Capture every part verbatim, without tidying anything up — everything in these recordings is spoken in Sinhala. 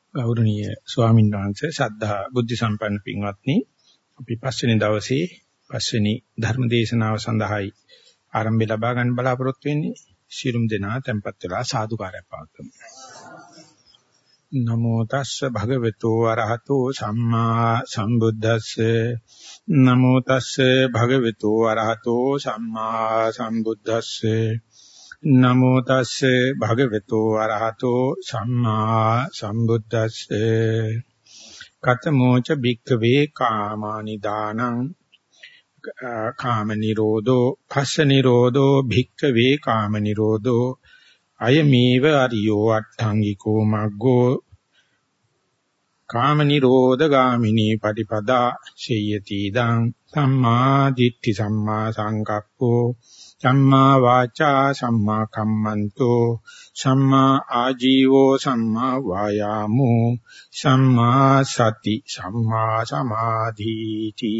ගෞරවනීය ස්වාමීන් වහන්සේ ශ්‍රද්ධා බුද්ධ සම්පන්න පින්වත්නි අපි පස්වෙනි දවසේ පස්වෙනි ධර්ම දේශනාව සඳහායි ආරම්භය ලබා ගන්න බලාපොරොත්තු වෙන්නේ ශිරුම් දෙනා tempත් වෙලා සාදුකාරයක් පවත්වමු. නමෝ තස්ස භගවතු අරහතෝ සම්මා සම්බුද්දස්සේ නමෝ තස්ස භගවතු අරහතෝ සම්මා සම්බුද්දස්සේ නමෝ තස්සේ භගවතු අරහතෝ සම්මා සම්බුද්දස්සේ කතමෝච භික්ඛවේ කාමානි දානං කාම නිරෝධෝ පස්ස නිරෝධෝ භික්ඛවේ කාම නිරෝධෝ අයමේව අරියෝ අට්ඨංගිකෝ මග්ගෝ කාම නිරෝධ ගාමිනී පටිපදා සේයති දං සම්මා දිට්ඨි සම්මා සංකප්පෝ සම්මා වාචා සම්මා කම්මන්තෝ සම්මා ආජීවෝ සම්මා වායාමෝ සම්මා සති සම්මා සමාධිති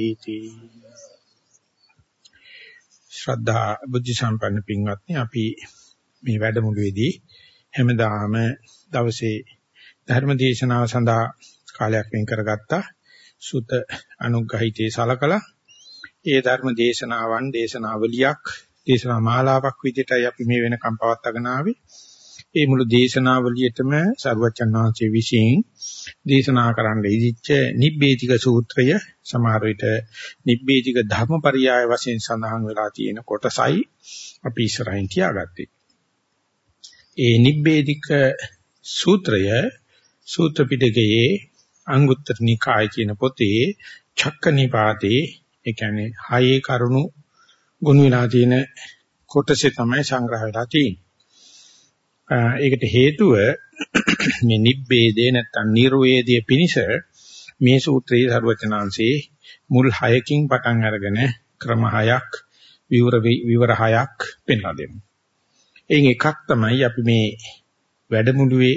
ශ්‍රද්ධා බුද්ධ සම්පන්න පින්වත්නි අපි මේ වැඩමුළුවේදී හැමදාම දවසේ ධර්ම දේශනාව සඳහා කාලයක් වෙන් කරගත්තා සුත අනුග්‍රහිතේ සලකලා ඒ ධර්ම දේශනාවන් දේශනාවලියක් දේශනා මාලාවක් විදිහටයි අපි මේ වෙනකම් පවත්වාගෙන ආවේ. ඒ මුළු දේශනාවලියටම සරුවචන් වහන්සේ විසින් දේශනා කරන්න ඉදිච්ච නිබ්බේධික සූත්‍රය සමහර විට නිබ්බේධික ධර්මපරියාය වශයෙන් සඳහන් වෙලා තියෙන කොටසයි අපි ඉස්සරහින් තියාගත්තේ. ඒ නිබ්බේධික සූත්‍රය සූත්‍ර පිටකයේ අංගුත්තර නිකාය කියන පොතේ චක්ක නිපාතේ ඒ කියන්නේ හයේ කරුණු ගොනු වෙලා තියෙන කොටසේ තමයි සංග්‍රහ වෙලා තියෙන්නේ. ඒකට හේතුව මේ නිබ්බේදේ නැත්තම් නිර්වේදයේ පිනිස මේ සූත්‍රයේ සර්වචනාංශේ මුල් හයකින් පටන් අරගෙන ක්‍රම හයක් විවර විවර හයක් පෙන්වා දෙනවා. එයින් එකක් තමයි අපි මේ වැඩමුළුවේ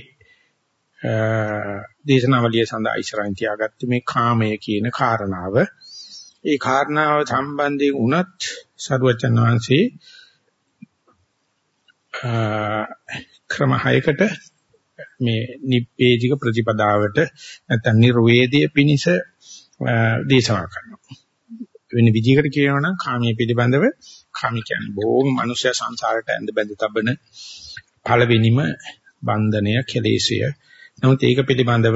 දේශනාවලිය සඳහා ඉස්සරහින් තියාගත්තේ මේ කාමය කියන කාරණාව. ඒ කාරණාව සම්බන්ධයෙන් උනත් සරුවචන වහන්සේ ක්‍රම හයකට මේ නිබ්බේධික ප්‍රතිපදාවට නැත්නම් නිර්වේදයේ පිනිස දේශනා කරනවා. වෙන විදිහකට කියනවා නම් කාමයේ පිළිබඳව කාම කියන්නේ බොහොම මනුෂ්‍ය සංසාරයට ඇඳ බැඳ තබන පළවෙනිම බන්ධනය කෙලෙසය. නමුත් ඒක පිළිබඳව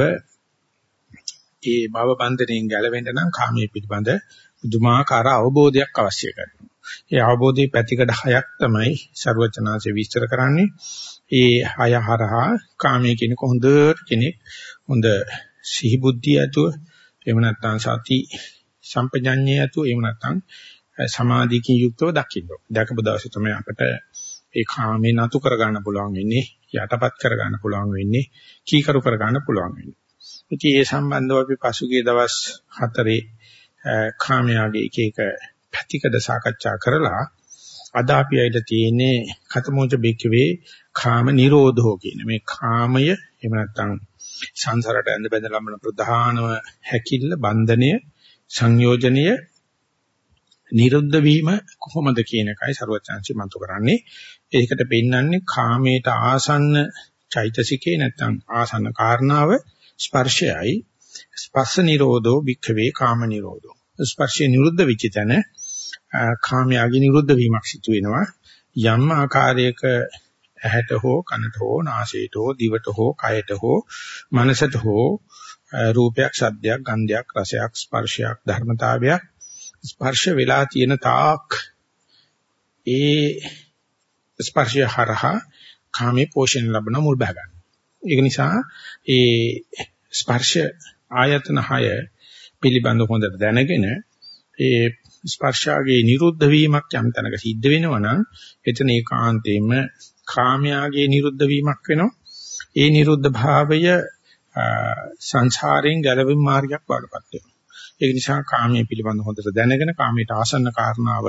ඒ භව බන්ධණයෙන් ගැලවෙන්න නම් කාමයේ පිළිබඳ බුදුමාකාර අවබෝධයක් අවශ්‍ය කරනවා. ඒ අවබෝධයේ පැතිකඩ හයක් තමයි ਸਰවචනාංශය විස්තර කරන්නේ. ඒ හය හරහා කාමයේ කියන හොඳට කෙනෙක් හොඳ සිහි බුද්ධිය ඇතුව එහෙම නැත්නම් සති සම්පජඤ්ඤය ඇතුව එහෙම නැත්නම් සමාධියකින් යුක්තව දකින්න. දැකපු දවසේ තමයි අපිට ඒ කාමේ නතු කර ගන්න පුළුවන් වෙන්නේ, යටපත් කර ගන්න පුළුවන් වෙන්නේ, කීකරු කර ගන්න පුළුවන් වෙන්නේ. ඉතින් ඒ සම්බන්ධව අපි පසුගිය දවස් හතරේ කාමයාගේ එක එක පැතිකඩ සාකච්ඡා කරලා අද අපි ඇවිල්ලා තියෙන්නේ කතමෝච බික්කවේ කාම නිරෝධෝ කියන මේ කාමය එහෙම නැත්නම් සංසාරයට ඇඳ බැඳ ලබන ප්‍රධානම හැකිල්ල බන්ධනය සංයෝජනීය නිරුද්ධ වීම කොහොමද කියන එකයි සරුවචාන්සි මන්තු කරන්නේ. ඒකට පෙන්නන්නේ කාමයට ආසන්න චෛතසිකේ නැත්නම් ආසන්න කාරණාව ස්පර්ශයයි. ස්පර්ශ නිරෝධෝ භික්ඛවේ කාම නිරෝධෝ. ස්පර්ශය නිරුද්ධ වෙච්ච තැන කාමයාගේ නිරුද්ධ වීමක් සිදු වෙනවා. යම් ආකාරයක ඇහැට හෝ කනට හෝ නාසයට හෝ දිවට හෝ කයට හෝ මනසට හෝ රූපයක් ශබ්දයක් ගන්ධයක් රසයක් ස්පර්ශයක් ධර්මතාවයක් ස්පර්ශ වෙලා තියෙන තාක් ඒ ස්පර්ශය හරහා කාමයේ පෝෂණය ලැබෙන මුල් බහ ගන්න. ඒක නිසා ඒ ස්පර්ශ ආයතන හය පිළිබඳව හොඳට දැනගෙන ඒ ස්පර්ශාගේ නිරුද්ධ වීමක් යම් තැනක සිද්ධ වෙනවා නම් එතන ඒකාන්තයෙන්ම කාමයාගේ නිරුද්ධ වීමක් වෙනවා. ඒ නිරුද්ධ භාවය සංසාරයෙන් ගැලවීම මාර්ගයක් වඩපත් වෙනවා. ඒ නිසා කාමයේ පිළිබඳව හොඳට දැනගෙන කාමයට ආසන්න කාරණාව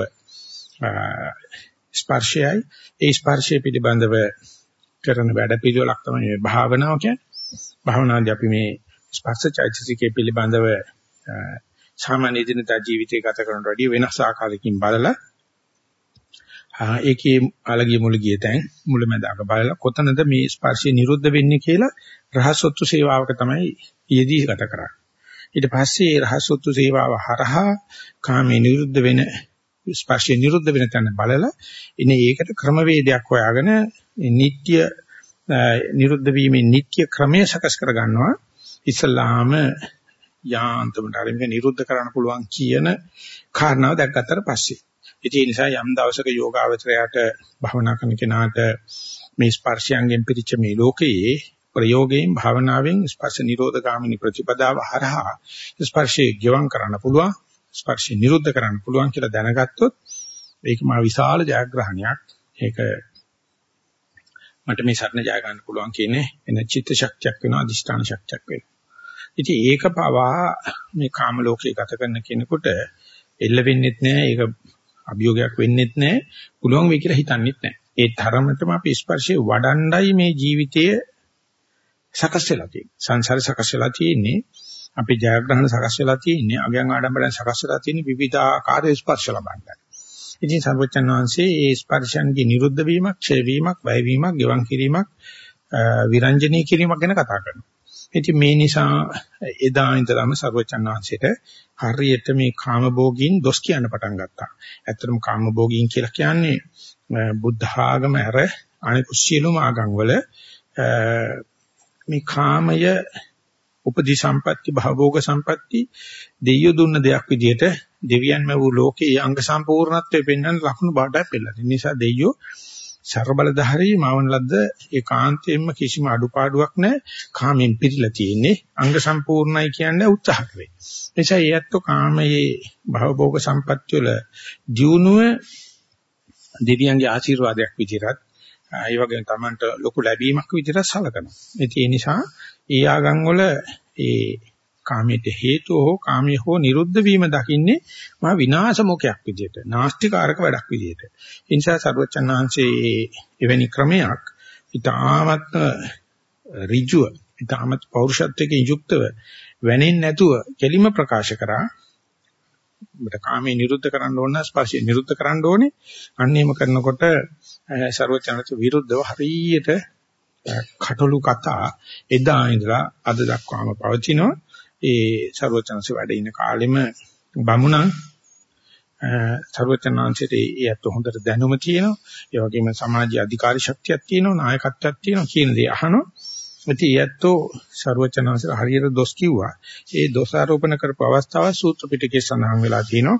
ස්පර්ශයයි. ඒ ස්පර්ශය පිළිබඳව කරන වැඩ පිළිවෙලක් තමයි මේ භාවනාව කියන්නේ. භාවනාවේදී අපි මේ ස්පර්ශ චෛතසිකයේ පිළිබඳව සාමාන්‍ය දිනදා ජීවිතය ගත කරනට වඩා වෙනස් ආකාරයකින් බලලා ඒකේ අලගිය මුලගිය තැන් මුලැමැදාක බලලා කොතනද මේ ස්පර්ශය නිරුද්ධ වෙන්නේ කියලා රහසොත්තු සේවාවක තමයි යෙදී ගත කරන්නේ. ඊට පස්සේ ඒ රහසොත්තු සේවාව හරහා කාමේ නිරුද්ධ වෙන ස්පර්ශය නිරුද්ධ වෙන තැන බලලා ඉන්නේ ඒකට ක්‍රමවේදයක් හොයාගෙන නිට්ටය නිරුද්ධ වීමේ නිට්ටය ක්‍රමය සකස් කර ගන්නවා. ඉස්ලාම යාන්තමට අරින්ක නිරුද්ධ කරන්න පුළුවන් කියන කාරණාව දැක්කට පස්සේ. ඒ නිසා යම් දවසක යෝගාවචරයට භවනා කරන කෙනාට මේ ස්පර්ශයන්ගෙන් පිරිච්ච මේ ලෝකයේ ප්‍රයෝගයෙන් භාවනාවෙන් ස්පර්ශ නිරෝධ ගාමිනී ප්‍රතිපදාව හරහා ස්පර්ශය ගෙවම් කරන්න පුළුවන්, ස්පර්ශය නිරුද්ධ කරන්න පුළුවන් කියලා දැනගත්තොත් ඒක මා විශාල ජයග්‍රහණයක්. ඒක මට මේ සරණ ජය ගන්න පුළුවන් කියන්නේ එන චිත්ත ශක්තියක් වෙනවා, අධිෂ්ඨාන ශක්තියක් වෙනවා. ඉතින් ඒක පවා මේ කාම ලෝකේ ගත කරන කෙනෙකුට එල්ල වෙන්නෙත් නෑ, ඒක අභියෝගයක් වෙන්නෙත් නෑ, පුළුවන් වෙයි කියලා හිතන්නෙත් නෑ. ඒ තරමටම අපි ස්පර්ශයේ වඩණ්ඩයි මේ ජීවිතය සකස් වෙලා තියෙන්නේ. සංසාරේ සකස් වෙලා තියෙන්නේ, අපේ ජයග්‍රහණ සකස් වෙලා තියෙන්නේ, අගයන් ආඩම්බරයන් සකස් වෙලා තියෙන්නේ විවිධාකාර ස්පර්ශ ලබන්නයි. ඉතින් සර්වචන් වහන්සේ ඒ ස්පර්ශයන්ගේ නිරුද්ධ වීමක්, ක්ෂය වීමක්, වැය වීමක්, ගෙවන් කිරීමක්, විරංජනීය කිරීමක් ගැන කතා කරනවා. ඉතින් මේ නිසා එදා ඉඳලම සර්වචන් වහන්සේට හරියට මේ කාමභෝගීන් දොස් කියන්න පටන් ගත්තා. ඇත්තටම කාමභෝගීන් කියලා කියන්නේ බුද්ධ ආගම ඇර අනිකුත් සියලුම ආගම් වල මේ කාමය උපදී සම්පatti භවෝග සම්පatti දෙයියෝ දුන්න දෙයක් විදිහට දෙවියන්ම වූ ලෝකයේ අංග සම්පූර්ණත්වයෙන් පෙන්වන ලක්ෂණ බාටයි පෙළලා. ඒ නිසා දෙයියෝ ਸਰබලධාරී මවන ලද්ද ඒකාන්තයෙන්ම කිසිම අඩුපාඩුවක් නැහැ. කාමෙන් පිරීලා තියෙන්නේ අංග සම්පූර්ණයි කියන්නේ උත්සාහ කරේ. ඒ නිසා ඒත් කාමයේ භවෝග සම්පatti වල දියුණුව දෙවියන්ගේ ආශිර්වාදයක් විදිහට ඒ වගේම Tamanට ලොකු ලැබීමක් විදිහට සලකනවා. ඒ නිසා ඒ ආගම් වල ඒ කාමයට හේතුව හෝ කාමයේ හෝ නිරුද්ධ වීම දකින්නේ මහා විනාශමෝකයක් විදිහට, නාස්තිකාරක වැඩක් විදිහට. ඒ නිසා සර්වචන් වහන්සේ එවැනි ක්‍රමයක් ඊටාමත් ඍජුව, ඊටාමත් පෞරුෂත්වයෙන් යුක්තව වෙනින් නැතුව කෙලිම ප්‍රකාශ කරා. අපිට කාමයේ නිරුද්ධ කරන්න ඕන නම් ස්පර්ශය නිරුද්ධ කරන්න ඕනේ. අන්නේම කරනකොට සර්වචනට විරුද්ධව හරියට කටළු කතා එදා ඉඳලා අද දක්වාම පවතිනවා. ඒ සර්වචනසේ වැඩ ඉන කාලෙම බමුණන් සර්වචනාංශයට ඒත් හොඳට දැනුම තියෙනවා. ඒ වගේම සමාජීය අධිකාරී ශක්තියක් තියෙනවා, නායකත්වයක් තියෙනවා කියන දේ අහනවා. ඉතින් ඒත්ෝ සර්වචනාංශයට හරියට දොස් කිව්වා. ඒ දොස් ආරෝපණ කරපු අවස්ථාව සූත්‍ර පිටකේ සඳහන් වෙලා තියෙනවා.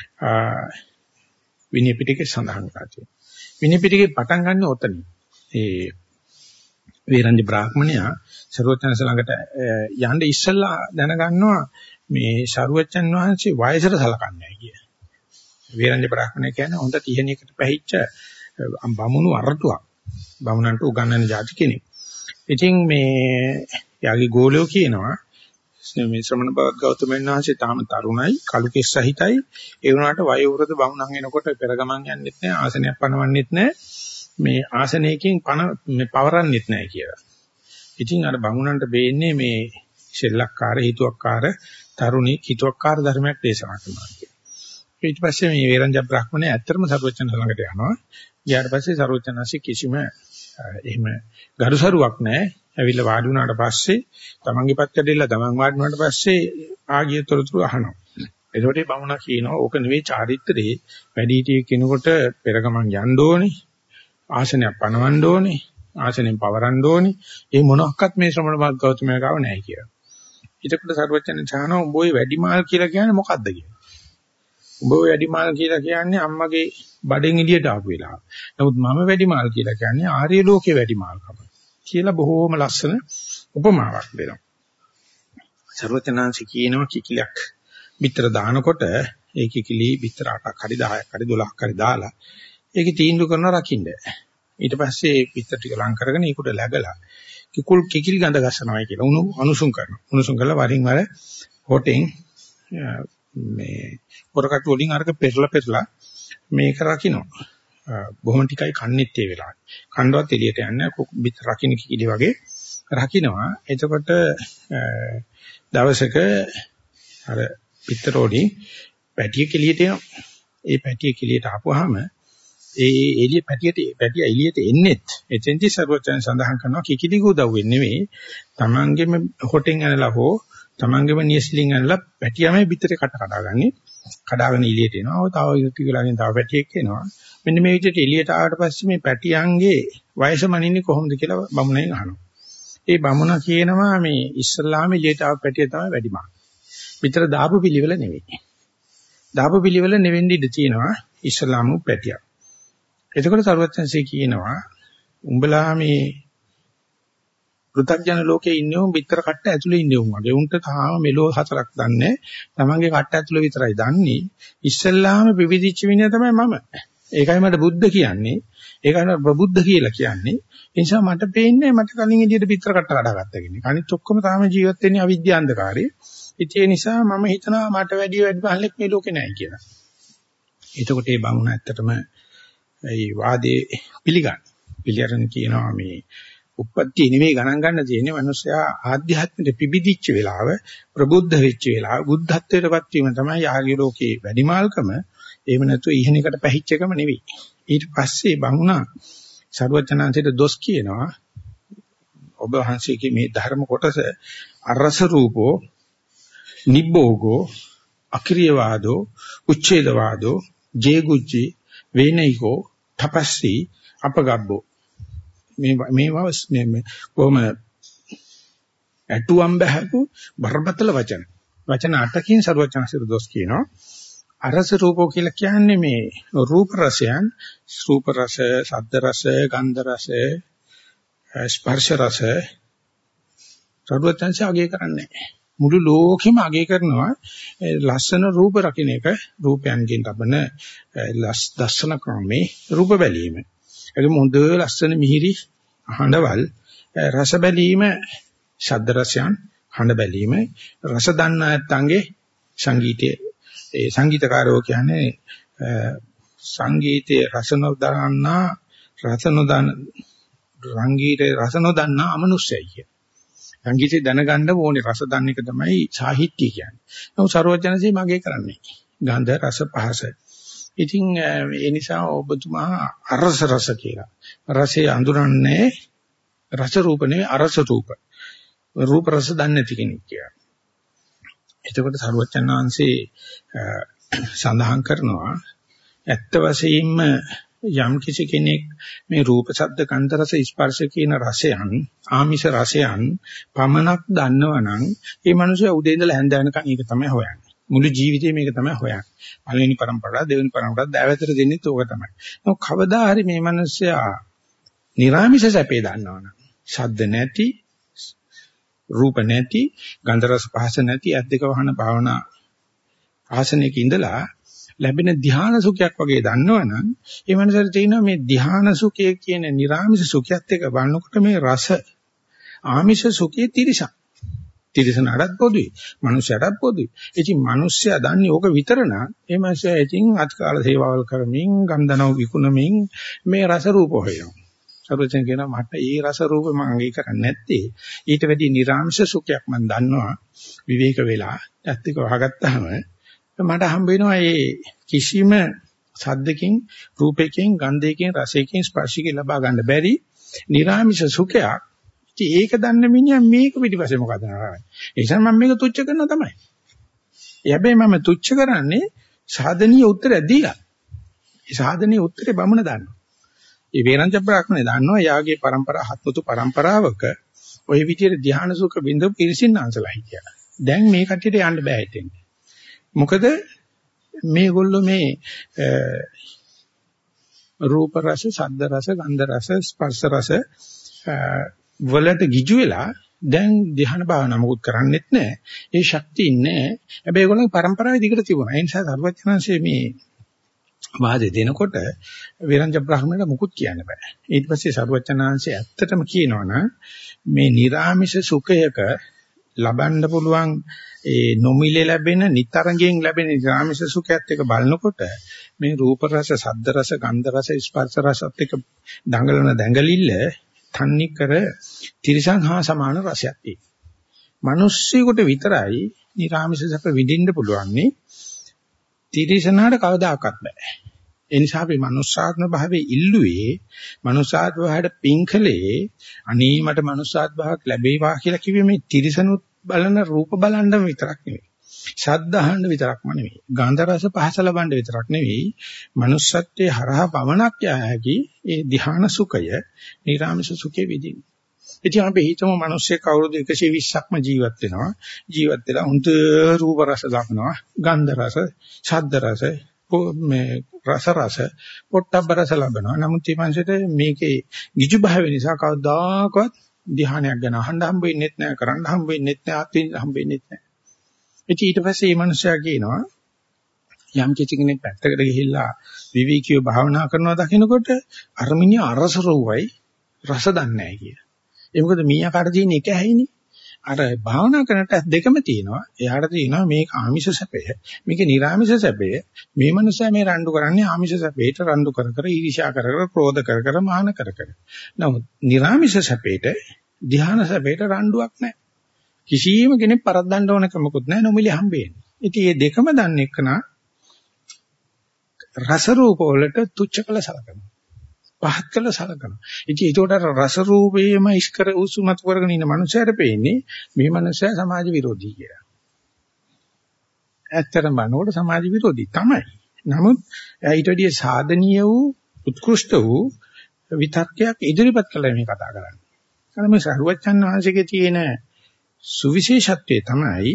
විනය පිටකේ සඳහන් වෙලා තියෙනවා. විනය පිටකේ පටන් ගන්න ඔතනින්. ඒ වේරන්දි බ්‍රාහ්මණයා සර්වචනස ළඟට යන්න ඉස්සෙල්ලා දැනගන්නවා මේ සර්වචන් වහන්සේ වයසට සලකන්නේ නැහැ කිය. වේරන්දි බ්‍රාහ්මණය කියන්නේ හොඳ තිහණයකට පැහිච්ච බමුණු අරටුවක්. බමුණන්ට උගන්වන જાති කෙනෙක්. ඉතින් මේ යාගේ ගෝලියෝ කියනවා මේ ශ්‍රමණ බවත් ගෞතමයන් වහන්සේ තාම තරුණයි, කළු කෙස් සහිතයි. ඒ වුණාට වයෝවෘද්ධ බමුණන් එනකොට පෙරගමන් යන්නෙත් නැහැ, ආසනයක් පනවන්නෙත් නැහැ. මේ ආසනයකින් පන මේ පවරන්නෙත් නැහැ කියලා. ඉතින් අර බමුණන්ට බේන්නේ මේ සෙල්ලක්කාර, හිතුවක්කාර, තරුණී හිතුවක්කාර ධර්මයක් දේශනා කරනවා කියලා. ඊට පස්සේ මේ වේරංජ බ්‍රාහ්මණය ඇත්තටම සර්වචන ළඟට යනවා. ඊට පස්සේ සර්වචනසි කිසිම එහෙම ගරුසරුවක් නැහැ. ඇවිල්ලා වාඩි වුණාට පස්සේ තමන්ගේ පැත්තට ඉල්ල තමන් වාඩි වුණාට පස්සේ ආගිය තොරතුරු අහනවා. එතකොට මේ බමුණා කියනවා ඕක නෙවෙයි චාරිත්‍රයේ වැඩිහිටියෙක් කෙනෙකුට පෙරගමන් යන්න ඕනේ. ආසනයක් පනවන්න ඕනේ, ආසනෙන් පවරන්න ඕනේ. ඒ මොනක්වත් මේ ශ්‍රමණ බවත් ගෞතමයා ගාව නැහැ කියලා. ඊටකට සර්වචන චානෝ උඹ ඔය වැඩිමාල් කියලා කියන්නේ මොකද්ද කියලා. උඹ ඔය වැඩිමාල් කියලා කියන්නේ අම්මගේ බඩෙන් එළියට ආපු වෙලාව. නමුත් මම වැඩිමාල් කියලා කියන්නේ ආර්ය ලෝකේ වැඩිමාල්කම කියලා බොහෝම ලස්සන උපමාවක් දෙනවා. සර්වචනාංශ කියනවා කිකිලක් පිටර දානකොට ඒ කිකිලි පිටර අටක් හරි දහයක් හරි දොළහක් හරි දාලා ඒකේ තීන්දුව කරනවා රකින්න. ඊට පස්සේ පිටර ටික ලං කරගෙන ඒකට läගලා කිකුල් කිකිලි ගඳ ගස්සනවා කියලා උණු අනුසුම් කරනවා. උණුසුම් කරලා වරින් වර හොටෙන් මේ පොරකට වලින් අරක පෙරලා පෙරලා මේක රකින්නවා. බොහොම ටිකයි කන්නේත් ඒ වෙලාවේ. කණ්ඩවත් එළියට යන්නේ පිටර රකින්න කිකිලි වගේ රකින්නවා. එතකොට දවසක අර පිටර වලින් පැටිය කෙලියට එනවා. ඒ පැටිය කෙලියට ආපුවාම ඒ එළිය පැටියට පැටිය එළියට එන්නේත් එතෙන්දි සර්වචන් සඳහන් කරනවා කිකිලිගු උදව්වෙන් නෙවෙයි තමන්ගේම හොටෙන් ඇනලා හෝ තමන්ගේම නියසිලින් ඇනලා පැටියමයි පිටරේ කට කඩාගන්නේ කඩාගෙන එළියට එනවා. තව ඉති වෙලාගෙන තව පැටියෙක් එනවා. මෙන්න මේ විදිහට එළියට ආවට පස්සේ මේ පැටියන්ගේ වයස මනින්නේ කොහොමද කියලා බමුණෙන් අහනවා. ඒ බමුණ කියනවා මේ ඉස්ලාම එළියට ආව පැටිය තමයි වැඩිමහල්. පිටර දාපු පිළිවෙල නෙවෙයි. දාපු පිළිවෙල නෙවෙන්න ඉඩ තියෙනවා ඉස්ලාම පැටිය. එතකොට සරුවත්යන්සේ කියනවා උඹලා මේ පෘථග්ජන ලෝකේ ඉන්නේ උන් පිටර කට්ට ඇතුලේ ඉන්නේ උන් වගේ. උන්ට තාම මෙලෝ හතරක් දන්නේ. තමන්ගේ කට්ට ඇතුලේ විතරයි දන්නේ. ඉස්ලාම පිවිදිච්ච විනය තමයි මම. ඒකයි මට බුද්ධ කියන්නේ. ඒකයි මට ප්‍රබුද්ධ කියලා කියන්නේ. ඒ නිසා මට පේන්නේ මට කලින් එළියට පිටර කට්ට කඩාගත්ත කෙනෙක්. අනිත් ඔක්කොම තාම ජීවත් වෙන්නේ අවිද්‍යාන්ධකාරේ. ඒ නිසා මම හිතනවා මට වැඩි වැඩි පහලෙක් මේ ලෝකේ නැහැ කියලා. එතකොට මේ බමුණ ඇත්තටම ඒ වාදේ පිළිගන්න. පිළිගන්න කියනවා මේ උප්පත්ති නෙමෙයි ගණන් ගන්න තියෙන්නේ මිනිස්සයා ආධ්‍යාත්මයට පිබිදිච්ච වෙලාව ප්‍රබුද්ධ වෙච්ච වෙලාව බුද්ධත්වයටපත් වීම තමයි ආගේ ලෝකේ වැඩිමාල්කම. එහෙම නැත්නම් ඉහණයකට පැහිච්ච එකම නෙවෙයි. ඊට පස්සේ බමුණා සර්වඥාන්සේට දොස් කියනවා ඔබ වහන්සේගේ මේ ධර්ම කොටස අරස රූපෝ නිබ්බෝගෝ අක්‍රියවාදෝ උච්ඡේදවාදෝ ජේගුච්චි වේනයිකෝ තපස්සී අපගබ්බෝ මේ මේවා මේ කොහොම ඇටුවම් බහපු බරපතල වචන වචන අටකින් සර්වඥාන්සේ දොස් කියනවා. අරස රූපෝ කියලා කියන්නේ මේ රූප රසයන් රූප රස, ශබ්ද රස, ගන්ධ රස, ස්පර්ශ රස සර්වඥාන්සේ අගය කරන්නේ මුළු ලෝකෙම අගය කරනවා ලස්සන රූප රකින්න එක රූපයන්ගෙන් ලබන දර්ශන ක්‍රමේ රූප බැලීම. ඒකම හොඳ ලස්සන මිහිරි හඬවල් රස බැලීම ශබ්ද රසයන් හඬ බැලීම රස දන්නා නැත්නම්ගේ සංගීතයේ ඒ සංගීතකාරයෝ කියන්නේ සංගීතයේ රස නොදන්නා රස නොදන්න සංගීතයේ රස නොදන්නා අමනුෂ්‍යයි කිය. සංගීතය දැනගන්න ඕනේ රස දන්න එක තමයි සාහිත්‍ය කියන්නේ. නමුත් සර්වඥාන්සේ මගේ කරන්නේ ගන්ධ රස පහස. ඉතින් ඒ නිසා ඔබතුමා අරස රස කියලා. රසය අඳුරන්නේ රස රූප නෙවෙයි අරස රූප. රූප රස දන්නේ නැති කෙනෙක් කියලා. එතකොට සර්වඥාන්සේ සඳහන් කරනවා ඇත්ත වශයෙන්ම යම් කිසි කෙනෙක් මේ රූප ශබ්ද ගන්ධ රස ස්පර්ශ කියන රසයන් ආමිෂ රසයන් පමණක් දන්නවනම් ඒ මනුස්සයා උදේ ඉඳලා හැන්ද වෙනකන් ඒක තමයි හොයන්නේ. මුළු ජීවිතේ මේක තමයි හොයන්නේ. පළවෙනි પરම්පරාව දෙවෙනි પરම්පරාව දෑවැතට දෙන්නෙත් ඕක තමයි. නමුත් කවදා හරි මේ මනුස්සයා නිර්ාමිෂ සැපේ දන්නවනම් ශබ්ද නැති රූප නැති ගන්ධ රස පහස නැති අද්දක වහන භාවනා ආසනයක ඉඳලා ලැබෙන ධ්‍යාන සුඛයක් වගේ දන්නවනම් ඒ මනසට තියෙනවා මේ ධ්‍යාන සුඛය කියන නිර්ාමිෂ සුඛයත් එක්ක බලනකොට මේ රස ආමිෂ සුඛයේ තිරසක් තිරසනටත් පොදුයි මනුෂ්‍යයටත් පොදුයි. ඉතින් මනුෂ්‍යයා දන්නේ ඕක විතර නම් ඒ මනුෂ්‍යයා ඉතින් අත්කාල සේවාවල් කරමින් ගන්ධනව විකුණමින් මේ රස රූප හොයනවා. සර්වචන් කියනවා මට ඒ රස රූප මම අංගී කරන්නේ නැත්තේ ඊට වැඩි නිර්ාමිෂ සුඛයක් මම දන්නවා විවේක වෙලා ඇත්ත එක වහගත්තාම මට හම්බ වෙනවා මේ කිසිම සද්දකින් රූපයකින් ගන්ධයකින් රසයකින් ස්පර්ශයකින් ලබා ගන්න බැරි නිර්ාමිෂ සුඛයක්. ඉතින් ඒක දන්න මිනිහා මේක පිටිපස්සේ මොකද කරන්නේ? ඒ නිසා මම මේක තුච්ච කරනවා තමයි. හැබැයි මම තුච්ච කරන්නේ සාධනීය උත්තරය දීලා. ඒ සාධනීය උත්තරේ බමුණ දන්නවා. ඒ වේරංජ බ්‍රාහ්මණය දන්නවා යාගේ પરම්පරා හත්මුතු પરම්පරාවක ওই විදිහට ධ්‍යාන සුඛ බින්දු පිරිසින්නාන්සලා හිටියා. දැන් මේ කට්ටියට යන්න බෑ හිටින්න. මොකද මේගොල්ලෝ මේ රූප රස, ශබ්ද රස, ගන්ධ රස, ස්පර්ශ රස වලට ගිජු වෙලා දැන් ධ්‍යාන භාවනා මොකුත් කරන්නෙත් නැහැ. ඒ ශක්තිය නැහැ. හැබැයි ඒගොල්ලන්ගේ પરම්පරාවේ දිගට තිබුණා. ඒ නිසා සර්වඥාන්සේ මේ වාදේ දෙනකොට විරංජ බ්‍රාහ්මණයට මුකුත් කියන්න බෑ. ඊට පස්සේ සරුවචනාංශය ඇත්තටම කියනවනම් මේ නිර්ාමිෂ සුඛයක ලබන්න පුළුවන් ඒ නොමිලේ ලැබෙන නිතරංගෙන් ලැබෙන නිර්ාමිෂ සුඛයත් එක බලනකොට මේ රූප රස, ශබ්ද රස, ගන්ධ රස, ස්පර්ශ රසත් එක දඟලන දඟලිල්ල තන්නේ කර තිරසං හා සමාන රසයක් තියෙනවා. මිනිස්සුෙකුට විතරයි නිර්ාමිෂ සැප විඳින්න පුළුවන් නේ. තිරසනාට කවදාකවත් බෑ. ඒ නිසා අපි මනුෂ්‍යාත්ම භාවයේ ඉල්ලුවේ මනුෂ්‍යාත්ම භාවයට පිංකලේ අනී මට මනුෂ්‍යාත්ම භාවයක් ලැබේවා කියලා කිව්වේ මේ තිරිසනුත් බලන රූප බලන්න විතරක් නෙවෙයි. ශබ්ද අහන්න විතරක්ම නෙවෙයි. ගන්ධ රස පහස ලබන්න විතරක් නෙවෙයි. manussත්වයේ හරහා පමණක් යහැකි ඒ ධ්‍යාන සුඛය, නිරාමිෂ සුඛේ විදිහින්. ඉතින් අපි හිතමු මිනිස්සේ කවුරුද එකසිය විස්සක්ම ජීවත් වෙනවා. ජීවත් වෙලා හුඳ රූප රස දක්නවා, ගන්ධ රස, ශබ්ද රස, මේ රස රස, පොට්ටබ්බ රස ලබනවා. නමුත් මේ මිනිසෙට මේකේ ගිජු භාවය නිසා කවදාකවත් ධ්‍යානයක් ගැන අහන්න හම්බ වෙන්නේ නැහැ, කරන්න හම්බ වෙන්නේ නැහැ, ආත්මින් හම්බ වෙන්නේ නැහැ. ඉතින් ඊට පස්සේ මේ මිනිසයා කියනවා යම් කිසි කෙනෙක් පැත්තකට ගිහිල්ලා විවේකීව භාවනා කරනවා දකින්නකොට අරමිනිය අරස රූපයි රස දන්නේ නැහැ කියලා. ඒ මොකද මීයා කාට තියෙන එක ඇහිනේ. අර භාවනා කරනට දෙකම තියෙනවා. එයාට තියෙනවා මේක ආමිෂ සැපය, මේක නිර්ආමිෂ සැපය. මේ මනුස්සයා මේ රණ්ඩු කරන්නේ ආමිෂ සැපේට රණ්ඩු කර කර, ඊර්ෂ්‍යා කර කර, ක්‍රෝධ කර කර, මාන කර කර. නමුත් නිර්ආමිෂ සැපේට, ධ්‍යාන සැපේට රණ්ඩුවක් නැහැ. කිසියම් කෙනෙක් පරද්දන්න ඕන කමකුත් නැහැ, නොමිලේ හම්බෙන්නේ. ඉතින් මේ දෙකම දන්නේ එක්කනා රස රූප වලට තුච්ච කළ සලකනවා. පහත් කළ සලකනවා. ඉතින් ඒකට රස රූපේම ඉස්කර උසුමත් කරගෙන ඉන්න මනුස්සයර පෙන්නේ මේ මනුස්සයා සමාජ විරෝධී කියලා. ඇත්තටම බලනකොට සමාජ විරෝධී තමයි. නමුත් ඊට වඩා සාධනීය වූ උත්කෘෂ්ඨ වූ විතර්කයක් ඉදිරිපත් කළා මේ කතා කරන්නේ. අර මේ සරුවච්චන් වහන්සේගේ තියෙන සුවිශේෂත්වය තමයි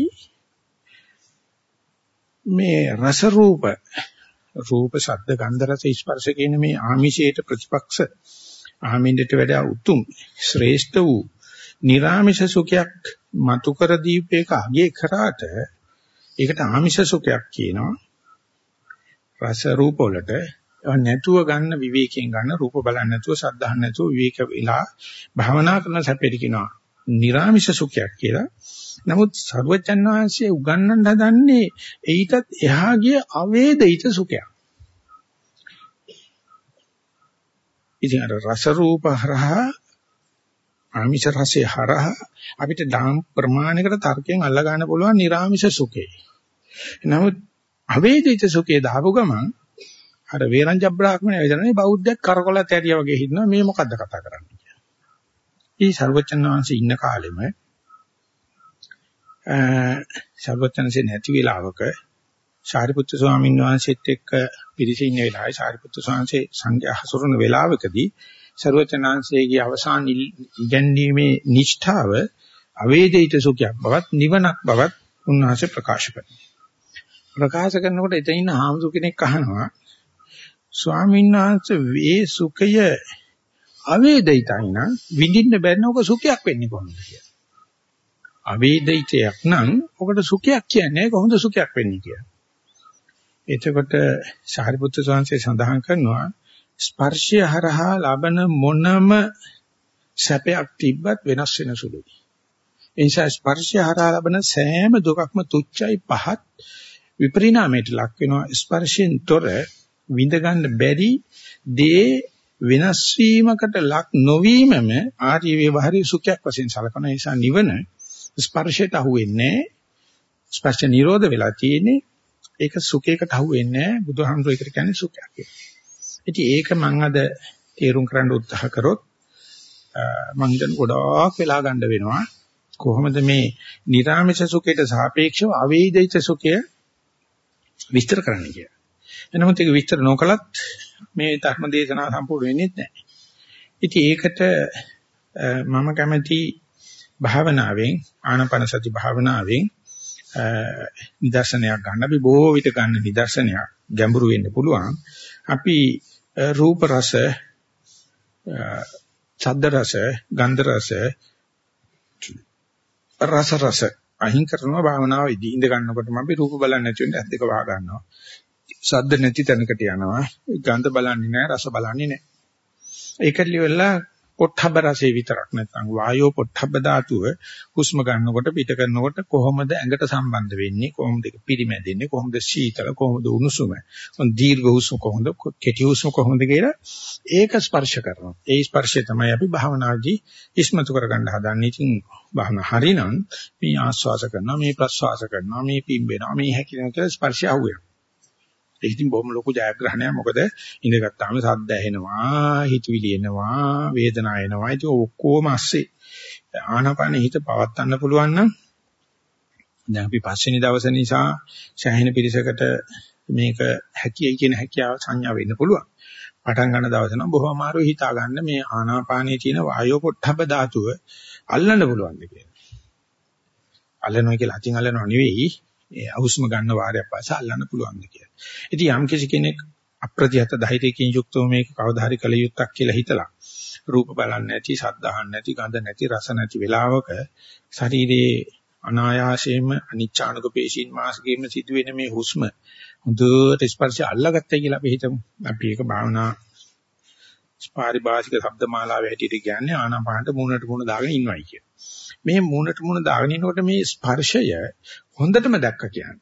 මේ රස රූප රූප ශබ්ද ගන්ධ රස ස්පර්ශ කියන මේ ආමිෂයට ප්‍රතිපක්ෂ ආමින්දට වඩා උතුම් ශ්‍රේෂ්ඨ වූ නිර්ආමිෂ සුඛයක් මතු කර දීපේක අගේ කරාට ඒකට ආමිෂ සුඛයක් කියනවා. රස රූප වලට නැතුව ගන්න විවේකයෙන් ගන්න රූප බලන්න නැතුව සද්ධාහන්න නැතුව විවේක වෙලා භාවනා කරන සැපේට කියනවා නිර්ආමිෂ සුඛයක් කියලා. නමුත් සර්වජන් වහන්සේ උගන්වන්න හදන්නේ ඊටත් එහා ගිය අවේදිත සුඛයක්. ඉතින් අර රස රූප හරහා ආමිෂ රසය හරහා අපිට දාම් ප්‍රමාණයකට තර්කයෙන් අල්ල ගන්න පුළුවන් නිර්ආමිෂ සුඛේ. නමුත් අවේදිත සුඛේ දාපු ගමන් අර වේරංජ බ්‍රාහ්මණය විතරනේ බෞද්ධයක් කරකොලත් ඇරියා වගේ හිටනවා මේ මොකද්ද කතා කරන්නේ කියලා. ඊ සර්වජන් වහන්සේ ඉන්න කාලෙම අ සර්වඥන්සේ නැති වෙලාවක සාරිපුත්‍ර ස්වාමීන් වහන්සේත් එක්ක පිරිස ඉන්න වෙලාවේ සාරිපුත්‍ර ස්වාමීන්සේ සංඝයා හසුරුවන වෙලාවකදී සර්වඥාන්සේගේ අවසාන ඉගැන්වීමේ නිෂ්ඨාව අවේදිත සුඛයක් බවත් නිවනක් බවත් උන්වහන්සේ ප්‍රකාශ කරනවා. ප්‍රකාශ කරනකොට එතන ඉන්න හාමුදුර කෙනෙක් අහනවා ස්වාමීන් වහන්සේ මේ සුඛය අවේදිතයි නම් විඳින්න බැරි නෝක සුඛයක් වෙන්නේ කොහොමද කියලා. අවේදිතයක් නම් ඔකට සුඛයක් කියන්නේ කොහොමද සුඛයක් වෙන්නේ කියලා. එතකොට සාරිපුත්‍ර ස්වාමීන් සඳහන් කරනවා ස්පර්ශය හරහා ලබන මොනම සැපයක් තිබ්බත් වෙනස් වෙන සුළුයි. ඒ නිසා ස්පර්ශය හරහා ලබන සෑම දුකක්ම තුච්චයි පහත් විපරිණාමයට ලක් වෙනවා. ස්පර්ශයෙන් තොර විඳ ගන්න බැරි දේ වෙනස් වීමකට ලක් නොවීමම ආර්ය ව්‍යවහාරී සුඛයක් වශයෙන් සලකන නිසා නිවන ස්පර්ශයට අහු වෙන්නේ ස්පර්ශ නිරෝධ වෙලා තියෙන්නේ ඒක සුඛයකට අහු වෙන්නේ බුදුහාමුදුර ඒකට කියන්නේ සුඛයක් කියලා. ඉතින් ඒක මම අද තේරුම් කරන්න උත්සාහ කරොත් මම හිතන ගොඩාක් වෙලා ගන්න වෙනවා කොහොමද මේ නිරාමිෂ සුඛයට සාපේක්ෂව අවේදිත සුඛය විස්තර කරන්න කියලා. එනමුත් ඒක විස්තර නොකලත් මේ ධර්ම දේශනාව සම්පූර්ණ වෙන්නේ නැහැ. ඉතින් ඒකට මම කැමති භාවනාවෙන් ආනාපාන සති භාවනාවෙන් නිදර්ශනයක් ගන්න. අපි බොහෝ විට ගන්න නිදර්ශනයක් ගැඹුරු වෙන්න පුළුවන්. අපි රූප රස, ශබ්ද රස, ගන්ධ රස, රස රස අහිං කරනවා භාවනාවේදී. ඉඳ ගන්නකොටම අපි රූප බලන්නේ නැති වෙන්නේ ඇස් දෙක වහ ගන්නවා. ශබ්ද නැති තැනකට යනවා. ගන්ධ බලන්නේ නැහැ, රස බලන්නේ නැහැ. ඒකට liwella පොට්ටබ්බ රසේ විතරක් නැත්නම් වායෝ පොට්ටබ්බ ධාතුව හුස්ම ගන්නකොට පිට කරනකොට කොහොමද ඇඟට සම්බන්ධ වෙන්නේ, කොහොමද ඒක පිරිමැදෙන්නේ, කොහොමද සීතල, කොහොමද උණුසුම, කොහොමද දීර්ඝ හුස්ම, කොහොමද කෙටි හුස්ම කොහොමද කියලා ඒක ස්පර්ශ කරනවා. ඒ ස්පර්ශය තමයි අපි භාවනාදී ඉස්මතු කරගන්න හදන්නේ. ඉතින් භාවනා හරිනම් මේ ආස්වාස කරනවා, මේ ප්‍රස්වාස කරනවා, මේ පිම්බෙනවා, මේ හැකිනවා කියලා ස්පර්ශය අහුවෙනවා. ඒක ඉතින් බොහොම ලොකු ජයග්‍රහණයක්. මොකද ඉඳගත්තාම සද්ද ඇහෙනවා, හිතවිලි එනවා, වේදනාව එනවා. ඒක ඔක්කොම ඇස්සේ ආනාපානෙ හිත පවත්වන්න පුළුවන් නම් දැන් අපි පස්වෙනි දවසේ නිසා සෑහෙන පිරිසකට මේක හැකියයි කියන හැකියාව සංඥා වෙන්න පුළුවන්. පටන් ගන්න දවසේ නම් බොහොම අමාරුයි හිතා ගන්න මේ ආනාපානයේ තියෙන වායෝ පොට්ටබ්බ ධාතුව අල්ලන්න පුළුවන්ද කියලා. අල්ලනවා කියලා අතින් අල්ලනවා නෙවෙයි, ඒ අවුස්ම ගන්න වාරයක් පස්සේ අල්ලන්න පුළුවන්ද කියලා. ඉතින් යම් කිසි කෙනෙක් අප්‍රතිහත ධෛර්යයෙන් යුක්තව මේක කවදා හරි කළ යුත්තක් කියලා හිතලා රූප බලන්නේ නැති, ශබ්ද අහන්නේ නැති, ගන්ධ නැති, රස නැති වෙලාවක ශරීරයේ අනායාසයෙන්ම අනිච්ඡානක පේශීන් මාස්කේම සිදුවෙන මේ හුස්ම හොඳට ස්පර්ශය අල්ලගත්තයි කියලා අපි හිතමු. අපි ඒක භාවනා පාරිභාෂික શબ્දමාලාවේ හැටියට කියන්නේ ආනාපානට මූණට මූණ දාගෙන ඉන්නවයි කියන. මේ මූණට මූණ දාගෙන ඉනකොට මේ ස්පර්ශය හොඳටම දැක්ක කියන්නේ.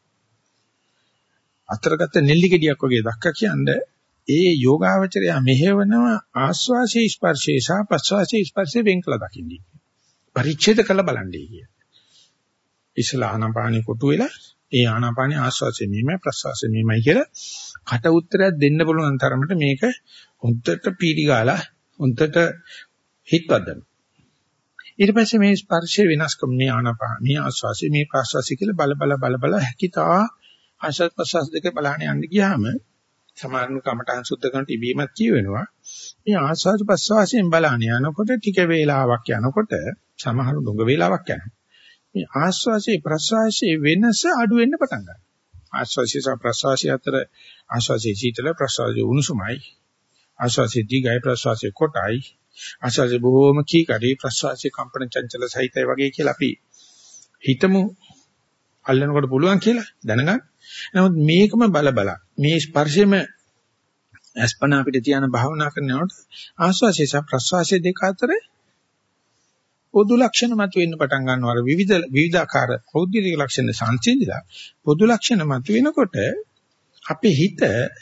අතරගත නෙල්ලි ගෙඩියක් වගේ දැක්ක කියන්නේ ඒ යෝගාවචරය මෙහෙවනව ආස්වාසේ ස්පර්ශේ සහ ප්‍රස්වාසේ ස්පර්ශේ වෙන් කළ දකින්නේ. පරිච්ඡේද කළ බලන්නේ කිය. ඉස්ලා ආනාපානෙ කොටු වෙලා ඒ ආනාපානෙ ආස්වාසේ මෙහෙමයි ප්‍රස්වාසේ මෙහෙමයි කියලා කට උත්තරයක් දෙන්න පුළුවන් තරමට මේක හොඳට පීඩි ගාලා හොඳට හිතවදන. ඊට පස්සේ මේ ස්පර්ශේ වෙනස්කම් මේ ආනාපාන මේ ආස්වාසේ මේ ප්‍රස්වාසේ කියලා බල බල බල බල හැකිතා ආස්වාද ප්‍රස්වාස දෙක බලහන් යන්න ගියාම සමාන කමඨං සුද්ධ කරන තිබීමක් කියවෙනවා. මේ ආස්වාද ප්‍රස්වාසයෙන් බලහන් යනකොට ටික වේලාවක් යනකොට සමහර දුඟ වේලාවක් යනවා. මේ ආස්වාසේ ප්‍රස්වාසයේ වෙනස අඩු වෙන්න පටන් ගන්නවා. ආස්වාසිය සහ ප්‍රස්වාසිය අතර ආස්වාසිය සීතල ප්‍රස්වාසිය උණුසුමයි. ආස්වාසිය දීගයි ප්‍රස්වාසිය කොටයි. ආස්වාසිය බොහොම කීකටි ප්‍රස්වාසිය කම්පන චංචල සහිතයි වගේ කියලා අපි හිතමු අල්ලනකොට පුළුවන් කියලා දැනගන්න. නමුත් මේකම බල බල මේ ස්පර්ශෙම අස්පනා අපිට තියන භාවනා කරනකොට ආස්වාසිය සහ ප්‍රස්වාසිය දෙක අතර පොදු ලක්ෂණ මතුවෙන්න පටන් ගන්නවා. අර විවිධ විවිධාකාර පෞද්ගලික ලක්ෂණ සංසිඳිලා පොදු ලක්ෂණ මතුවෙනකොට අපේ හිත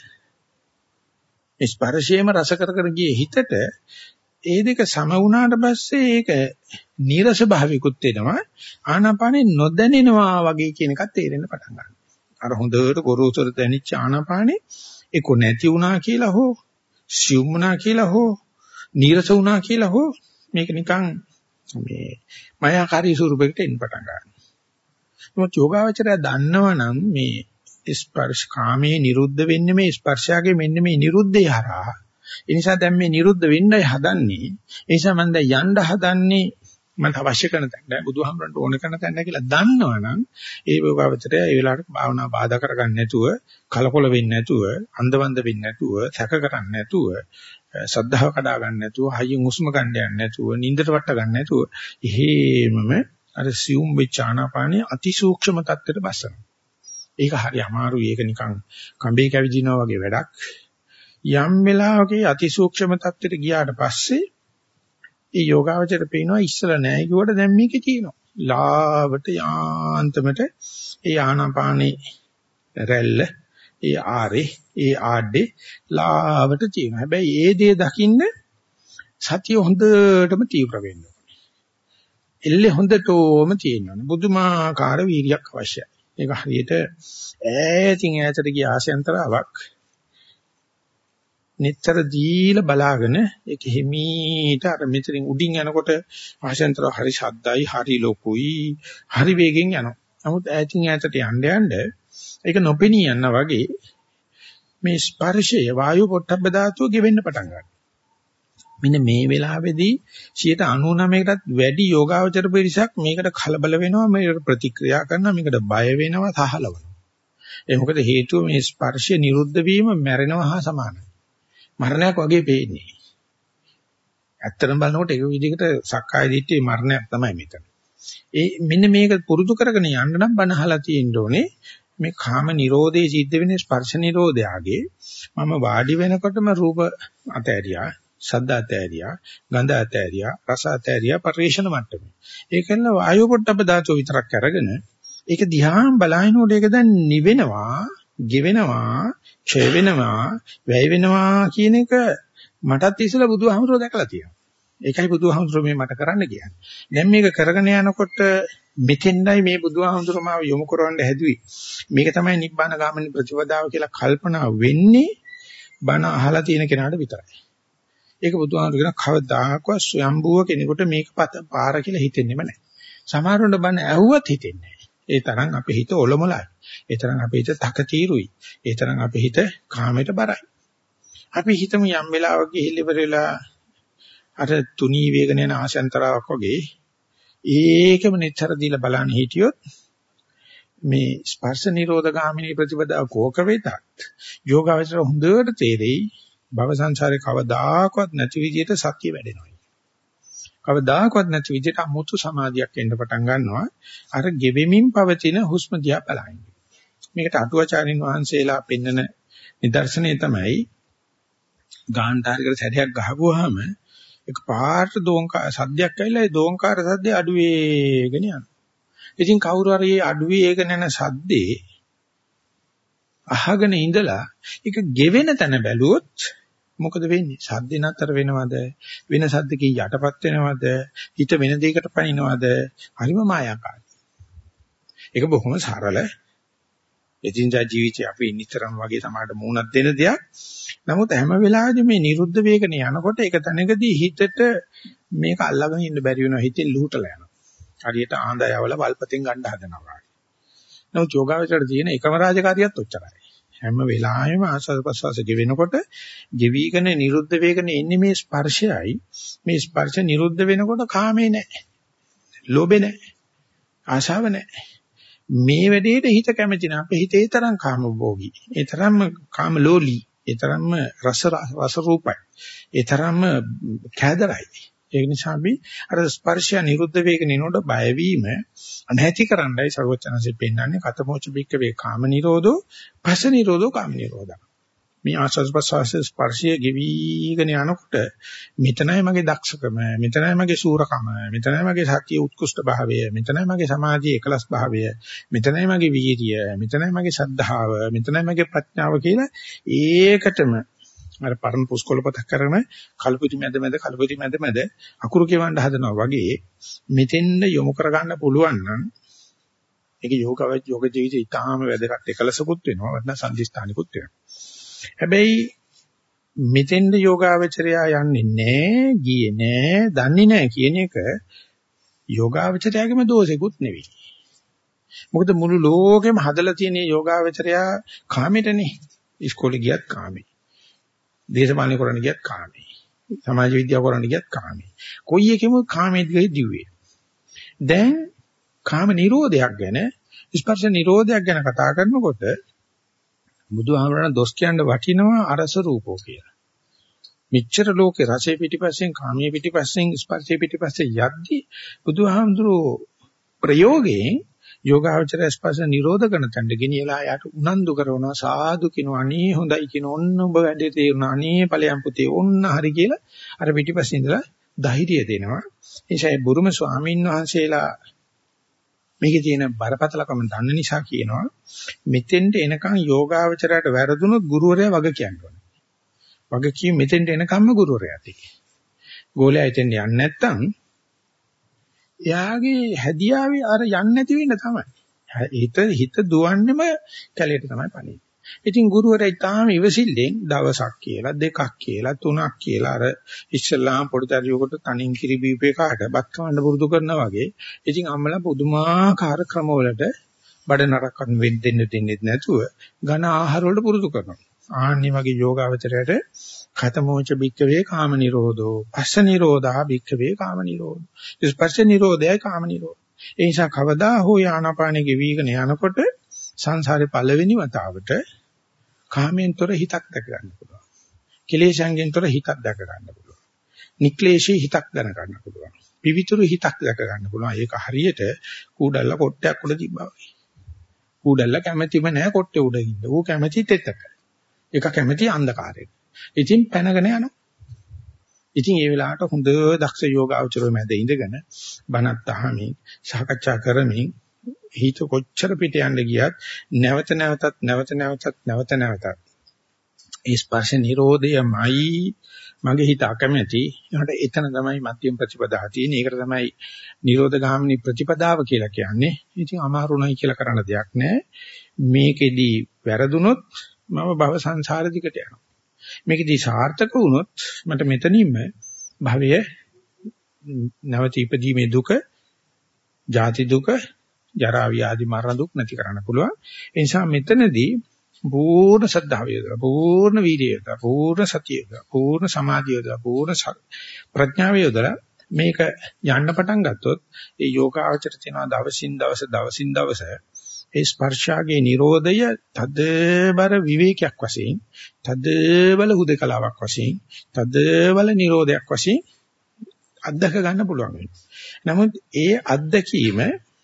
ස්පර්ශයේම රස කර කර ගියේ හිතට ඒ දෙක සම වුණාට පස්සේ ඒක නීරස භාවිකුත් වෙනවා. ආනාපානේ නොදැනෙනවා වගේ කියන එකත් තේරෙන්න පටන් ගන්නවා. අර හොඳට ගොරෝසුර දැනිච්ච ආනාපානේ ඒක නැති වුණා කියලා හෝ සියුම් වුණා කියලා හෝ නීරස වුණා කියලා හෝ මේක නිකන් මේ මායාකාරී ස්වරූපයකට එන්න පටන් ගන්නවා. මොකද යෝගාවචරය දන්නවනම් මේ ස්පර්ශ කාමයේ නිරුද්ධ වෙන්නේ මේ ස්පර්ශයගේ මෙන්න මේ නිරුද්ධය හරහා. ඒ නිසා දැන් මේ නිරුද්ධ වෙන්නයි හදන්නේ. ඒ නිසා මම දැන් යන්න හදන්නේ මට අවශ්‍ය කරන තැන බුදුහාමරන්ට ඕන කරන තැන කියලා දන්නවනම් ඒ යෝගාවචරය ඒ වෙලාවට භාවනා බාධා කරගන්න නැතුව, කලකොල වෙන්නේ නැතුව, අන්ධවන්ද වෙන්නේ නැතුව, සැක කරන්නේ නැතුව, සද්ධාව කඩා ගන්න නැතුව, හයියෙන් හුස්ම ගන්න යන්නේ නැතුව, නින්දට වට ගන්න නැතුව, එහෙමම අර සියුම් වෙච්ච ආනාපානිය අතිසූක්ෂම තත්ත්වයට බස්සනවා. ඒක හරි අමාරුයි. ඒක නිකන් කඹේ කැවිදිනවා වගේ වැඩක්. යම් වෙලාවක අතිසූක්ෂම තත්ත්වයට ගියාට පස්සේ ඒ යෝගාවචර පේනවා ඉස්සලා නැහැ කිව්වට දැන් මේකේ තියෙනවා. ලාවට යාන්තමට ඒ ආනාපානේ රැල්ල, ඒ ආරේ, ඒ ආඩේ ලාවට තියෙනවා. හැබැයි ඒ දේ දකින්න සතිය හොඳටම තීව්‍ර වෙන්න ඕනේ. එල්ලේ හොඳටම තියෙනවා. බුදුමාකාර වීර්යයක් අවශ්‍යයි. ඒක හරියට ඈතින් ඈතට ගිය ආශයන්තරාවක් නිතර දීලා බලාගෙන ඒක හිමීට අර මෙතනින් උඩින් යනකොට ආශයන්තර හරි ශබ්දයි, හරි ලොකුයි, හරි වේගෙන් යනවා. නමුත් ඈතින් ඈතට යන්න යන්න ඒක නොපෙනී යනවා වගේ මේ ස්පර්ශය වායු පොට්ටබ්බ ධාතුව ගෙවෙන්න පටන් ගන්නවා. මෙන්න මේ වෙලාවේදී සියයට අනූනවයකටත් වැඩි යෝගාවචර පිරිසක් මේකට කලබල වෙනවා, මේකට ප්‍රතික්‍රියා කරනවා, මේකට බය වෙනවා, සහලවනවා. ඒ මොකද හේතුව මේ ස්පර්ශය නිරුද්ධ වීම මැරෙනවා හා සමානයි. මරණයක් වගේ පේන්නේ. ඇත්තටම බලනකොට ඒක විදිහකට සක්කාය දිට්ඨියේ මරණයක් තමයි මෙතන. ඒ මෙන්න මේක පුරුදු කරගෙන යන්න නම් බණ අහලා තියෙන්න ඕනේ. මේ කාම නිරෝධයේ සිද්ධ වෙන ස්පර්ශ නිරෝධයගේ මම වාඩි වෙනකොටම රූප අතෑරියා, ශබ්ද අතෑරියා, ගන්ධ අතෑරියා, රස අතෑරියා පරිේශන මට්ටමේ. ඒකෙන් වායු පොට්ටබ්බ ධාතුව විතරක් අරගෙන ඒක දිහාම බලනකොට ඒක දැන් නිවෙනවා, ගෙවෙනවා, ක්ෂය වෙනවා, වැය වෙනවා කියන එක මටත් ඉස්සෙල්ලා බුදුහාමුදුරුවෝ දැකලා තියෙනවා. ඒකයි බුදුහාමුදුරුවෝ මේ මට කරන්න කියන්නේ. දැන් මේක කරගෙන යනකොට මෙතෙන්දයි මේ බුදුහාමුදුරුවෝ මාව යොමු කරවන්න හැදුවේ. මේක තමයි නිබ්බාන ගාමිනී ප්‍රතිපදාව කියලා කල්පනා වෙන්නේ බණ අහලා තියෙන කෙනාට විතරයි. ඒක බුදුහාමුදුරුවෝ කියන කවදාකවත් ස්වයම්බුව කෙනෙකුට මේක පාර කියලා හිතෙන්නේම නැහැ. සමහරවිට බණ ඇහුවත් හිතෙන්නේ නැහැ. ඒ තරම් අපේ හිත ඔලොමලයි. ඒ තරම් අපේ හිත තකතිරුයි. ඒ තරම් අපේ හිත කාමයට බරයි. අපි හිතමු යම් වෙලාවක ගිහිල්ලා ඉවරලා අර තුනී වේගන යන ආශයන්තරාවක් වගේ ඒකම නිතර දීලා බලන්න හිටියොත් මේ ස්පර්ශ නිරෝධ ගාමිනී ප්‍රතිපදාව කෝක වේතත් යෝගාවචර හොඳට තේරෙයි භව සංසාරේ කවදාකවත් නැති විදිහට සත්‍ය වැඩෙනවා. කවදාකවත් නැති විදිහට අමුතු සමාධියක් එන්න පටන් ගන්නවා. අර ගෙවෙමින් පවතින හුස්ම දිහා බලන්න. මේකට අටුවාචාරින් වහන්සේලා පෙන්නන නිදර්ශනය තමයි ගාන්ටාරයකට සැරයක් ගහපුවාම එක පාට දෝංකාර සද්දයක් ඇවිල්ලා ඒ දෝංකාර සද්දේ අඩු වේගෙන යනවා. ඉතින් කවුරු හරි මේ අඩු වේගෙන යන සද්දේ අහගෙන ඉඳලා ඒක ගෙවෙන තැන බැලුවොත් මොකද වෙන්නේ? සද්දේ නතර වෙනවද? වෙන සද්දකින් යටපත් වෙනවද? හිත වෙන දෙයකට පනිනවද? හරිම මායාකාරයි. ඒක බොහොම සරල. එදිනදා ජීවිතේ අපි නිතරම වගේ සමාඩ මූණක් දෙන දෙයක්. නමුත් හැම වෙලාවෙදී මේ නිරුද්ධ වේගන යනකොට ඒක තැනකදී හිතට මේක අල්ලගෙන ඉන්න බැරි වෙනවා. හිතෙන් ලුහුටලා යනවා. හරියට ආන්දයවල වල්පතෙන් ගන්න හදනවා. නමුත් යෝගාවචරයට තියෙන එකම රාජකාරියත් ඔච්චරයි. හැම වෙලාවෙම ආස්වාද ප්‍රසවාස ගෙවෙනකොට ගෙවිගෙන නිරුද්ධ වේගන එන්නේ මේ ස්පර්ශයයි. මේ ස්පර්ශ නිරුද්ධ වෙනකොට කාමේ නැහැ. ලෝභේ නැහැ. ආශාව නැහැ. මේ වැඩේට හිත කැමති නැහැ. අපේ හිතේ තරම් කාමභෝගී. ඒ තරම්ම කාමලෝලී. ඒ තරම්ම රස රස රූපයි. ඒ තරම්ම කැදරයි. ඒ නිසා අපි අර ස්පර්ශය නිරුද්ධ වේගන නෝඩ බය වීම නැති කරන්නයි සර්වචනසේ පෙන්නන්නේ කතමෝච බික්ක වේ කාම නිරෝධෝ පස නිරෝධෝ කාම නිරෝධා. මේ ආස්වාද ප්‍රසවාස ස්පර්ශය ගෙවිගෙන යනකොට මෙතනයි මගේ දක්ෂකම, මෙතනයි මගේ සූරකම, මෙතනයි මගේ සත්‍ය උත්කෘෂ්ඨ භාවය, මෙතනයි මගේ සමාධියේ එකලස් භාවය, මෙතනයි මගේ වීර්යය, මෙතනයි මගේ ශ්‍රද්ධාව, මෙතනයි මගේ ප්‍රඥාව කියලා ඒකටම අර පරම පුස්කොළපතක් කරන කල්පිටි මැද මැද කල්පිටි මැද මැද අකුරු කියවන්න හදනවා වගේ මෙතෙන්ද යොමු කරගන්න පුළුවන් නම් ඒක යෝගවත් යෝග ජීවිතය ඉතාම වැදගත් එකලසකුත් වෙනවා වත්නා සම්දිස්ථානිකුත් වෙනවා. හැබැයි මෙතෙන්ද යෝගාවචරයා යන්නේ නැහැ, ගියේ නැහැ, දන්නේ නැහැ කියන එක යෝගාවචරයාගේම දෝෂෙකුත් නෙවෙයි. මොකද මුළු ලෝකෙම හදලා තියෙන යෝගාවචරයා කාමෙටනේ. ඉස්කෝලේ ගියත් කාමේ. දේශපාලනය කරන්න ගියත් කාමේ. සමාජ විද්‍යාව කරන්න ගියත් කාමේ. කොයි එකෙම කාමයේ දිගේ දිව්වේ. දැන් කාම නිරෝධයක් ගැන, ස්පර්ශ නිරෝධයක් ගැන කතා කරනකොට බුදුහාමරණ දොස් කියන්න වටිනවා අරස රූපෝ කියලා. මෙච්චර ලෝකේ රසයේ පිටිපස්සෙන්, කාමයේ පිටිපස්සෙන්, ස්පර්ශයේ පිටිපස්සෙන් යද්දි බුදුහාමුදුරෝ ප්‍රයෝගයෙන් යෝගාවචර ස්පර්ශ නිරෝධ කරන තැනට ගෙනියලා යාට උනන්දු කරනවා, සාදු කියනවා, අනේ හොඳයි කියන ඔන්න ඔබ වැඩේ තේරුණා, අනේ ඵලයන් පුතේ ඔන්න හරි කියලා අර පිටිපස්සේ ඉඳලා ධෛර්යය දෙනවා. ඒ නිසා බුරුම ස්වාමීන් වහන්සේලා මේකේ තියෙන බරපතලකම දන්න නිසා කියනවා මෙතෙන්ට එනකන් යෝගාවචරයට වැරදුනොත් ගුරුවරයා වග කියන්න ඕනේ. වග කිය මෙතෙන්ට එනකම්ම ගුරුවරයා තියෙන්නේ. ගෝලයා එතෙන් යන්නේ නැත්තම් එයාගේ හැදියාවේ අර යන්නේ නැති වෙන්න තමයි. හිත හිත දුවන්නේම කැලේට තමයි පණින්නේ. ඉතින් ගුරුවරයා ඊටාම ඉවසිල්ලෙන් දවසක් කියලා, දෙකක් කියලා, තුනක් කියලා අර ඉස්සල්ලාම පොඩි දරුවෙකුට තනින් කිරි බීපේ කාට බත් කවන්න පුරුදු කරනවා වගේ. ඉතින් අම්මලා පුදුමාකාර ක්‍රමවලට බඩ නරක වෙන්න දෙන්න දෙන්නේ නැතුව ඝන ආහාර වලට පුරුදු කරනවා. ආන්නේ වගේ යෝගාවචරයට khatamocha bhikkave kama nirodho පස්ස නිරෝධා bhikkave kama nirodho ස්පර්ශ නිරෝධයයි කාම නිරෝධය. ඒ නිසා කවදා හෝ ආනාපානෙ ගෙවිගෙන යනකොට සංසාරේ පළවෙනි වතාවට කාමෙන්තර හිතක් දැක ගන්න පුළුවන්. කෙලෙසංගෙන්තර හිතක් දැක ගන්න පුළුවන්. නික්ලේශී හිතක් දැන ගන්න පුළුවන්. පිවිතුරු හිතක් දැක ගන්න පුළුවන්. ඒක හරියට කූඩල්ල කොට්ටයක් උඩ තිබ්බා වගේ. කූඩල්ල කැමැතිම නැහැ කොට්ටේ උඩ ඉන්න. ඌ කැමැති තෙතක. ඒක කැමැති අන්ධකාරයට. ඉතින් පැනගෙන යනවා. ඉතින් ඒ වෙලාවට හොඳ දක්ෂ යෝගාචරය මැද ඉඳගෙන බණත් අහමින් සාකච්ඡා කරමින් හිත කොච්චර පිට යන්න ගියත් නැවත නැවතත් නැවත නැවතත් නැවත නැවතත් ඒ ස්පර්ශ නිරෝධයමයි මගේ හිත අකමැති. ඒකට එතන තමයි මධ්‍යම ප්‍රතිපදාව තියෙන්නේ. ඒකට තමයි නිරෝධ ගාමිනී ප්‍රතිපදාව කියලා කියන්නේ. ඉතින් අමාරුණයි කියලා කරන්න දෙයක් නැහැ. මේකෙදි වැරදුනොත් මම භව සංසාර දිකට යනවා. මේකෙදි සාර්ථක වුණොත් මට මෙතනින්ම භවය නැවත ඉපදීමේ දුක, ජාති දුක, ජරා ව්‍යාධි මරණ දුක් නැති කරන්න පුළුවන්. ඒ නිසා මෙතනදී පූර්ණ ශ්‍රද්ධාව යොදලා, පූර්ණ වීර්යය යොදලා, පූර්ණ සතිය යොදලා, පූර්ණ සමාධිය යොදලා, පූර්ණ ප්‍රඥාව යොදලා මේක යන්න පටන් ගත්තොත් ඒ යෝගාචර තියෙනවා දවසින් දවස දවසින් දවස ඒ ස්පර්ශාගේ Nirodhaය තදබර විවේකයක් වශයෙන්, තදබල හුදකලාවක් වශයෙන්, තදබල Nirodhaයක් වශයෙන් අත්දක ගන්න පුළුවන් වෙනවා. නමුත් ඒ අත්දැකීම,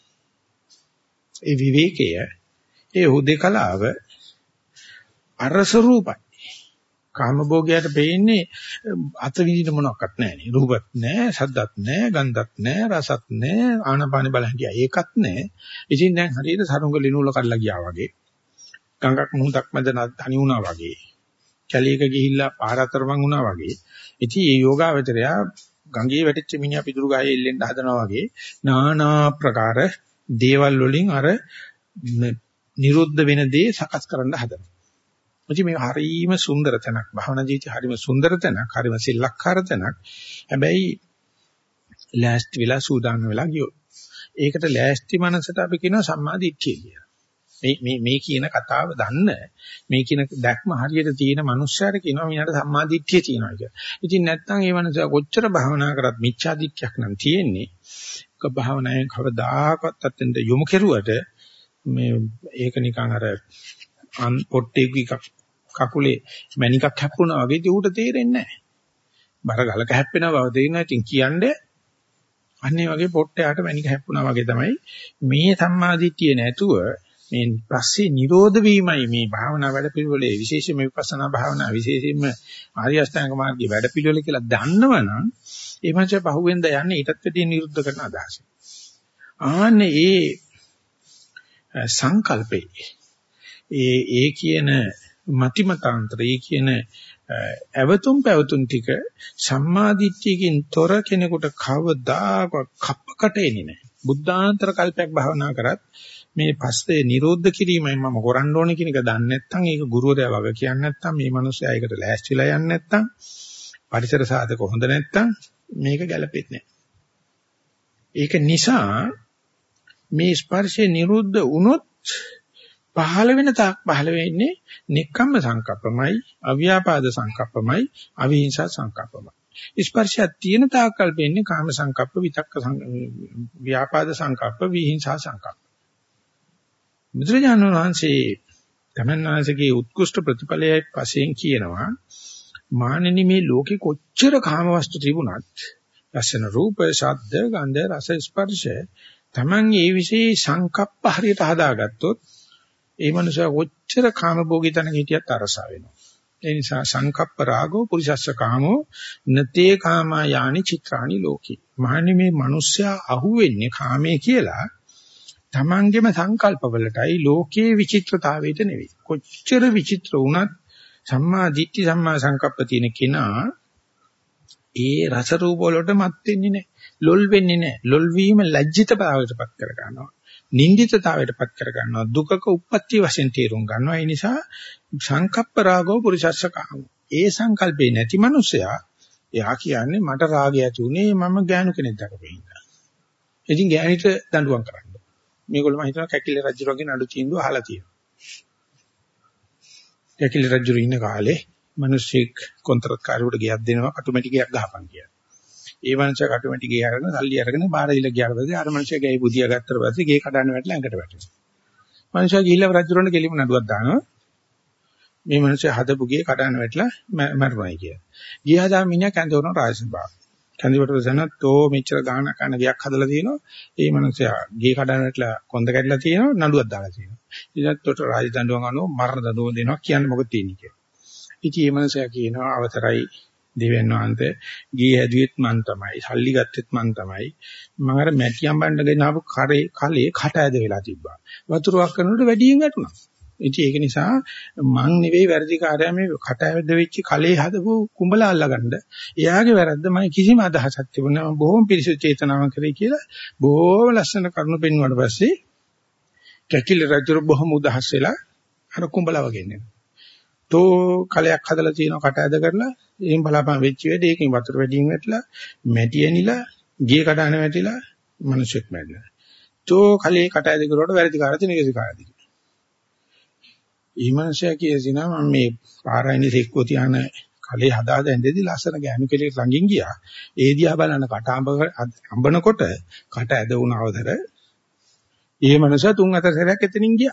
ඒ විවේකය, ඒ හුදකලාව අරස රූපයි. කාමභෝගයට වෙන්නේ අත විඳින මොනක්වත් නැහැ නේ. රූපත් නැහැ, ශබ්දත් නැහැ, ගන්ධත් නැහැ, රසත් නැහැ, ආනපාන බලන් ගියා. ඒකත් නැහැ. ඉතින් දැන් හරියට සරුංග ලිනූල කඩලා ගියා වගේ. ගඟක් මුහුදක් මැද තනි වුණා වගේ. කැලේක ගිහිල්ලා පාර අතරමං වුණා වගේ. ඉතින් මේ යෝගාවචරයා ගඟේ වැටිච්ච මිනිහා පිටුරු ගහේ එල්ලෙන්න හදනවා වගේ নানা ප්‍රකාර දේවල් වලින් අර නිරුද්ධ වෙන දේ සකස් කරන්න හදනවා. මොකද මේක හරීම සුන්දර තැනක්. භවනා ජීවිතේ හරීම සුන්දර තැනක්, හරීම සිල්ලක්කාර තැනක්. හැබැයි ලෑස්ති වෙලා සූදානම් වෙලා ගියොත්. ඒකට ලෑස්ති මනසට අපි කියනවා සම්මාදිට්ඨිය කියලා. මේ මේ මේ කියන කතාව දන්න, මේ කියන දැක්ම හරියට තියෙන මනුස්සයර කියනවා මීනට සම්මාදිට්ඨිය තියෙනවා කියලා. ඉතින් නැත්නම් ඒ මනුස්සයා කොච්චර භවනා කරත් මිච්ඡාදිට්ඨියක් නම් තියෙන්නේ. ඒක භවනායෙන් කවදාකවත් අතෙන්ට යොමු කෙරුවට මේ ඒක නිකන් අර අන් පොට්ටේක කකුලේ මණිකක් හැප්පුණා වගේ ඌට තේරෙන්නේ නැහැ. බර ගලක හැප්පෙනා බව තේරෙනවා. ඉතින් කියන්නේ අන්නේ වගේ පොට්ටයට මණික හැප්පුණා වගේ තමයි මේ සම්මාදිට්ඨිය නැතුව මේ පස්සේ නිරෝධ වීමයි මේ භාවනා වැඩපිළිවෙලේ විශේෂයෙන්ම විපස්සනා භාවනා විශේෂයෙන්ම ආර්ය අෂ්ටාංග මාර්ගයේ වැඩපිළිවෙල කියලා දන්නවනම් ඒ මනස පහුවෙන්ද යන්නේ ඊටත් වැඩිය නිරුද්ධ කරන අදහස. ආන්නේ ඒ සංකල්පේ ඒ ඒ කියන මතිමතාන්තර ඒ කියන අවතුම් පැවතුම් ටික සම්මාදිට්ඨියකින් තොර කෙනෙකුට කවදාකවත් කප්පකට එන්නේ නැහැ. බුද්ධාන්තර කල්පයක් භාවනා කරත් මේ පස්සේ නිරෝධ කිරීමයි මම කරන්න ඕනේ කියන එක දන්නේ නැත්නම් ඒක ගුරුවරයා වගේ කියන්නේ නැත්නම් මේ මිනිස්සයා ඒකට ලෑස්තිලා යන්නේ නැත්නම් පරිසර සාධක හොඳ නැත්නම් මේක ගැලපෙන්නේ නැහැ. ඒක නිසා මේ ස්පර්ශේ නිරුද්ධ වුණොත් පහළ වෙන තාක් පහළ වෙන්නේ නික්කම්ම සංකප්පමයි, අව්‍යාපාද සංකප්පමයි, අවිහිංසා සංකප්පමයි. ස්පර්ශය තියෙන තාක් කල් වෙන්නේ කාම සංකප්ප, විතක්ක ව්‍යාපාද සංකප්ප, විහිංසා සංකප්ප. බුදුරජාණන් වහන්සේ තමන්වහන්සේගේ උත්කෘෂ්ඨ ප්‍රතිඵලයේ පසෙන් කියනවා මානෙනි මේ ලෝකේ කොච්චර කාම වස්තු තිබුණත් ලස්සන රූප, ශබ්ද, ගන්ධ, රස, ස්පර්ශ තමන් ඒ විශේෂ සංකප්ප හරියට හදාගත්තොත් ඒ මනුස්සයා කොච්චර කාම භෝගී තැනක හිටියත් අරසා වෙනවා. ඒ නිසා සංකප්ප රාගෝ පුරිසස්ස කාමෝ නතේ කාමා යානි චිත්‍රාණි ලෝකේ. මහන්නේ මේ මනුස්සයා අහුවෙන්නේ කාමයේ කියලා තමන්ගේම සංකල්පවලටයි ලෝකයේ විචිත්‍රතාවයට නෙවෙයි. කොච්චර විචිත්‍ර වුණත් සම්මා දිට්ඨි සම්මා සංකප්ප තියෙන කෙනා ඒ රස රූප වලට මත් වෙන්නේ නැහැ. ලොල් වෙන්නේ නැහැ. ලොල් වීම ලැජ්ජිත භාවයටපත් කර ගන්නවා. නින්දිතතාවයටපත් කර ගන්නවා. දුකක උප්පත්ති වශයෙන් තේරුම් ගන්නවා. ඒ නිසා සංකප්ප රාගෝ පුරිසස්ස කාමෝ. ඒ සංකල්පේ නැති මිනිසයා එයා කියන්නේ මට රාගය ඇති උනේ මම ගෑනු කෙනෙක් දැකපෙන්න. ඉතින් ගෑනිට දඬුවම් කරන්න. මේගොල්ලෝ මම හිතනවා කැකිලි රජුගේ නඩු තීන්දුව අහලා තියෙනවා. කැකිලි රජු ඉන්න කාලේ මිනිස්සෙක් කොන්ත්‍රාත්කාරයෙකුට ගියක් දෙනවා කටුමැටි ගියක් ගහපන් කියලා. ඒ මනුස්සයා කටුමැටි ගේ අරගෙන සල්ලි අරගෙන බාර දීලා ගියාට පස්සේ අර මනුස්සයා ගේ බුදියා ගත්තට පස්සේ ගේ කඩන්න වැටලා ඇඟට වැටෙනවා. මනුස්සයා ගිහිල්ලා රජුරන්ට කෙලිම නඩුවක් දානවා. මේ මනුස්සයා හදපු ගේ කඩන්න වැටලා මරණයි කියලා. ගියා දාම මිනිහා කැඳවන රාජසභාව. කැඳවට සනත් තෝ මෙච්චර ගාන කන ගයක් හදලා තියෙනවා. ඒ මනුස්සයා ගේ කඩන්න වැටලා කොන්ද කැඩලා තියෙනවා නඩුවක් දාලා තියෙනවා. ඊටත් උට රාජ දඬුවම් අනුව මරණ දඬුවම් දෙනවා කියන්නේ මොකද තියෙන්නේ කියලා. ඉතින් මේ මනුස්සයා කියනවා අවතරයි දෙවියන් වහන්සේ ගේ හැදුවෙත් මන් තමයි සල්ලි ගත්තෙත් මන් තමයි මම අර මැටි අඹන්න ගෙන ආපු කරේ කලේ කට ඇද වෙලා තිබ්බා වතුරක් කරනකොට වැඩියෙන් වැටුණා ඉතින් ඒක නිසා මං නෙවෙයි වැරදිකාරයා මේ කට ඇවද වෙච්ච කලේ හදපු කුඹලා අල්ලගන්න. එයාගේ වැරද්ද මම කිසිම අදහසක් තිබුණේ නැහැ. මම බොහොම පිරිසිදු චේතනාවක් කරේ කියලා බොහොම ලස්සන කරුණු පෙන්වුවාට පස්සේ කැකිල රජු බොහොම උදහස් වෙලා අර කුඹලා වගේ නේ. තෝ කලයක් හදලා තියෙනවා කට ඇද කරලා එහෙන් බලාපන් වෙච්ච වෙලේ ඒකෙන් වතුර වැඩියෙන් වැටලා මැටි ඇනිලා ගිය කඩන වැටිලා මිනිස්සෙක් මැරිලා. තෝ කලේ කට ඇද කරුවට වැරදිකාරද නෙගසිකාරද. ඊමණශය කියසිනා මම මේ පාරයිනි සෙක්කෝ තියාන කලේ හදාද ඇඳෙදි ලස්සන ගෑනු කෙලෙක් ළඟින් ගියා. ඒ දිහා බලන කට අඹ අඹනකොට කට ඇද වුණවතර ඒ මනුස්සයා තුන් හතර සැරයක් එතනින් ගියා.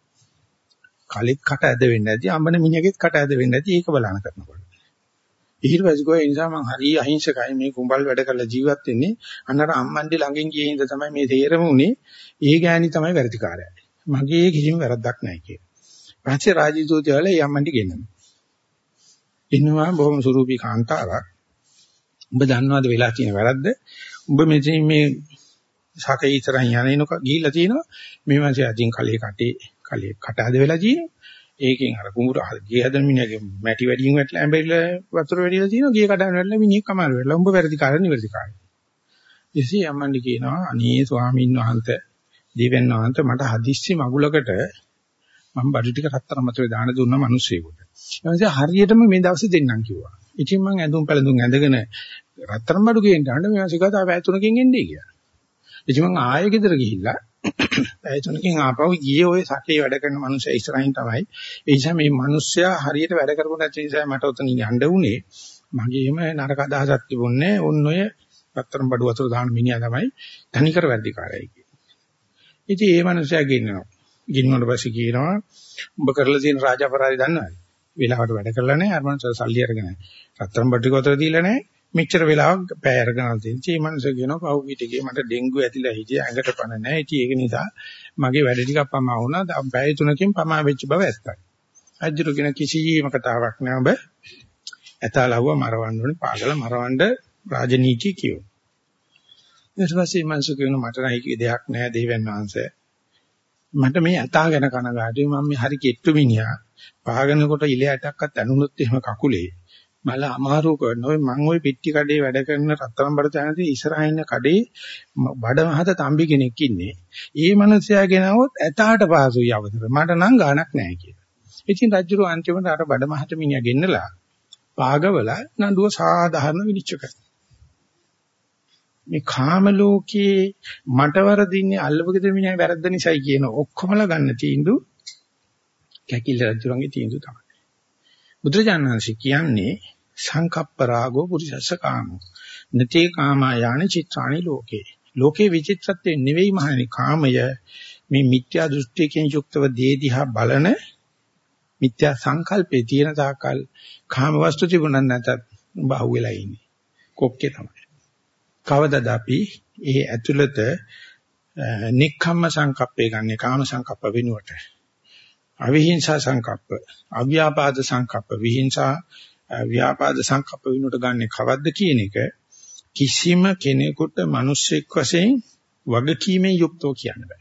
කලෙත් කට ඇද වෙන්නේ නැති අඹන මිනිහගෙත් කට ඇද වෙන්නේ නැති ඒක බලන කරනකොට. ඊට පස්සේ ගෝය නිසා මම හරි අහිංසකයි මේ කුඹල් වැඩ කරලා ජීවත් වෙන්නේ. අන්නර අම්මන්ඩි ළඟින් ගියේ හින්දා තමයි මේ තේරෙම උනේ. ඒ ගෑණි තමයි වැරදිකාරයා. මගේ කිසිම වැරද්දක් නැහැ කියලා. පස්සේ රාජීදූතය වල යම්මන්ටි ගෙන්නනවා. ඉන්නවා බොහොම සුරූපී කාන්තාවක්. උඹ දන්නවද වෙලා තියෙන වැරද්ද? උඹ මෙතන මේ සකේ ඉතරන් යන්නේනක ගිහිල්ලා තියෙනවා. මේ මාසේ අදින් කලේ කටේ කලේ කට හද වෙලා තියෙනවා. ඒකෙන් අර කුඹුර ගේ හදන මිනිහගේ මැටි වැඩියෙන් වැටලා ඇඹරිලා වතුර වැඩිලා තියෙනවා. ගේ කඩන වැටලා මිනිහ කමාර වෙලා. උඹ වැරදිකාරය නිවැරදිකාරය. ඉතින් යම්මන්ටි කියනවා අනේ ස්වාමීන් වහන්සේ දීවෙන් වහන්සේ මට හදිස්සි මගුලකට මම බඩු ටික රත්තරන් මතුවේ දාන දුන්නා මිනිස්සෙකුට. ඒ නිසා හරියටම මේ දවසේ දෙන්නම් කිව්වා. ඉතින් මම ඇඳුම් පැළඳුම් ඇඳගෙන රත්තරන් බඩු ගේන්න යන්න මේ සිකතා පැය තුනකින් එන්නේ කියලා. ඉතින් මම ආයෙ ගෙදර ගිහිල්ලා පැය තුනකින් ආපහු ගියේ ওই සකේ වැඩ කරන මිනිස්සු ඉස්සරහින් තමයි. ඒ නිසා මේ මිනිස්සයා හරියට වැඩ කරපු නැති නිසා මට උතන යන්න උනේ. මගේම නරක අදහසක් තිබුණේ ඔන්න ඔය රත්තරන් බඩු වතුර දාන මිනිහා තමයි තනිකර වැඩිකාරයයි කියන්නේ. ඉතින් ඒ මිනිස්සයා ගෙන්නනවා. ගින්නුවට පස්සේ කියනවා උඹ කරලා තියෙන රාජාපරාධය දන්නවද? වෙලාවට වැඩ කරලා නැහැ. අර මනුස්සයා සල්ලි අරගෙන රත්තරන් බඩු කොතර දීලා නැහැ. මෙච්චර වෙලාවක් පැය අරගෙන තියෙන. ඒ මනුස්සයා කියනවා පහු පිටිගේ මට ඩෙන්ගු ඇතිලා හිටියේ ඇඟට පණ නැහැ. ඉතින් ඒක නිසා මගේ වැඩ ටිකක් පමා වුණා. පැය තුනකින් පමා වෙච්ච බව ඇත්තයි. අජිරු කියන කිසිම කතාවක් නෑ ඔබ. ඇතාලවුව මරවන්න ඕනේ. පාගල මරවන්න රාජනීති කියෝ. ඊට පස්සේ මනුස්සයා කියනවා මට නයි දෙයක් නැහැ දෙවියන් වහන්සේ. මට මේ ඇතා ගැන කනගාටුයි මම මේ හරි කෙට්ටු මිනිහා පහගෙනකොට ඉලයටක්වත් ඇනුනොත් එහෙම කකුලේ මල අමාරු කරනවා මම ওই පිටි කඩේ වැඩ කරන රත්තරන් බඩ තැනදී ඉස්සරහින් ඉන්න කඩේ බඩ මහත තම්බි කෙනෙක් ඉන්නේ. ඒ මනුස්සයා ගෙනවොත් ඇතාට පාසුයි අවතර මට නම් ගාණක් නැහැ කියලා. ඉතින් රජුරු අන්තිමට අර බඩ මහත මිනිහා ගෙන්නලා පාගවල නඩුව සාධාරණ විනිශ්චය කරනවා. මේ කාම ලෝකයේ මට වරදින්නේ අල්ලපගෙද මිනිහා වැරද්ද නිසායි කියන ඔක්කොමලා ගන්න තීන්දුව කැකිල රජුරන්ගේ තීන්දුව තමයි. බුදුජානනාංශ කියන්නේ සංකප්ප රාගෝ පුරිසස්ස කාමෝ. නතේ කාමයාන චිත්‍රාණි ලෝකේ. ලෝකේ විචිත්‍රත්වය නෙවෙයි මහණනි කාමය මේ මිත්‍යා දෘෂ්ටියකින් යුක්තව දේ දිහා බලන මිත්‍යා සංකල්පේ තියෙන තාකල් කාම වස්තු තිබුණා නැතත් බහුවෙලා ඉන්නේ. කොක්කේ තමයි. කවදද අපි ඒ ඇතුළත නික්ඛම්ම සංකප්පේ ගන්න කාම සංකප්ප වෙනුවට අවිහිංසා සංකප්ප අව්‍යාපාද සංකප්ප විහිංසා ව්‍යාපාද සංකප්ප වෙනුවට ගන්න කවද්ද කියන එක කිසිම කෙනෙකුට මිනිස්සෙක් වශයෙන් වගකීමෙන් යුක්තව කියන්න බෑ.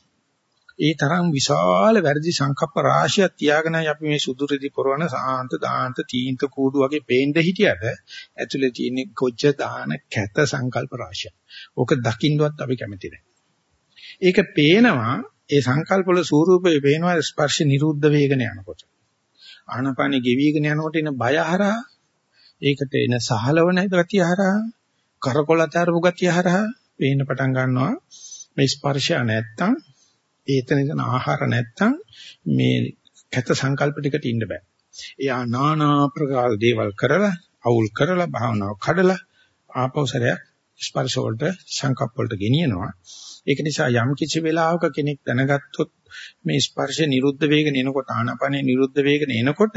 ඒ තරම් විශාල වැරදි සංකප්ප රාශියක් තියාගෙනයි අපි මේ සුදුරිදි පොරවන සාන්ත දාන්ත තීන්ත කූඩු වගේ පේන්න හිටියට ඇතුලේ තියෙන කොච්ච දාන කැත සංකල්ප රාශිය. ඕක දකින්නවත් අපි කැමති නැහැ. ඒක පේනවා ඒ සංකල්ප වල ස්වරූපේ පේනවා ස්පර්ශ නිරුද්ධ වේගන යනකොට. ආනපානෙ ගෙවිගෙන යනකොට එන බය හරහා ඒකට එන සහලවන ගතිය හරහා කරකොලතරපු ගතිය හරහා පේන්න පටන් ගන්නවා මේ ස්පර්ශය නැත්තම් ඒතන ඉඳන ආහාර නැත්තම් මේ කැත සංකල්ප ටිකට ඉන්න බෑ. එයා নানা ප්‍රකාර දේවල් කරලා අවුල් කරලා භාවනාව කඩලා ආපෞසරයක් ස්පර්ශ වලට සංකප්ප වලට ගෙනියනවා. ඒක නිසා යම් කිසි වෙලාවක කෙනෙක් දැනගත්තොත් මේ ස්පර්ශ නිරුද්ධ වේගන එනකොට ආනාපානේ නිරුද්ධ වේගන එනකොට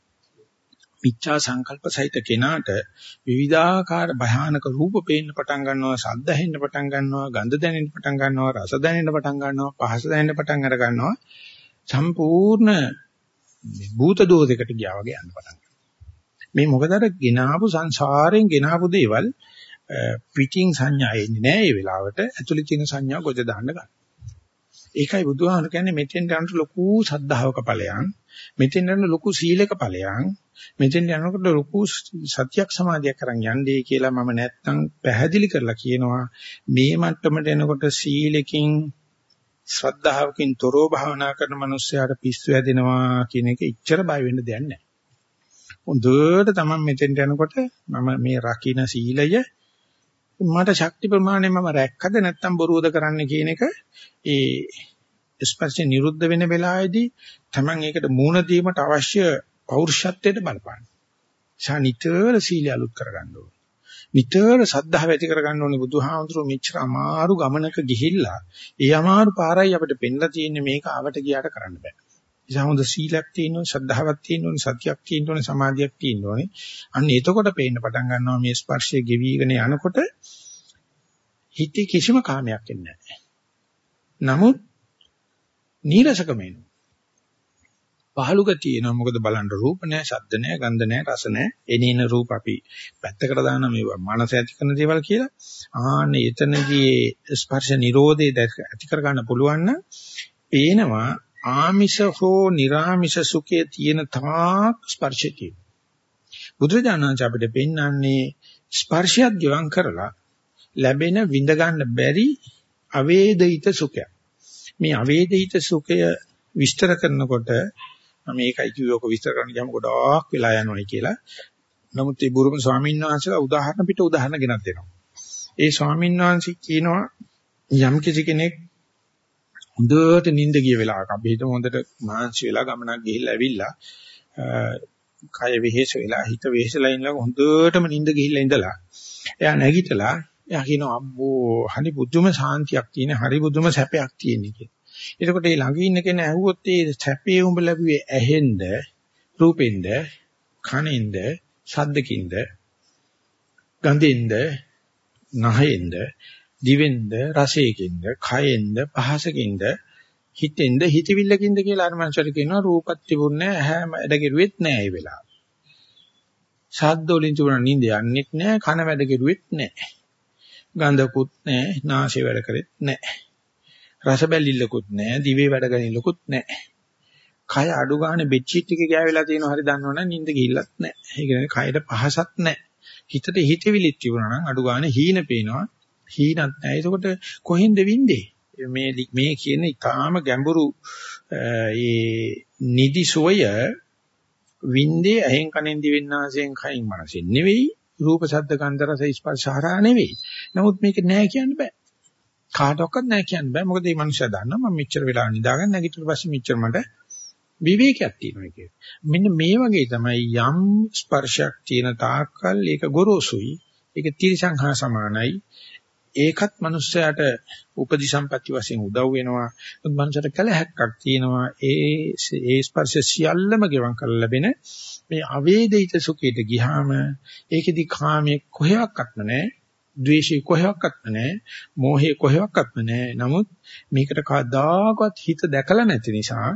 මිච්ඡා සංකල්ප සහිත කෙනාට විවිධාකාර භයානක රූප පේන්න පටන් ගන්නවා, ශබ්ද ඇහෙන්න පටන් ගන්නවා, ගන්ධ දැනෙන්න පටන් ගන්නවා, රස දැනෙන්න පටන් ගන්නවා, පහස දැනෙන්න පටන් අර ගන්නවා. සම්පූර්ණ භූත දෝෂයකට ගියා වගේ යන්න පටන් ගන්නවා. මේ මොකද අර ගෙනාවු සංසාරයෙන් ගෙනාවු දේවල් පිටින් සංඥා එන්නේ නැහැ මේ වෙලාවට. ඇතුළේ තියෙන සංඥා ගොඩ දාන්න ගන්න. ඒකයි බුදුහාමුදුරු කියන්නේ මෙතෙන් යනට ලොකු සද්ධාවක ඵලයන්, මෙතෙන් යන ලොකු සීලක ඵලයන්, මෙතෙන් යනකොට ලොකු සත්‍යක් සමාධියක් කරන් යන්නේ කියලා මම නැත්තම් පැහැදිලි කරලා කියනවා. මේ මට්ටමට එනකොට සීලකින් ශ්‍රද්ධාවකින් තොරව භාවනා කරන මනුස්සයාට පිස්සු හැදෙනවා කියන එක ඉච්චර බය වෙන්න දෙයක් නැහැ. හොඳට තමයි මෙතෙන්ට යනකොට මම මේ රකින්න සීලය මට ශක්ති ප්‍රමාණය මම රැක්කද නැත්නම් බොරුවද කරන්න කියන එක ඒ ස්පර්ශ නිරුද්ධ වෙන වෙලාවේදී Taman ඒකට මූණ දීමට අවශ්‍ය පෞරුෂත්වයට බලපාන. ශානිතර සීලය අලුත් කරගන්න ඕනේ. නිතර සද්ධාව ඇති කරගන්න ඕනේ. බුදුහාමුදුරුවෝ මෙච්චර අමාරු ගමනක ගිහිල්ලා ඒ අමාරු පාරයි අපිට පෙන්නලා තියෙන්නේ මේක ආවට ගියාට කරන්න බෑ. නිසා හොඳ සීලයක් තියෙන්න ඕනේ, ශ්‍රද්ධාවක් තියෙන්න ඕනේ, සතියක් තියෙන්න ඕනේ, සමාධියක් තියෙන්න ඕනේ. අන්න එතකොට පේන්න පටන් ගන්නවා මේ ස්පර්ශය ගෙවිගෙන යනකොට හිතේ කිසිම කාමයක් එන්නේ නැහැ. නමුත් නීරසකම එනවා. පහළු ගතිය එනවා. මොකද බලන්න රූප නැහැ, ශබ්ද නැහැ, ගන්ධ නැහැ, රස නැහැ. එනින රූප අපි පැත්තකට දානවා මේවා මනස ඇති කරන දේවල් කියලා. ආන්නේ එතනදී ස්පර්ශ නිරෝධය ඇති කර ගන්න පුළුවන් නම් පේනවා ආමිෂ හෝ නිර්ආමිෂ සුඛයේ තියෙන තාක් ස්පර්ශය තියෙනවා. බුදුරජාණන් අපිට පෙන්වන්නේ ස්පර්ශයත් ගිවං කරලා ලැබෙන විඳ ගන්න බැරි අවේදිත සුඛය. මේ අවේදිත සුඛය විස්තර කරනකොට මම මේකයි කිව්වක විස්තර කරන්න ගියාම ගොඩාක් වෙලා යනවායි කියලා. නමුත් මේ බුරුම ස්වාමීන් වහන්සේලා උදාහරණ පිට උදාහරණ ගෙනත් දෙනවා. ඒ ස්වාමීන් වහන්සේ කියනවා යම් කිසි කෙනෙක් හොඳට නිින්ද ගිය වෙලාවක අපි හිතමු හොඳට මාංශ වෙලා ගමනක් ගිහිල්ලා ඇවිල්ලා කය වෙහෙස වෙලා හිත වෙහෙසලා ඉන්නලා හොඳටම නිින්ද ගිහිල්ලා ඉඳලා එයා නැගිටලා එයා කියනවා අම්බෝ හරි බුදුම සාන්තියක් තියෙන හරි බුදුම සැපයක් තියෙන කියලා. එතකොට මේ ළඟ ඉන්න කෙනා ඇහුවොත් ඒ සැපේ උඹ ලැබුවේ ඇහෙන්ද රූපෙන්ද කනෙන්ද ශබ්දකින්ද ගන්ධෙන්ද නහයෙන්ද දිවෙන්ද රසයකින්ද කයෙන්ද පහසකින්ද හිතෙන්ද හිතවිල්ලකින්ද කියලා අර මනසට කියනවා රූපත් තිබුණේ නැහැ වැඩ කෙරුවෙත් නැහැ ඒ වෙලාව. ශබ්ද වලින් තිබුණා නින්ද යන්නෙත් නැහැ කන වැඩ කෙරුවෙත් නැහැ. ගන්ධකුත් නැහැ නාසය වැඩ කරෙත් නැහැ. රස බැලිල්ලකුත් නැහැ දිවේ වැඩ ගනිල්ලකුත් නැහැ. කය අඩු ගන්න බෙඩ්ෂීට් එකේ ගෑවිලා තියෙනවා හරි දන්නවනම් නින්ද ගිහිල්ලත් නැහැ. ඒ කියන්නේ කයට පහසක් නැහැ. හිතට හිතවිලිත් තිබුණා නම් අඩු ගන්න හීන පේනවා. හීනත් නැහැ. එතකොට කොහෙන්ද වින්දේ? මේ මේ කියන ඊටාම ගැඹුරු ඒ නිදි සෝය වින්දේ ඇහෙන් කනෙන් දිවෙන් නාසයෙන් කයින් මනසෙන් නෙවෙයි රූප ශබ්ද ගන්ධ රස ස්පර්ශ හරහා නෙවෙයි. නමුත් මේක නෑ කියන්න බෑ. කාටවත් නෑ කියන්න බෑ. මොකද මේ මනුස්සයා දන්නවා මම මෙච්චර වෙලා නිදාගෙන නැගිටිලා පස්සේ මෙච්චර මට විවේකයක් තියෙනවා කියලා. මෙන්න මේ වගේ තමයි යම් ස්පර්ශයක් තියෙන තාක්කල් ඒක ගොරෝසුයි. ඒක තිරසංහා සමානයි. ඒකත් මනුස්සයාට උපදි සම්පatti වශයෙන් උදව් වෙනවා. මොකද මනුස්සයාට කලහක්ක් තියෙනවා. ඒ ඒ ස්පර්ශ සියල්ලම ගෙවම් කරලා ලැබෙන මේ අවේදිත සුඛයට ගියාම ඒකෙදි කාමයේ කොහෙවත්ක්ම නැහැ. ද්වේෂය කොහෙවත්ක්ම නැහැ. මෝහය කොහෙවත්ක්ම නැහැ. නමුත් මේකට කවදාකවත් හිත දැකලා නැති නිසා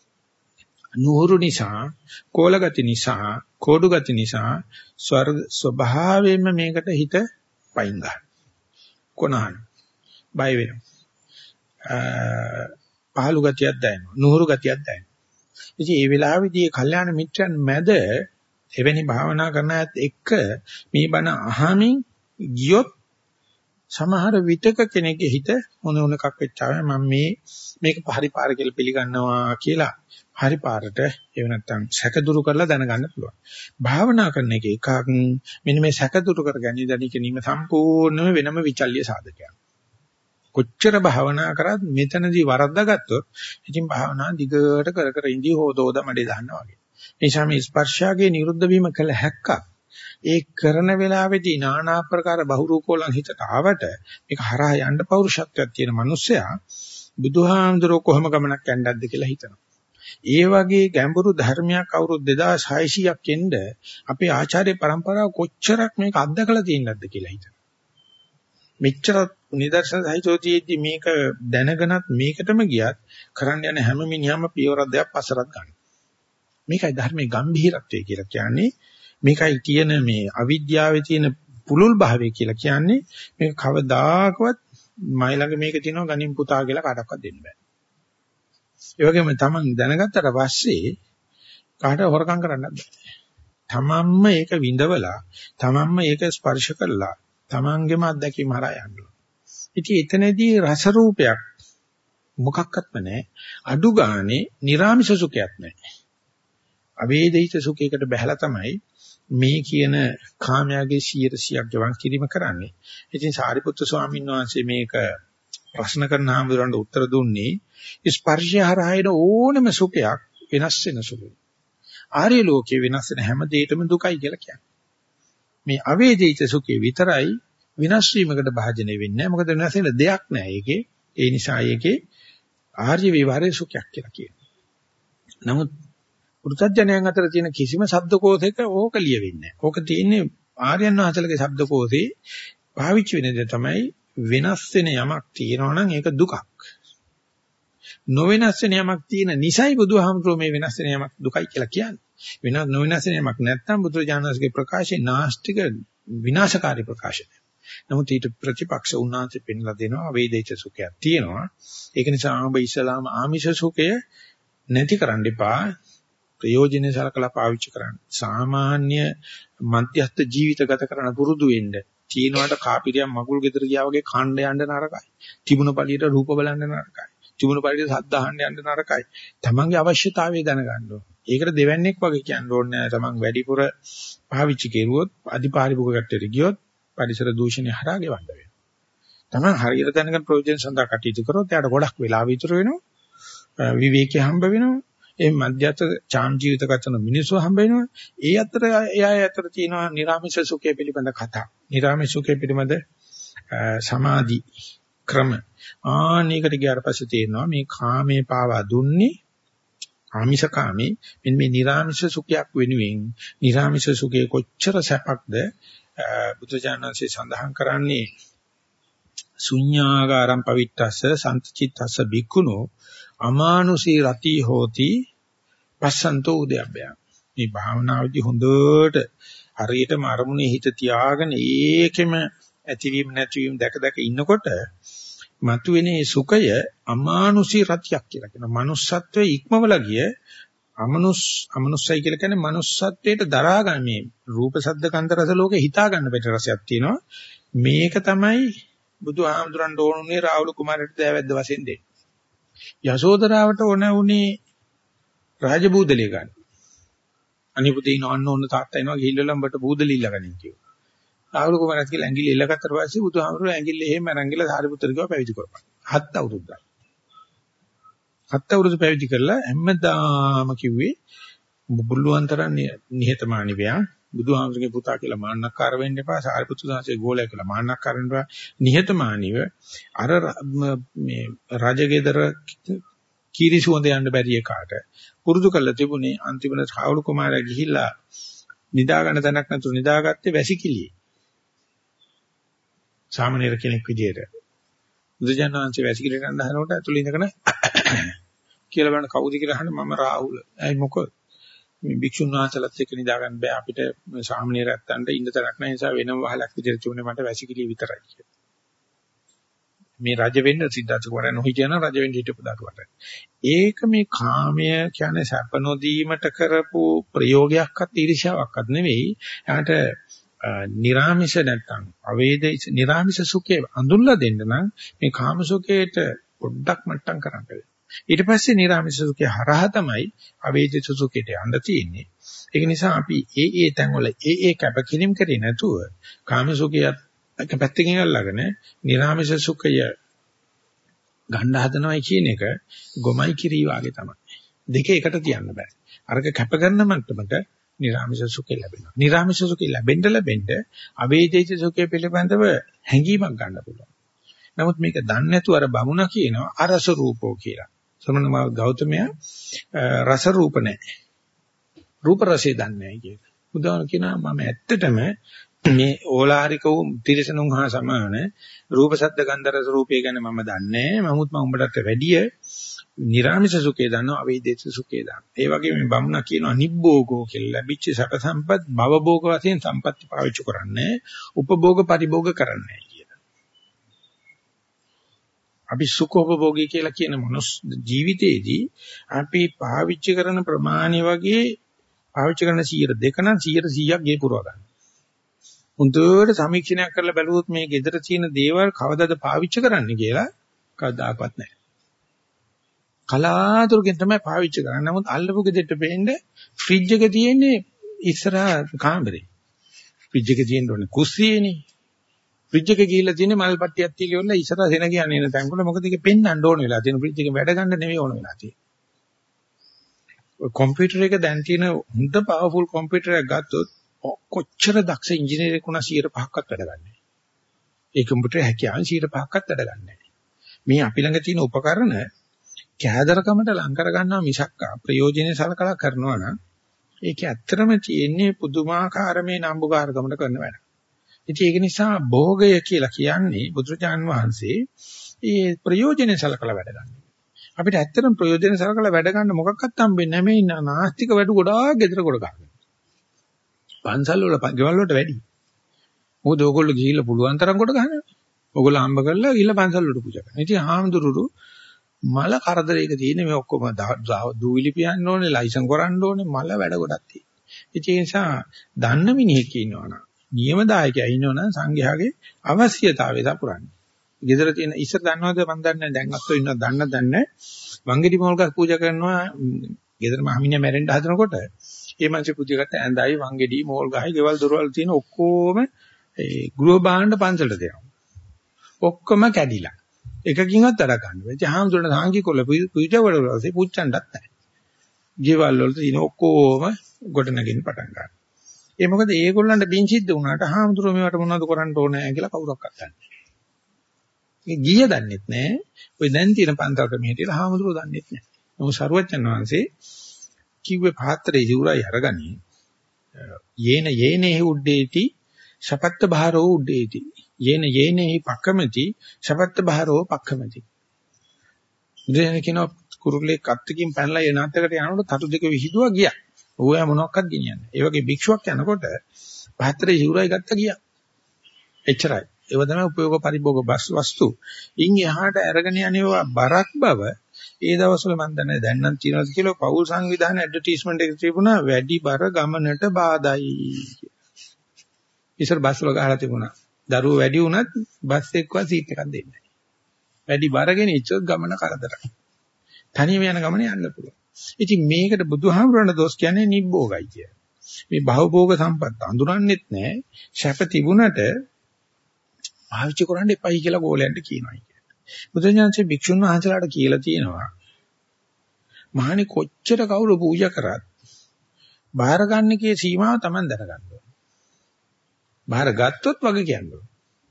නුහුරු නිසා, කෝලගති නිසා, කෝඩුගති නිසා ස්වර්ග ස්වභාවයෙන්ම මේකට හිත පයින් ගන්නවා. කොනහන බය වෙනවා. පහළු ගතියක් දැනෙනවා. නුහුරු ගතියක් දැනෙනවා. ඉතින් මේ වෙලාවේදී කල්යාණ මිත්‍රයන් මැද එවැනි භාවනා කරන අයත් එක්ක මේ බණ අහමින් ගියොත් සමහර විටක කෙනෙක්ගේ හිත මොන මොනකක් වෙච්චාම මම මේ මේක හරි පාර කියලා පිළිගන්නවා කියලා හරි පාරට ඒව නැත්තම් සැක දුරු කරලා දැනගන්න පුළුවන්. භාවනා කරන එක එකක් මෙන්න මේ සැක දුරු කර ගැනීම දැනීම සම්පූර්ණම වෙනම විචල්්‍ය සාධකයක්. කොච්චර භාවනා කරත් මෙතනදී වරද්දාගත්තොත් ඉතින් භාවනා දිගට කර කර ඉඳී හොදෝද මඩේ දානවා වගේ. ඒ නිසා මේ ස්පර්ශාගේ නිරුද්ධ වීම කළ හැක්කක්. ඒ කරන වෙලාවේදී নানা ආකාර බහුරූපෝලං හිතට ආවට මේක හරහා යන්න පෞරුෂත්වයක් තියෙන මිනිස්සයා බුදුහාමුදුරුවෝ කොහොම ගමනක් යන්නද කියලා හිතනවා. ඒ වගේ ගැඹුරු ධර්මයක් අවුරුදු දෙදාස් හයසීයක් එන්න අපේ ආචාර්ය પરම්පරාව කොච්චරක් මේක අත්දකලා තියෙනවද කියලා හිතනවා. මෙච්චර නිදර්ශන සහිතෝතියෙදි මේක දැනගෙනත් මේකටම ගියත් කරන්න යන හැම මිනිහම පියවරක් දෙකක් පස්සරක් ගන්නවා. මේකයි ධර්මයේ ගැඹීරත්වය කියලා කියන්නේ. මේකයි කියන මේ අවිද්‍යාවේ තියෙන පුලුල් භාවය කියලා කියන්නේ මේක කවදාකවත් මයි ළඟ මේක තියෙනවා ගනින් පුතා කියලා කාටවත් දෙන්න බෑ. ඒ වගේම තමන් දැනගත්තට පස්සේ කාට හොරකම් කරන්නත් බෑ. තමන්ම ඒක විඳවලා, තමන්ම ඒක ස්පර්ශ කරලා, තමන්ගේම අත්දැකීම හරහා යන්න ඕන. ඉතින් එතනදී රස රූපයක් මොකක්වත්ම නැහැ. අඩු ගානේ නිර්ාමිෂ සුඛයක් නැහැ. අවේදිත සුඛයකට බහැලා තමයි මේ කියන කාමයාගේ සියයට සියයක් ජවන් කිරීම කරන්නේ. ඉතින් සාරිපුත්‍ර ස්වාමීන් වහන්සේ මේක ප්‍රශ්න කරන ආමතුරන්ට උත්තර දුන්නේ ස්පර්ශය හරහා එන ඕනම සුඛයක් වෙනස් වෙන සුළුයි. ආර්ය ලෝකේ වෙනස් වෙන හැම දෙයකම දුකයි කියලා කියන්නේ. මේ අවේදිත සුඛේ විතරයි විනාශ වීමකට භාජනය වෙන්නේ නැහැ. මොකද වෙනස් වෙන දෙයක් නැහැ ඒකේ. ඒ නිසා ඒකේ ආර්ය විවරේ සුඛයක් කියලා කියනවා. නමුත් පුරුතඥයන් අතර තියෙන කිසිම ශබ්දකෝෂයක ඕක ලියවෙන්නේ නැහැ. ඕක තියෙන්නේ ආර්යයන් වහන්සේලගේ ශබ්දකෝෂේ පාවිච්චි වෙන දේ තමයි වෙනස් වෙන යමක් තියෙනවා නම් ඒක දුකක්. නොවෙනස් වෙන යමක් තියෙන නිසයි බුදුහාමුදුරුවෝ මේ වෙනස් වෙන යමක් දුකයි කියලා කියන්නේ. වෙනස් නොවෙනස් වෙන යමක් නැත්නම් බුදුරජාණන්සේගේ ප්‍රකාශය නාස්තික විනාශකාරී ප්‍රකාශනය. නමුත් ඊට ප්‍රතිපක්ෂ උන්වහන්සේ පෙන්ලා දෙනවා අවේදිත සුඛයක් තියෙනවා. ඒක නිසා ඔබ ඉස්ලාම ආමිෂ සුඛය නැති කරන්න එපා. ප්‍රයෝජනෙ සලකලා පාවිච්චි කරන්න. සාමාන්‍ය මධ්‍යස්ථ ජීවිත ගත කරන පුරුදු වෙන්න. චීනවට කාපිරියක් මගුල් ගෙදර ගියා වගේ කණ්ඩ යන්න නරකයි. තිබුණ පළියට රූප බලන්න නරකයි. තිබුණ පළියට ශබ්ද අහන්න යන්න නරකයි. තමන්ගේ අවශ්‍යතාවය දැනගන්න ඕන. ඒකට දෙවන්නේක් වගේ කියන්න ඕනේ නැහැ. තමන් වැඩිපුර පාවිච්චි කෙරුවොත් අධිපාරිභෝග කට්ටියට ගියොත් පරිසර දූෂණය හරහා ගෙවන්න වෙනවා. තමන් හරියට දැනගෙන ප්‍රයෝජන සඳහා කටයුතු කරොත් එයාට ගොඩක් වෙලාව ඉතුරු වෙනවා. විවේකී හම්බ වෙනවා. ඒ මධ්‍යස්ථ චාම් ජීවිත ගතන මිනිස්සු හම්බ වෙනවා. ඒ අතර එයා අතර තියෙනවා නිර්ාමිෂ සුඛය පිළිබඳ කතා. නිර්ාමිෂ සුඛය පිළිබඳ සමාධි ක්‍රම. ආනීකට ගියාට පස්සේ තේරෙනවා මේ කාමේ පාවා දුන්නේ ආමිෂ කාමේ මෙන්න මේ නිර්ාමිෂ සුඛයක් වෙනුවෙන් නිර්ාමිෂ සුඛේ කොච්චර සැපක්ද බුදුජානන්සේ සඳහන් කරන්නේ ශුඤ්ඤාගාරම් පවිත්තස්ස සම්චිත්තස්ස බික්කුණෝ අමානුෂී රති හෝති පස්සන්තෝ උද්‍යප්පය. මේ භාවනාවේදී හොඳට හරියටම අරමුණේ හිත තියාගෙන ඒකෙම ඇතිවීම නැතිවීම දැක දැක ඉන්නකොට මතුවෙන මේ සුඛය අමානුෂී රතියක් කියලා කියනවා. manussත්වයේ ඉක්මවලා ගිය අමනුස් අමනුස්සයි කියලා කියන්නේ manussත්වයට දරා ගන්න මේ රූප ශබ්ද ගන්ධ රස ලෝකේ හිතා ගන්න බැට රසයක් තියෙනවා. මේක තමයි බුදුහාමුදුරන්ට ඕනුනේ රාහුල කුමාරට දෑවැද්ද වශයෙන් දෙන්නේ. යශෝදරාවට ඕන උනේ රාජබූදලිය ගන්න. අනිපුතේ ඉන්න ඕන තාත්තා එනවා ගිහිල්ලා උඹට බූදලි ඉල්ලගනින් කිව්වා. රාහුල කුමාරත් කියලා ඇඟිලි ඉල්ලගත්තට පස්සේ බුදුහාමුදුරුවෝ ඇඟිල්ල එහෙම අරංගිලා සාරිපුත්‍ර කිව්වා පැවිදි කරපන්. හත් අවුරුද්දක්. හත් අවුරුදු පැවිදි කරලා හැමදාම කිව්වේ බුල්ලුවන් තරම් නිහතමානී වෙයා. බුදුහාමුදුරගේ පුතා කියලා මාන්නක්කාර වෙන්න එපා. සාරිපුත්‍ර සාංශේ ගෝලයා කියලා මාන්නක්කාර වෙන්න එපා. නිහතමානීව අර මේ රජගෙදර කීරිසුවඳ යන්න බැරි එකාට පුරුදු කරලා තිබුණේ අන්තිමට රාහුල කුමාරයා ගිහිල්ලා නිදා ගන්න තැනක් නැතුව නිදාගත්තේ වැසිකිළියේ. සාමණේර කෙනෙක් විදියට. බුදුජානනාංශේ වැසිකිළියට යන හරකට ඇතුළේ ඉඳගෙන කියලා බලන්න කවුද කියලා අහන්න මම රාහුල. ඇයි මොකද? මේ භික්ෂුන් වහන්සේලාත් එක්ක නිදා ගන්න බෑ අපිට සාමණේරයන්ට ඉන්න තරක් නැහැ නිසා වෙනම වහලක් විදියට තිබුණේ මට වැසිකිළිය විතරයි කියලා. මේ රජ වෙන්න සිද්ධාර්ථ කුමාරයා නොහිටියන රජ වෙන්න හිටපු දරුවට. ඒක මේ කාමය කියන්නේ සැප නොදීමට කරපු ප්‍රයෝගයක්වත් ඊර්ෂ්‍යාවක්වත් නෙවෙයි. එයාට නිර්ාමිෂ නැත්තම් අවේදිත නිර්ාමිෂ සුඛේ අඳුල්ලා දෙන්න නම් මේ කාම සුඛේට පොඩ්ඩක් මට්ටම් කරන්න වෙනවා. ඊට පස්සේ නිර්ාමිෂ සුඛේ හරහා තමයි අවේදිත සුඛේට යන්න තියෙන්නේ. ඒක නිසා අපි ඒ ඒ තැන්වල ඒ ඒ කැපකිරීම කරේ නැතුව කාම සුඛයත් එක පැත්තකින් අල්ලගෙන නිර්ාමිෂ සුඛය ගන්න හදනවයි කියන එක ගොමයි කිරී වාගේ තමයි. දෙක එකට තියන්න බෑ. අරක කැප කරන මට්ටමට නිර්ාමිෂ සුඛය ලැබෙනවා. නිර්ාමිෂ සුඛය ලැබෙන්න ලැබෙන්න අවේදිත සුඛය පිළිබඳව හැඟීමක් ගන්න පුළුවන්. නමුත් මේක දන්නේ නැතුව අර බමුණා කියනවා අරස රූපෝ කියලා. සමන ගෞතමයා රස රූප නැහැ. රූප රසය දන්නේ නැහැ කියලා. බුදුහාම කියනවා මම ඇත්තටම මේ ඕලාරික වූ තිරසනුන් හා සමාන රූප සද්ද ගන්ධ රස රූපය ගැන මම දන්නේ නැහැ. නමුත් මම උඹට වැඩිය නිර්ාමිෂ සුඛේ දන්නවා අවේදිත සුඛේ දන්නවා. ඒ වගේ මේ බමුණා කියනවා නිබ්බෝගෝ කියලා ලැබිච්ච සැප සම්පත් භවභෝග වශයෙන් සම්පatti පාවිච්චි කරන්නේ උපභෝග පරිභෝග කරන්නේ කියලා. අපි සුඛෝපභෝගී කියලා කියන මනුස්ස ජීවිතයේදී අපි පාවිච්චි කරන ප්‍රමාණය වගේ පාවිච්චි කරන සියයට දෙක නම් සියයට සීයක් ගේ පුරව ගන්න. උන්ට සමීක්ෂණයක් කරලා බැලුවොත් මේ ගෙදර තියෙන දේවල් කවදාද පාවිච්චි කරන්න කියලා කවදාකවත් නැහැ. කලාතුරකින් තමයි පාවිච්චි කරන්නේ. නමුත් අල්ලපු ගෙදරට පෙන්නේ ෆ්‍රිජ් එක තියෙන්නේ ඉස්සරහා කාමරේ. ෆ්‍රිජ් එක තියෙන්න ඕනේ කුස්සියේනේ. ෆ්‍රිජ් එක ගිහිල්ලා තියෙන්නේ මල් පට්ටියක් තියලා ඉවරලා ඉස්සරහා සෙන කියන්නේ නේ තැන් වල මොකද ඒක පෙන්වන්න ඕන වෙලා තියෙන ෆ්‍රිජ් එක වැඩ ගන්න නෙවෙයි ඕන වෙලා තියෙන්නේ. ඔය කම්පියුටර් එක දැන් තියෙන හොඳ පවර්ෆුල් කම්පියුටර් එකක් ගත්තොත් කොච්චර දක්ෂ ඉංජිනේරයෙක් වුණා සියයට පහක්වත් වැඩ ගන්නෑ. ඒ කම්පියුටරේ හැකියාවෙන් සියයට පහක්වත් වැඩ ගන්නෑ. මේ අපි ළඟ තියෙන උපකරණ කෑදරකමට ලං කර ගන්නවා මිසක් ප්‍රයෝජනෙ සලකලා කරනවා නම් ඒක ඇත්තටම තියෙන්නේ පුදුමාකාර මේ නම්බුකාරකමට කරන වැඩ. ඉතින් ඒක නිසා භෝගය කියලා කියන්නේ බුදුරජාන් වහන්සේ ඒ ප්‍රයෝජනෙ සලකලා වැඩ ගන්න. අපිට ඇත්තටම ප්‍රයෝජනෙ සලකලා වැඩ ගන්න මොකක්වත් හම්බෙන්නේ නැහැ. මේ නාස්තික වැඩ ගොඩාක් ගෙදර කොට ගන්න. පන්සල් වල ගෙවල් වලට වැඩි. මොකද ඕගොල්ලෝ ගිහිල්ලා පුළුවන් තරම් කොට ගන්නවා. ඕගොල්ලෝ හම්බ කරලා ගිහිල්ලා පන්සල් වලට පූජා කරනවා. ඉතින් ආම්දුරුරු මල කරදරයක තියෙන මේ ඔක්කොම දූවිලි පියන්න ඕනේ, ලයිසන් කරන්න ඕනේ, මල වැඩ ගොඩක් තියෙනවා. ඒ නිසා දන්න මිනිහෙක් ඉන්නවනම්, නියම දායකයා ඉන්නවනම් සංඝයාගේ අවශ්‍යතාවය සපුරන්නේ. ගෙදර තියෙන ඉස්සර දන්නවද මන් දන්නේ නැහැ. දැන් අත්ව ඉන්නවද දන්න දන්නේ. වංගෙඩි මොල්ගස් පූජා කරනවා ගෙදර මහමිනියා මැරෙන්න හදනකොට. ඒ මිනිස්සු පූජා කරත ඇඳයි වංගෙඩි මෝල් ගහයි ගෙවල් දොරවල් තියෙන ඔක්කොම ඒ ගෘහ භාණ්ඩ පන්සලට දෙනවා. ඔක්කොම කැඩිලා. එකකින්වත් වැඩ ගන්න බැහැ. ඒ හාමුදුරනේ සාංගිකොල්ල පූජා වලවසේ පුච්චන්නත් නැහැ. ගෙවල් වල තියෙන ඔක්කොම ගොඩනගින්න පටන් ගන්නවා. ඒ මොකද ඒගොල්ලන්ට බින් සිද්ධ වුණාට හාමුදුරුවෝ මේවට මොනවද කරන්න ඕනේ කියලා කවුරක්වත් දන්නේ නැහැ. ඒ ගිය දන්නෙත් නැහැ. ඔය දැන් තියෙන පන්සලට මෙහෙටිලා හාමුදුරුවෝ දන්නෙත් නැහැ. මොකද සරුවච්චන් වහන්සේ කිව්වේ පාත්‍රයේ සිවුරයි අරගනි. යේන යේනෙහි උඩේති සපත්ත බහරෝ උඩේති. යේන යේනෙහි පක්කමති සපත්ත බහරෝ පක්කමති. ඉතින් කියනවා කුරුල්ලේ කත්තකින් පැනලා එන අතකට යනකොට තටු දෙක විහිදුවා ගියා. ඕයා මොනවක්වත් ගෙනියන්නේ. ඒ වගේ භික්ෂුවක් යනකොට පාත්‍රයේ සිවුරයි ගත්ත ගියා. එච්චරයි. ඒව තමයි උපයෝග පරිභෝග බස් වස්තු. ඉන් එහාට අරගෙන යනවා බරක් බව ඒ දවස්වල මම දන්නේ දැන් නම් තියෙනවද කියලා පෞල් සංවිධාන ඇඩ්වර්ටයිස්මන්ට් එකේ තිබුණා වැඩි බර ගමනට බාධායි කියලා. ඉස්සර බස් වල ගහලා තිබුණා. දරුවෝ වැඩි වුණත් බස් එක්කවත් සීට් එකක් දෙන්නේ නැහැ. වැඩි බරගෙන ඉච්චොත් ගමන කරදරයි. තනියම යන ගමන යන්න පුළුවන්. ඉතින් මේකට බුදුහාමුදුරණ දොස් කියන්නේ නිබ්බෝගයි කිය. මේ භවභෝග සම්පත් අඳුරන්නෙත් නැහැ. ශප තිබුණට පාවිච්චි කරන්න එපයි කියලා ගෝලයන්ට කියනවා කියන්නේ. බුදුඥානසේ භික්ෂුන් වහන්සේලාට කියලා තියෙනවා. මහණි කොච්චර කවුරු පූජා කරත් බාහිර ගන්නකේ සීමාව Taman දැනගන්න ඕනේ. බාහිර ගත්තොත් වගේ කියන්නේ.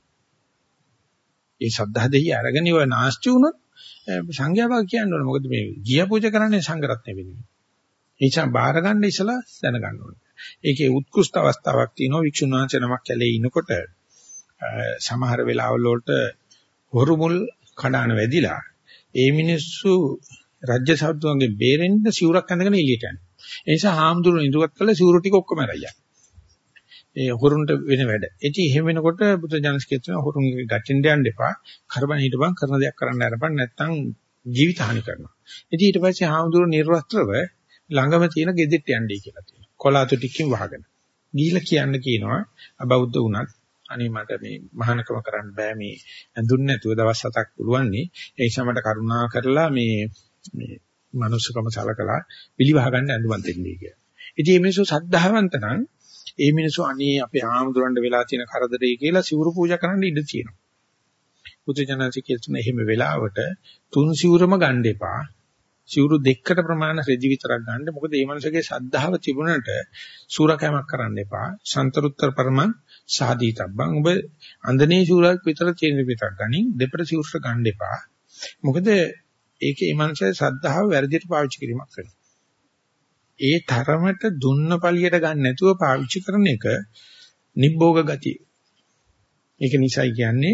ඒ ශ්‍රද්ධා දෙහි අරගෙන ඉව නාස්ති වුණොත් සංඝයා වාග් කියන්න ඕනේ. මොකද මේ ගිය පූජා කරන්නේ සංඝරත්නය වෙනුවෙන්. ඒ නිසා බාහිර ගන්න ඉස්සලා දැනගන්න ඕනේ. ඒකේ උත්කෘෂ්ඨ අවස්ථාවක් තියෙනවා. වික්ෂුන් වහන්සේ නමක් කැලේ ඉනකොට සමහර වෙලාවල් වලට හොරුමුල් කඩාන වැදිලා ඒ මිනිස්සු රාජ්‍ය සෞතුන්ගේ බේරෙන්න සිවුරක් ඇඳගෙන එළියට යනවා. ඒ නිසා හාමුදුරුවෝ ඉඳුවත් කළා සිවුරු ටික ඔක්කොම අරයියා. ඒ හොරුන්ට වෙන වැඩ. ඉතින් එහෙම වෙනකොට බුදු ජානක කියන හොරුන්ගේ ගැටෙන්න යන්න එපා. කරබන් හිටපන් කරන දෙයක් කරන්න අරපන් නැත්නම් ජීවිත හානි කරනවා. ඉතින් ඊට පස්සේ හාමුදුරුවෝ නිර්වස්ත්‍රව ළඟම තියෙන ගෙදෙට්ට යන්නයි කියලා තියෙනවා. කොලාතු ටිකකින් වහගෙන. ගිහිල්ලා කියන්න කියනවා අබෞද්ධ වුණත් අනේ මට මේ මහානකම කරන්න බෑ මේ ඇඳුන් නැතුව දවස් හතක් පුළුවන් නේ ඒ නිසා මට කරුණා කරලා මේ මේ මනුස්සකම සලකලා පිළිවහ ගන්න ඇඳුම් දෙන්නයි කියලා. ඉතින් මේ මිනිස්සු සද්ධාවන්ත නම් ඒ මිනිස්සු අනේ අපේ ආමුදුරන්ට වෙලා තියෙන කරදරේ කියලා සිවුරු පූජා කරන්න ඉඩ තියෙනවා. බුදුජානක කියන එහෙම වෙලාවට තුන් සිවුරම ගන්න එපා. සිවුරු දෙකකට ප්‍රමාණ රෙදි විතරක් ගන්න. මොකද මේ මනුස්සගේ ශ්‍රද්ධාව තිබුණට සූරකෑමක් කරන්න එපා. සන්තරුත්තර පරමං සාදීතබ්බං ඔබ අන්දනේ සිවුරක් විතර තියෙන විතරක් ගනින් දෙපට සිවුරට ගන්න එපා. මොකද ඒකේ මේ මනුස්සගේ ශ්‍රද්ධාව වැරදියට පාවිච්චි කිරීමක් කරනවා. ඒ තරමට දුන්න පළියට ගන්න නැතුව පාවිච්චි කරන එක නිබ්බෝග ගතිය. ඒක නිසයි කියන්නේ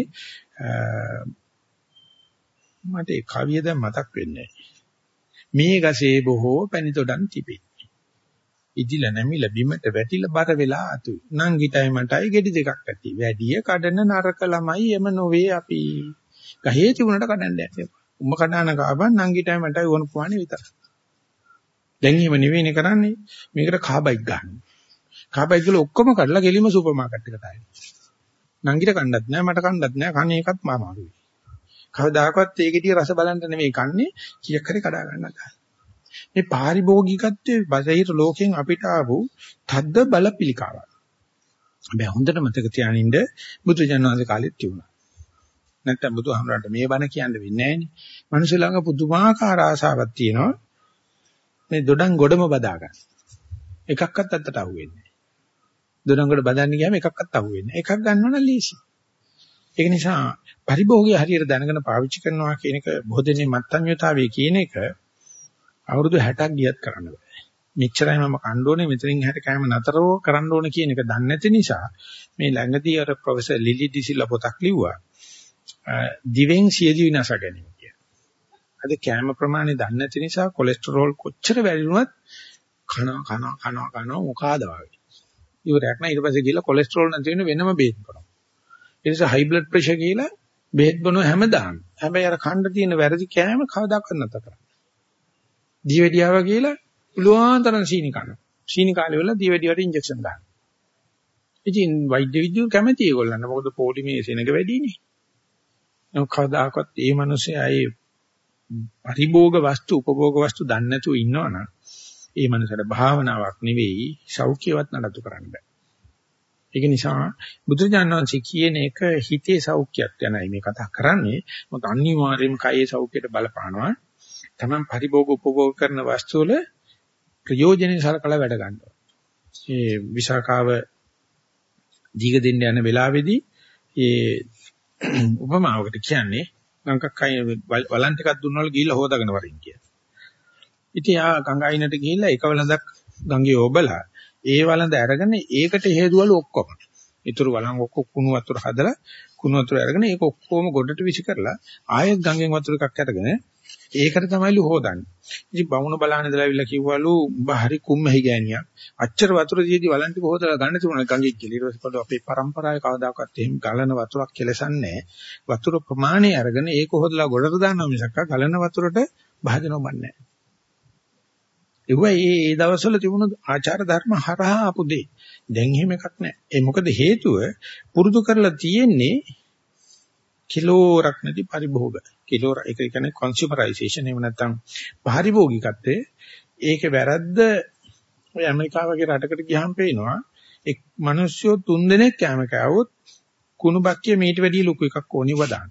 මට ඒ කවිය දැන් මතක් වෙන්නේ නැහැ. මේ ගසේ බොහෝ පැණි තොඩන් තිබේ. ඉදිලා නැමිලා බිමට වැටිලා බර වෙලා අතුයි. නංගිටයි මටයි ගෙඩි දෙකක් ඇති. වැඩිය කඩන නරක ළමයි එම නොවේ අපි. ගහේ තිබුණට කඩන්න යන්න. උඹ කඩන කාබන් නංගිටයි මටයි වුණ පුවානේ විතරයි. දැන් එහෙම නෙවෙයිනේ කරන්නේ. මේකට කාබයික් ගන්න. කාබයික් වල ඔක්කොම කඩලා ගෙලිම සුපර් මාකට් එකට ආයෙ. නංගිට කණ්ඩත් නෑ මට කණ්ඩත් නෑ කන්නේ එකත් මාමාරුයි. කවදාකවත් ඒකෙදී රස බලන්න නෙමෙයි කන්නේ කීයක් හරි කඩා ගන්න ගන්න. මේ පාරිභෝගිකත්වයේ බටහිර ලෝකෙන් අපිට ආපු තද්ද බල පිළිකාවක්. හැබැයි හොඳට මතක තියානින්න බුදුජානනාංශ කාලෙත් තිබුණා. නැත්තම් බුදුහාමරන්ට මේ බණ කියන්න වෙන්නේ නෑනේ. මිනිස්සු ළඟ පුදුමාකාර ආසාවක් තියෙනවා. මේ දොඩම් ගොඩම බදා ගන්න. එකක්වත් අත්තට අහුවෙන්නේ නෑ. දොඩම් ගොඩ බදන්න ගියාම එකක්වත් අහුවෙන්නේ නෑ. එකක් ගන්නව නම් ලීසි. ඒක නිසා පරිභෝගය හරියට දැනගෙන පාවිච්චි කරනවා කියන එක බොහෝදෙනේ මත්ඤ්‍යතාවයේ කියන එක අවුරුදු හැටක් ගියත් කරන්න බෑ. මෙච්චරයි මම කන්න ඕනේ මෙතනින් හැට කෑම නතරව කරන්න ඕනේ කියන එක දන්නේ නැති නිසා මේ ළඟදී අර ප්‍රොෆෙසර් ලිලි ඩිසිල්ලා පොතක් ලිව්වා. දිවෙන් සියදි විනාශ ගැනීම කියන. අද කෑම ප්‍රමාණය දන්නේ නැති නිසා කොලෙස්ටරෝල් කොච්චර වැඩි වුණත් කන කන කන කන මොකාද වගේ. ඉවරයක් නෑ ඊට පස්සේ ගිහලා කොලෙස්ටරෝල් නැති වෙන වෙනම බේත් කරනවා. ඒ නිසා හයි බ්ලඩ් ප්‍රෙෂර් කියලා බෙහෙත් බොනවා හැමදාම. හැබැයි අර කන්න තියෙන වැරදි කෑම කවදාකවත් නැතර කරන්නේ. දීවැඩියාව කියලා පුළුවන් තරම් සීනි කනවා. සීනි කාලේ වල දීවැඩියට ඉන්ජෙක්ෂන් දානවා. ඉතින් වෛද්‍ය විද්‍යාව කැමති ඒගොල්ලන්ට. මොකද පොලිමේ සෙනඟ වැඩිනේ. නමුත් කවදාකවත් මේ මිනිස්සේ ඒ පරිභෝග වස්තු උපභෝග වස්තු දන්නේ නැතුව ඉන්නවනම් ඒ මනසට භාවනාවක් නෙවෙයි සෞඛ්‍යවත් නඩත්තු කරන්න බෑ. ඒක නිසා බුදුරජාණන් වහන්සේ කියන එක හිතේ සෞඛ්‍යයක් ගැනයි මේ කතා කරන්නේ. මොකද අනිවාර්යයෙන්ම කයේ සෞඛ්‍යයට බලපානවා. තමන් පරිභෝග උපභෝග කරන වස්තු වල ප්‍රයෝජනෙයි සලකලා වැඩ ගන්නවා. මේ විසාකාව දීග දෙන්න යන වෙලාවේදී ඒ උපමාවකට කියන්නේ ලංකක් කය වලන් ටිකක් දුන්නවල ගිහිල්ලා හොදාගෙන වරින් කියලා. ඉතින් ආ ගංගායිනට ගිහිල්ලා එක වලඳක් ගංගේ ඔබලා ඒ වලඳ අරගෙන ඒකට හේතුවලු ඔක්කොම. ඊටු වලන් ඔක්කොම කුණු වතුර හදලා කුණු වතුර අරගෙන ඒක ඔක්කොම ගොඩට විසි කරලා ආයෙත් ගංගෙන් වතුර එකක් අරගෙන ඒකට තමයිලු හොදන්නේ. ඉතින් බමුණ බලහන් ඉඳලා ඇවිල්ලා කිව්වලු උඹ හරි කුම්මැහි ගෑණියක්. අච්චර වතුර දීදී වලන් ටික හොදලා ගන්න තිබුණා ගංගේ කියලා. ඊට පස්සේ අපේ પરම්පරාවේ කවදාකවත් එහෙම ගලන වතුරක් කෙලසන්නේ නැහැ. වතුර ප්‍රමාණය අරගෙන ඒක හොදලා ගොඩට දානවා මිසක් ගලන වතුරට භාජනව බන්නේ නැහැ. ඒවා ඒ ඒ දවස්වල තිබුණු ආචාර ධර්ම හරහා ආපු දෙයි. දැන් එහෙම එකක් නැහැ. ඒ මොකද හේතුව පුරුදු කරලා තියෙන්නේ කිලෝරක් නැති පරිභෝග. කිලෝර ඒක කියන්නේ කන්සියුමරයිසේෂන් එහෙම නැත්නම් පරිභෝගිකත්වයේ ඒකේ වැරද්ද ඔය ඇමරිකාව වගේ රටකට ගියාම පේනවා එක් මිනිස්සු තුන් දෙනෙක් කැම කෑවොත් කුණු බක්කිය මීට වැඩිය ලොකු එකක් ඕනේ වදාන.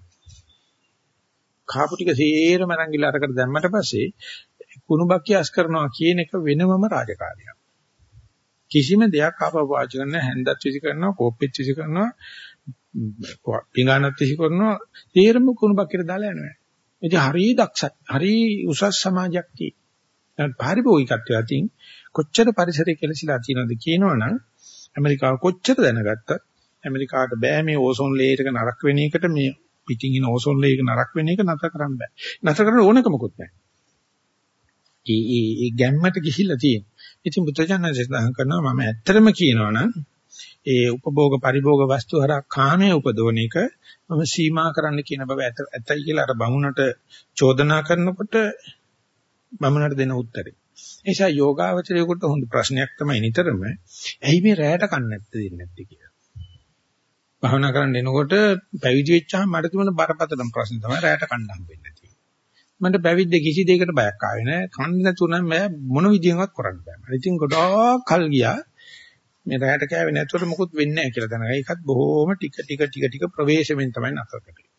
කාපු ටික සේරම අරන් ගිහලා අරකට දැම්මට පස්සේ කුණු බක්කිය අස් කරනවා කියන එක වෙනමම රාජකාරියක්. කිසිම දෙයක් ආපහු වාච කරන හැන්දත් විසි කරනවා කෝප්පෙත් විසි කරනවා පිඟානත් විසි කරනවා තේරම කුණු බක්කියට දාලා යනවා. ඉතින් හරි දක්ෂ හරි උසස් සමාජයක් තියෙනවා. පාරිභෝගිකත්වය අතින් කොච්චර පරිසරය කෙලසිලා තියෙනවද කියනවනම් ඇමරිකාව කොච්චර දැනගත්තත් ඇමරිකාවට බෑ මේ ඕසෝන් ලේයර් එක නරක වෙන එකට මේ පිටින් ඉන ඕසෝන් ලේයර් එක නරක වෙන එක නතර කරන්න බෑ. නතර කරන්න ඕනකමකුත් නැහැ. ඒ ඒ ඒ ගැම්මට ගිහිල්ලා තියෙන. ඉතින් බුදුජානක සඳහන් කරනවා මම ඇත්තටම කියනවනම් ඒ උපභෝග පරිභෝග වස්තු හරහා කාමයේ උපදවන එක මම සීමා කරන්න කියන බව ඇත්තයි කියලා අර බමුණට චෝදනා කරනකොට බමුණට දෙන උත්තරේ. ඒ නිසා යෝගාවචරයේකට හොඳ ප්‍රශ්නයක් තමයි නිතරම ඇයි මේ රැයට කන්නේ නැත්තේ දෙන්නේ නැත්තේ කියලා. භාවනා කරන්න එනකොට පැවිදි වෙච්චාම මට තිබුණ බරපතලම ප්‍රශ්න තමයි රැයට කන්න හම්බෙන්නේ නැති. මට පැවිද්ද කිසි දෙයකට බයක් ආවේ නැහැ. කන්න නැතුව නම් මම මොන විදියෙන්වත් කරන්න බෑ. මම ඉතින් ගොඩාක් කල් ගියා. මේ රැයට කෑවේ නැතුවට මොකුත් වෙන්නේ නැහැ කියලා දැනගා. ඒකත් බොහොම ටික ටික ටික ටික ප්‍රවේශමෙන් තමයි නතර කරන්නේ.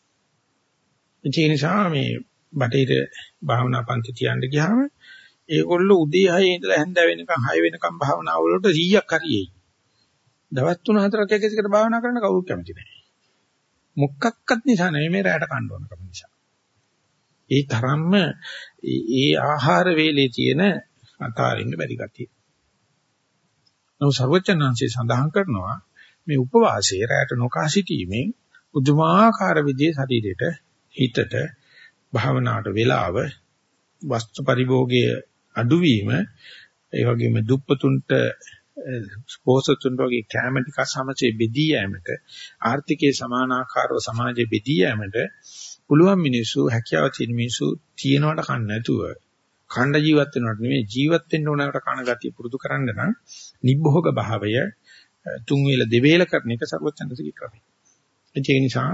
ඒ නිසා මේ බටේට භාවනා පන්ති තියන්න ගියාම ඒගොල්ලෝ උදේ හයේ ඉඳලා හැන්ද වෙනකන් හය වෙනකන් භාවනා වලට සීයක් හරියයි. දවස් තුන හතරක් එක එකට භාවනා කරන්න කවුරුත් කැමති නැහැ. මොකක්වත් නිසා නෙමෙයි මේ රැයට කන්න ඕනකම නිසා. ඒ තරම්ම ඒ ආහාර වේලේ තියෙන අතාරින්න බැරි ගතිය. නමුත් සර්වඥාන්සේ සඳහන් කරනවා මේ උපවාසයේ රැයට නොකා සිටීමෙන් උද්මාකාර විදිහේ ශරීරයට හිතට භාවනාවට වේලාව වස්තු පරිභෝගයේ අඩුවීම ඒ වගේම දුප්පතුන්ට ස්පෝසතුන්ට වගේ කැම ටික සමචේ බෙදී යෑමට ආර්ථිකයේ සමානාකාරව සමාජයේ බෙදී යෑමට පුළුවන් මිනිස්සු හැකියාව තියෙන මිනිස්සු තියනවට කන්න නැතුව ඛණ්ඩ ජීවත් වෙනවට නෙමෙයි ජීවත් වෙන්න ඕනකට කන ගතිය පුරුදු කරන්න නම් නිබ්බෝග භාවය තුන් වේල දෙවේල කරන එක සර්වචන්දසික ක්‍රමයි. ඒ නිසා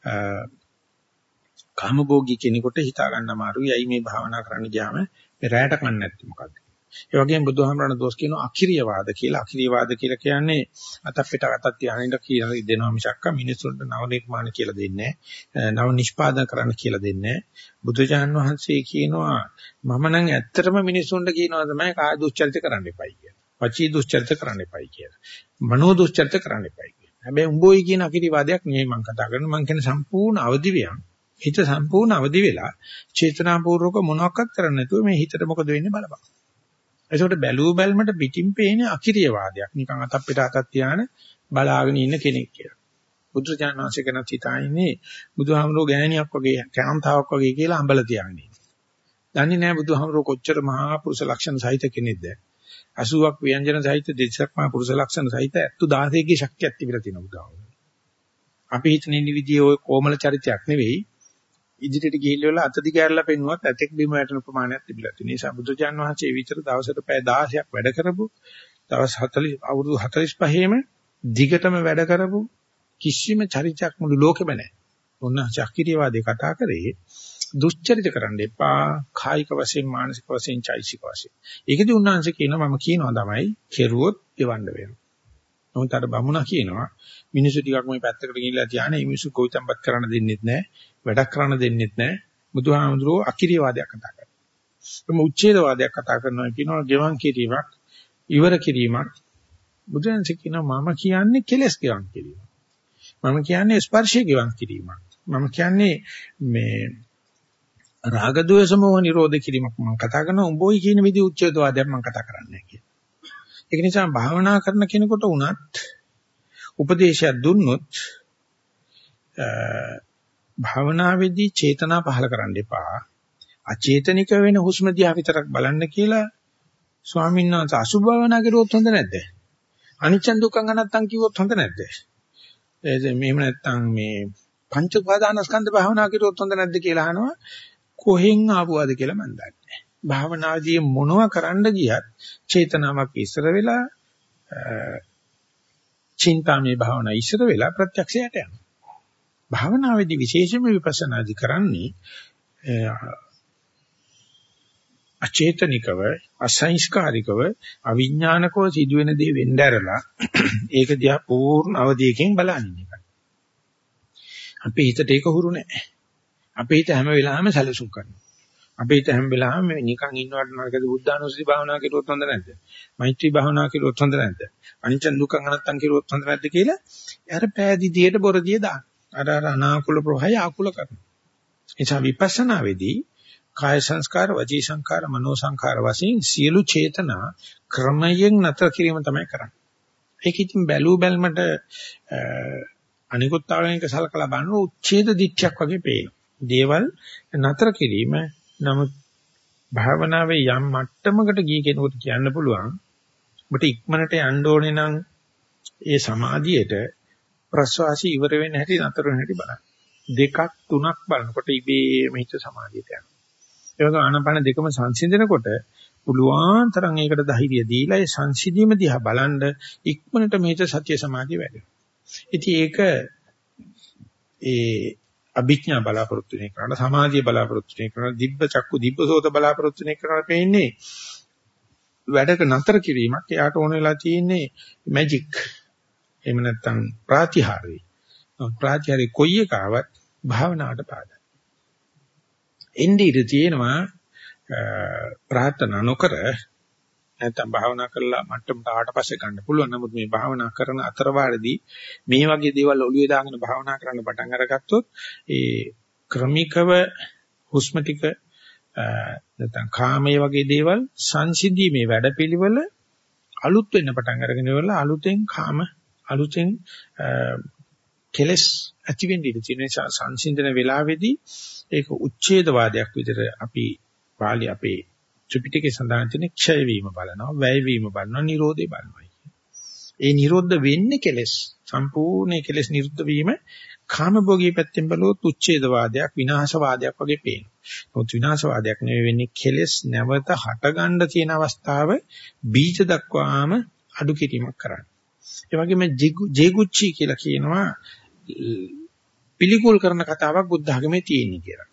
කාමභෝගී කෙනෙකුට හිතා ගන්න අමාරුයි. ඇයි මේ භාවනා කරන්න ගියාම මේ රැයට කන්නේ නැත්තේ මොකද්ද? ඒ වගේම බුදුහාමරණ දොස් කියනවා අකිරියවාද කියලා. අකිරියවාද කියලා කියන්නේ අතක් පිට අතක් තියාගෙන කියලා දෙනවා මිසක් මිනිසුන්ට නව නිර්මාණ කියලා දෙන්නේ නැහැ. නව නිෂ්පාදනය කරන්න කියලා දෙන්නේ නැහැ. බුදුජාන් වහන්සේ කියනවා මම නම් ඇත්තටම මිනිසුන්ට කියනවා තමයි කාය දුස්චරිත කරන්න එපයි කියලා. වචී දුස්චරිත කරන්න එපයි කියලා. මනෝ දුස්චරිත කරන්න එපයි කියලා. හැබැයි උඹෝයි කියන අකිරියවාදයක් නෙමෙයි මම කතා කරන්නේ. මම කියන්නේ සම්පූර්ණ අවදිවියන්. හිත සම්පූර්ණ අවදි වෙලා චේතනාපූර්වක මොනවක්වත් කරන්නේ නැතුව මේ හිතට මොකද වෙන්නේ බලපන්. ඒකට බැලූ බැල්මට පිටින් පේන්නේ අකිරියවාදයක්. නිකන් අතක් පිට අතක් තියාන බලාගෙන ඉන්න කෙනෙක් කියලා. බුදුචානන්සේ කෙනෙක් හිතාන්නේ බුදුහාමුදුරුවෝ ගෑණියක් වගේ කාන්තාවක් වගේ කියලා අඹල තියාගෙන ඉන්නේ. දන්නේ නැහැ බුදුහාමුදුරුවෝ කොච්චර මහා පුරුෂ ලක්ෂණ සහිත කෙනෙක්ද. අසූවක් ව්‍යංජන සහිත දෙසක් මහා පුරුෂ ලක්ෂණ සහිත දහසක ශක්තියක් තිබිලා තියෙනවා බුදුහාමුදුරුවෝ. අපි හිතන ඉන්නේ විදියේ ඔය කොමල චරිතයක් නෙවෙයි. ඉදිරියට ගිහිල්ලා අත දිගහැරලා පෙන්නුවත් ඇතෙක් බිම වැටෙන ප්‍රමාණයක් තිබිලා තියෙනවා. ඒ නිසා බුදුචාන් වහන්සේ විතර දවසට පැය දහසක් වැඩ කරපු දවස් හතළිස් අවුරුදු හතළිස් පහේම දිගටම වැඩ කරපු කිසිම චරිතයක් මුළු ලෝකෙම නැහැ. ඔන්න චක්‍රීයවාදී කතා කරේ දුෂ්චරිත කරන්න එපා කායික වශයෙන් මානසික වශයෙන් චෛසික වශයෙන්. ඒකදී උන්වහන්සේ කියනවා මම කියනවා තමයි කෙරුවොත් එවන්න වෙනවා. නමුත් අර බමුණා කියනවා මිනිස්සු ටිකක් මේ පැත්තකට ගිහිල්ලා තියානේ මේ මිනිස්සු කොයිතම්පත් කරන්න දෙන්නෙත් නැහැ. වැඩක් කරන්න දෙන්නෙත් නැහැ. බුදුහාමුදුරුවෝ අකිරියවාදයක් කතා කරනවා. එම උච්ඡේදවාදයක් කතා කරනවා කියනවා ගෙවන් කිරීමක්, ඉවර කිරීමක්. බුදුන්සේ කියනවා මම කියන්නේ කෙලස් ගෙවන් කිරීම. මම කියන්නේ ස්පර්ශය ගෙවන් කිරීමක්. මම කියන්නේ මේ රාග ద్వේෂ මොහ නිරෝධ කිරීමක් මම කතා කරනවා. උඹෝයි කියන විදිහ උච්ඡේදවාදයක් මම කතා කරන්නේ නැහැ කියලා. ඒක නිසා භාවනා කරන කෙනෙකුට උනත් උපදේශයක් දුන්නොත් භාවනාවේදී චේතනා පහල කරන්න එපා. අචේතනික වෙන හුස්ම දිහා විතරක් බලන්න කියලා ස්වාමීන් වහන්සේ අසුභ භාවනා කරුවොත් හොඳ නැද්ද? අනිච්ච දුක්ඛ අනත්තං කිව්වොත් හොඳ නැද්ද? එතෙ මෙහෙම නැත්තම් මේ පංච උපාදානස්කන්ධ භාවනා කරුවොත් හොඳ නැද්ද කියලා අහනවා. කොහෙන් ආපුවාද කියලා මම දන්නේ නැහැ. භාවනාදී මොනවා කරන්න ගියත් චේතනාවක් ඉස්සර වෙලා චින්තාමේ භාවනා ඉස්සර වෙලා ප්‍රත්‍යක්ෂයට යනවා. භාවනාවේදී විශේෂයෙන්ම විපස්සනාදි කරන්නේ අචේතනිකව අසංස්කාරිකව අවිඥානිකව සිදුවෙන දේ වෙන්න ඇරලා ඒක දිහා පූර්ණ අවධියකින් බලන්නේ එකයි. අපේ හිතට ඒක හුරු නැහැ. අපේ හිත හැම වෙලාවෙම සැලසුම් කරනවා. අපේ හිත හැම වෙලාවෙම නිකන් ඉන්නවට නරකද බුද්ධානුස්සති භාවනා කරුවොත් හොඳ නැද්ද? මෛත්‍රී භාවනා කරුවොත් හොඳ නැද්ද? අනිච්ච දුක්ඛ අනත්තං කරුවොත් හොඳ නැද්ද කියලා අර පෑදීදියට බොරදිය දාන. අර අර අනාකූල ප්‍රවහය ආකූල කරනවා. එනිසා විපස්සනාවේදී කාය සංස්කාර, වචී සංස්කාර, මනෝ සංස්කාර වශයෙන් සියලු චේතනා ක්‍රමයෙන් නතර කිරීම තමයි කරන්නේ. ඒක ඉතින් බැලූ බැල්මට අනිකුත් ආගමික සලකලා බලන උච්ඡේද දිට්ඨියක් වගේ පේනවා. දේවල් නතර කිරීම නමුත් භාවනාවේ යම් මට්ටමකට ගිය කෙනෙකුට කියන්න පුළුවන් ඔබට ඉක්මනට යන්න ඕනේ නම් ඒ සමාධියට ප්‍රසවාසී ඉවර වෙන්න හැටි නතර වෙන්න හැටි බලන්න. දෙකක් තුනක් බලනකොට ඉබේම හිත සමාධියට යනවා. ඒ වගේ ආනාපාන දෙකම සංසිඳනකොට පුළුවන් තරම් ඒකට ධෛර්යය දීලා ඒ සංසිඳීම දිහා බලන්න ඉක්මනට මේක සත්‍ය සමාධිය වැඩෙනවා. ඉතින් ඒක ඒ අභිඥා බලාපොරොත්තු වෙන කරන සමාධිය බලාපොරොත්තු වෙන කරන දිබ්බ චක්කු දිබ්බසෝත බලාපොරොත්තු වෙන කරන පෙන්නේ වැඩක නතර කිරීමක්. එයාට ඕන වෙලා තියෙන්නේ මැජික්. එහෙම නැත්නම් ප්‍රාතිහාර්ය. ප්‍රාතිහාර්ය කොයි එකාවත් භාවනාවට පාදයි. එන්නේ තියෙනවා ප්‍රාර්ථනා නොකර නැත්නම් භාවනා කරලා මට්ටමට ආවට පස්සේ ගන්න පුළුවන්. නමුත් මේ භාවනා කරන අතරවාරදී මේ වගේ දේවල් ඔළුවේ දාගෙන භාවනා කරන්න පටන් අරගත්තොත් ඒ ක්‍රමිකව හුස්ම ටික නැත්නම් කාමයේ වගේ දේවල් සංසිද්ධීමේ වැඩපිළිවෙල අලුත් වෙන්න පටන් අරගෙන ඉවරලා අලුතෙන් කාම අලුතෙන් කෙලස් ඇති වෙන්න ඉඩ තියෙන නිසා සංසිඳන වෙලාවේදී ඒක උච්ඡේදවාදයක් විදිහට අපි පාළි අපේ ත්‍රිපිටකේ සඳහන් තියෙන ක්ෂය වීම බලනවා, වැය වීම බලනවා, නිරෝධය බලනවා. ඒ නිරෝධ වෙන්නේ කෙලස්. සම්පූර්ණ කෙලස් නිරුද්ධ වීම කාමභෝගී පැත්තෙන් බලුවොත් උච්ඡේදවාදයක් විනාශවාදයක් වගේ පේනවා. මොකද විනාශවාදයක් නෙවෙයි වෙන්නේ කෙලෙස් නැවත හටගන්න තියෙන අවස්ථාව බීජ දක්වාම අඩු කිරීමක් කරන්නේ. ඒ වගේම ජේගුච්චි කියලා කියනවා පිළිකුල් කරන කතාවක් බුද්ධ ධර්මයේ තියෙන්නේ කියලා.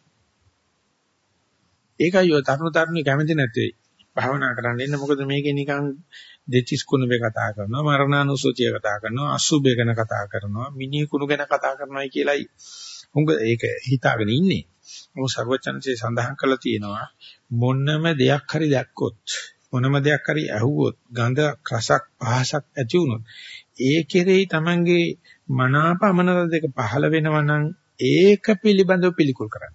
ඒකයි ඔය තරුණ තරුණි කැමති නැත්තේ භාවනා කරන්න ඉන්න. මොකද මේකේ නිකන් දෙතිස් කුණුබේ කතා කරනවා, මරණානුසතිය කතා කරනවා, අසුබේ ගැන කතා කරනවා, මිනි කුණු ගැන කතා කරනවායි කියලායි උංග ඒක හිතාගෙන ඉන්නේ. මොකද සර්වචන්සේ සඳහන් කළා තියෙනවා මොනම දෙයක් හරි දැක්කොත්, මොනම දෙයක් හරි ඇහුවොත්, ගඳ, රසක්, පහසක් ඇති වුණොත් ඒ කෙරෙහි Tamange මනාපමන දෙක පහළ වෙනවා නම් ඒක පිළිබඳව පිළිකුල් කරන්න.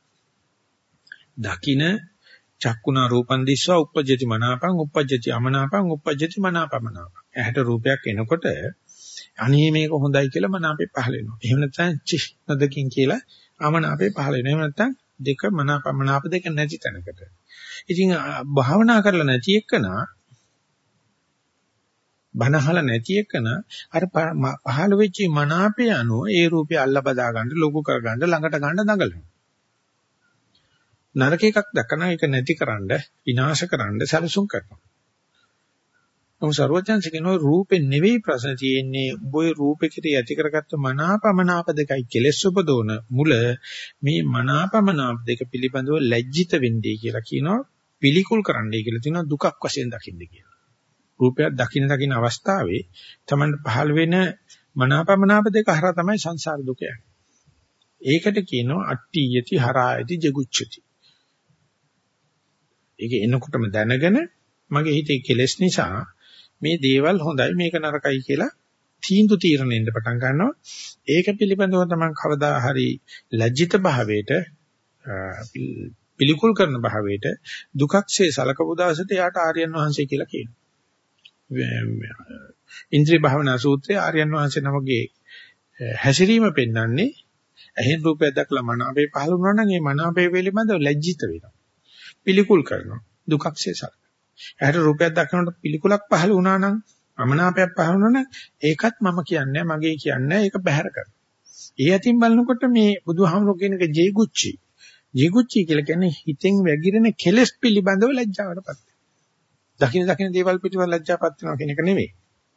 දකින චක්කුණා රූපං දිස්වා uppajjati මනාපං uppajjati අමනාපං uppajjati මනාපමනාපං. ඇහැට රූපයක් එනකොට අනේ මේක හොඳයි කියලා මනාපේ පහළ වෙනවා. එහෙම නැත්නම් චි නොදකින් කියලා අමනාපේ පහළ වෙනවා. එහෙම නැත්නම් දෙක මනාපමනාප දෙක නැති තැනකට. ඉතින් භාවනා කරලා නැති එකනා බනහල නැති එකන අර පහළ වෙච්ච මනාපේ අනුව ඒ රූපය අල්ල බදා ගන්න, ලොකු කර ගන්න, ළඟට ගන්න දඟලනවා. නරක එකක් දැකන එක නැතිකරන්න, විනාශකරන්න සැලසුම් කරනවා. ඔව් සර්වඥාන්සේ කියනවා රූපේ නෙවෙයි ප්‍රශ්න තියෙන්නේ, ඔබේ රූපෙකට ඇති කරගත්ත මනාපමනාප දෙකයි කෙලෙස් උපදෝන මුල. මේ මනාපමනාප දෙක පිළිබඳව ලැජ්ජිත වෙන්නේ කියලා කියනවා, පිළිකුල් කරන්නයි කියලා කියනවා, දුකක් වශයෙන් දකින්න කියලා. රූපයක් දකින්න දකින්න අවස්ථාවේ තමයි පහළ වෙන මනාපමනාප දෙක හරහා තමයි සංසාර දුක යන්නේ. ඒකට කියනවා අට්ටි යති හරායති ජගුච්ඡති. ඒක එනකොටම දැනගෙන මගේ හිතේ කෙලෙස් නිසා මේ දේවල් හොඳයි මේක නරකයි කියලා තීන්දුව తీරණෙන්න පටන් ගන්නවා. ඒක පිළිබඳව තමයි කවදා හරි ලැජ්ජිත භාවයට පිළිකුල් කරන භාවයට දුකක්සේ සලකපු දවසට යාට ආර්යයන් වහන්සේ කියලා කියනවා. ඉන්ද්‍රිය භාවනා සූත්‍රයේ ආර්යයන් වහන්සේ නමගේ හැසිරීම පෙන්වන්නේ ඇහෙන් රූපයක් දැකලා මනාපේ පහළ වුණා නම් ඒ මනාපේ පිළිබඳව ලැජ්ජිත වෙනවා. පිළිකුල් කරනවා. දුකක්සේ සලකනවා. ඇහැට රූපයක් දක්නකොට පිළිකුලක් පහළ වුණා නම්, අමනාපයක් පහළ වුණා නම් ඒකත් මම කියන්නේ මගේ කියන්නේ ඒක බැහැර කරනවා. ඒ අතින් බලනකොට මේ බුදුහාමුදුරුවෝ කියන එක ජේගුච්චි. ජේගුච්චි කියලා කියන්නේ හිතෙන් වැగిරෙන කෙලෙස් පිළිබඳව ලැජ්ජාවටපත් වෙනවා. දකින දකින දේවල් පිටිවල ලැජ්ජාපත් වෙනවා කියන එක නෙවෙයි.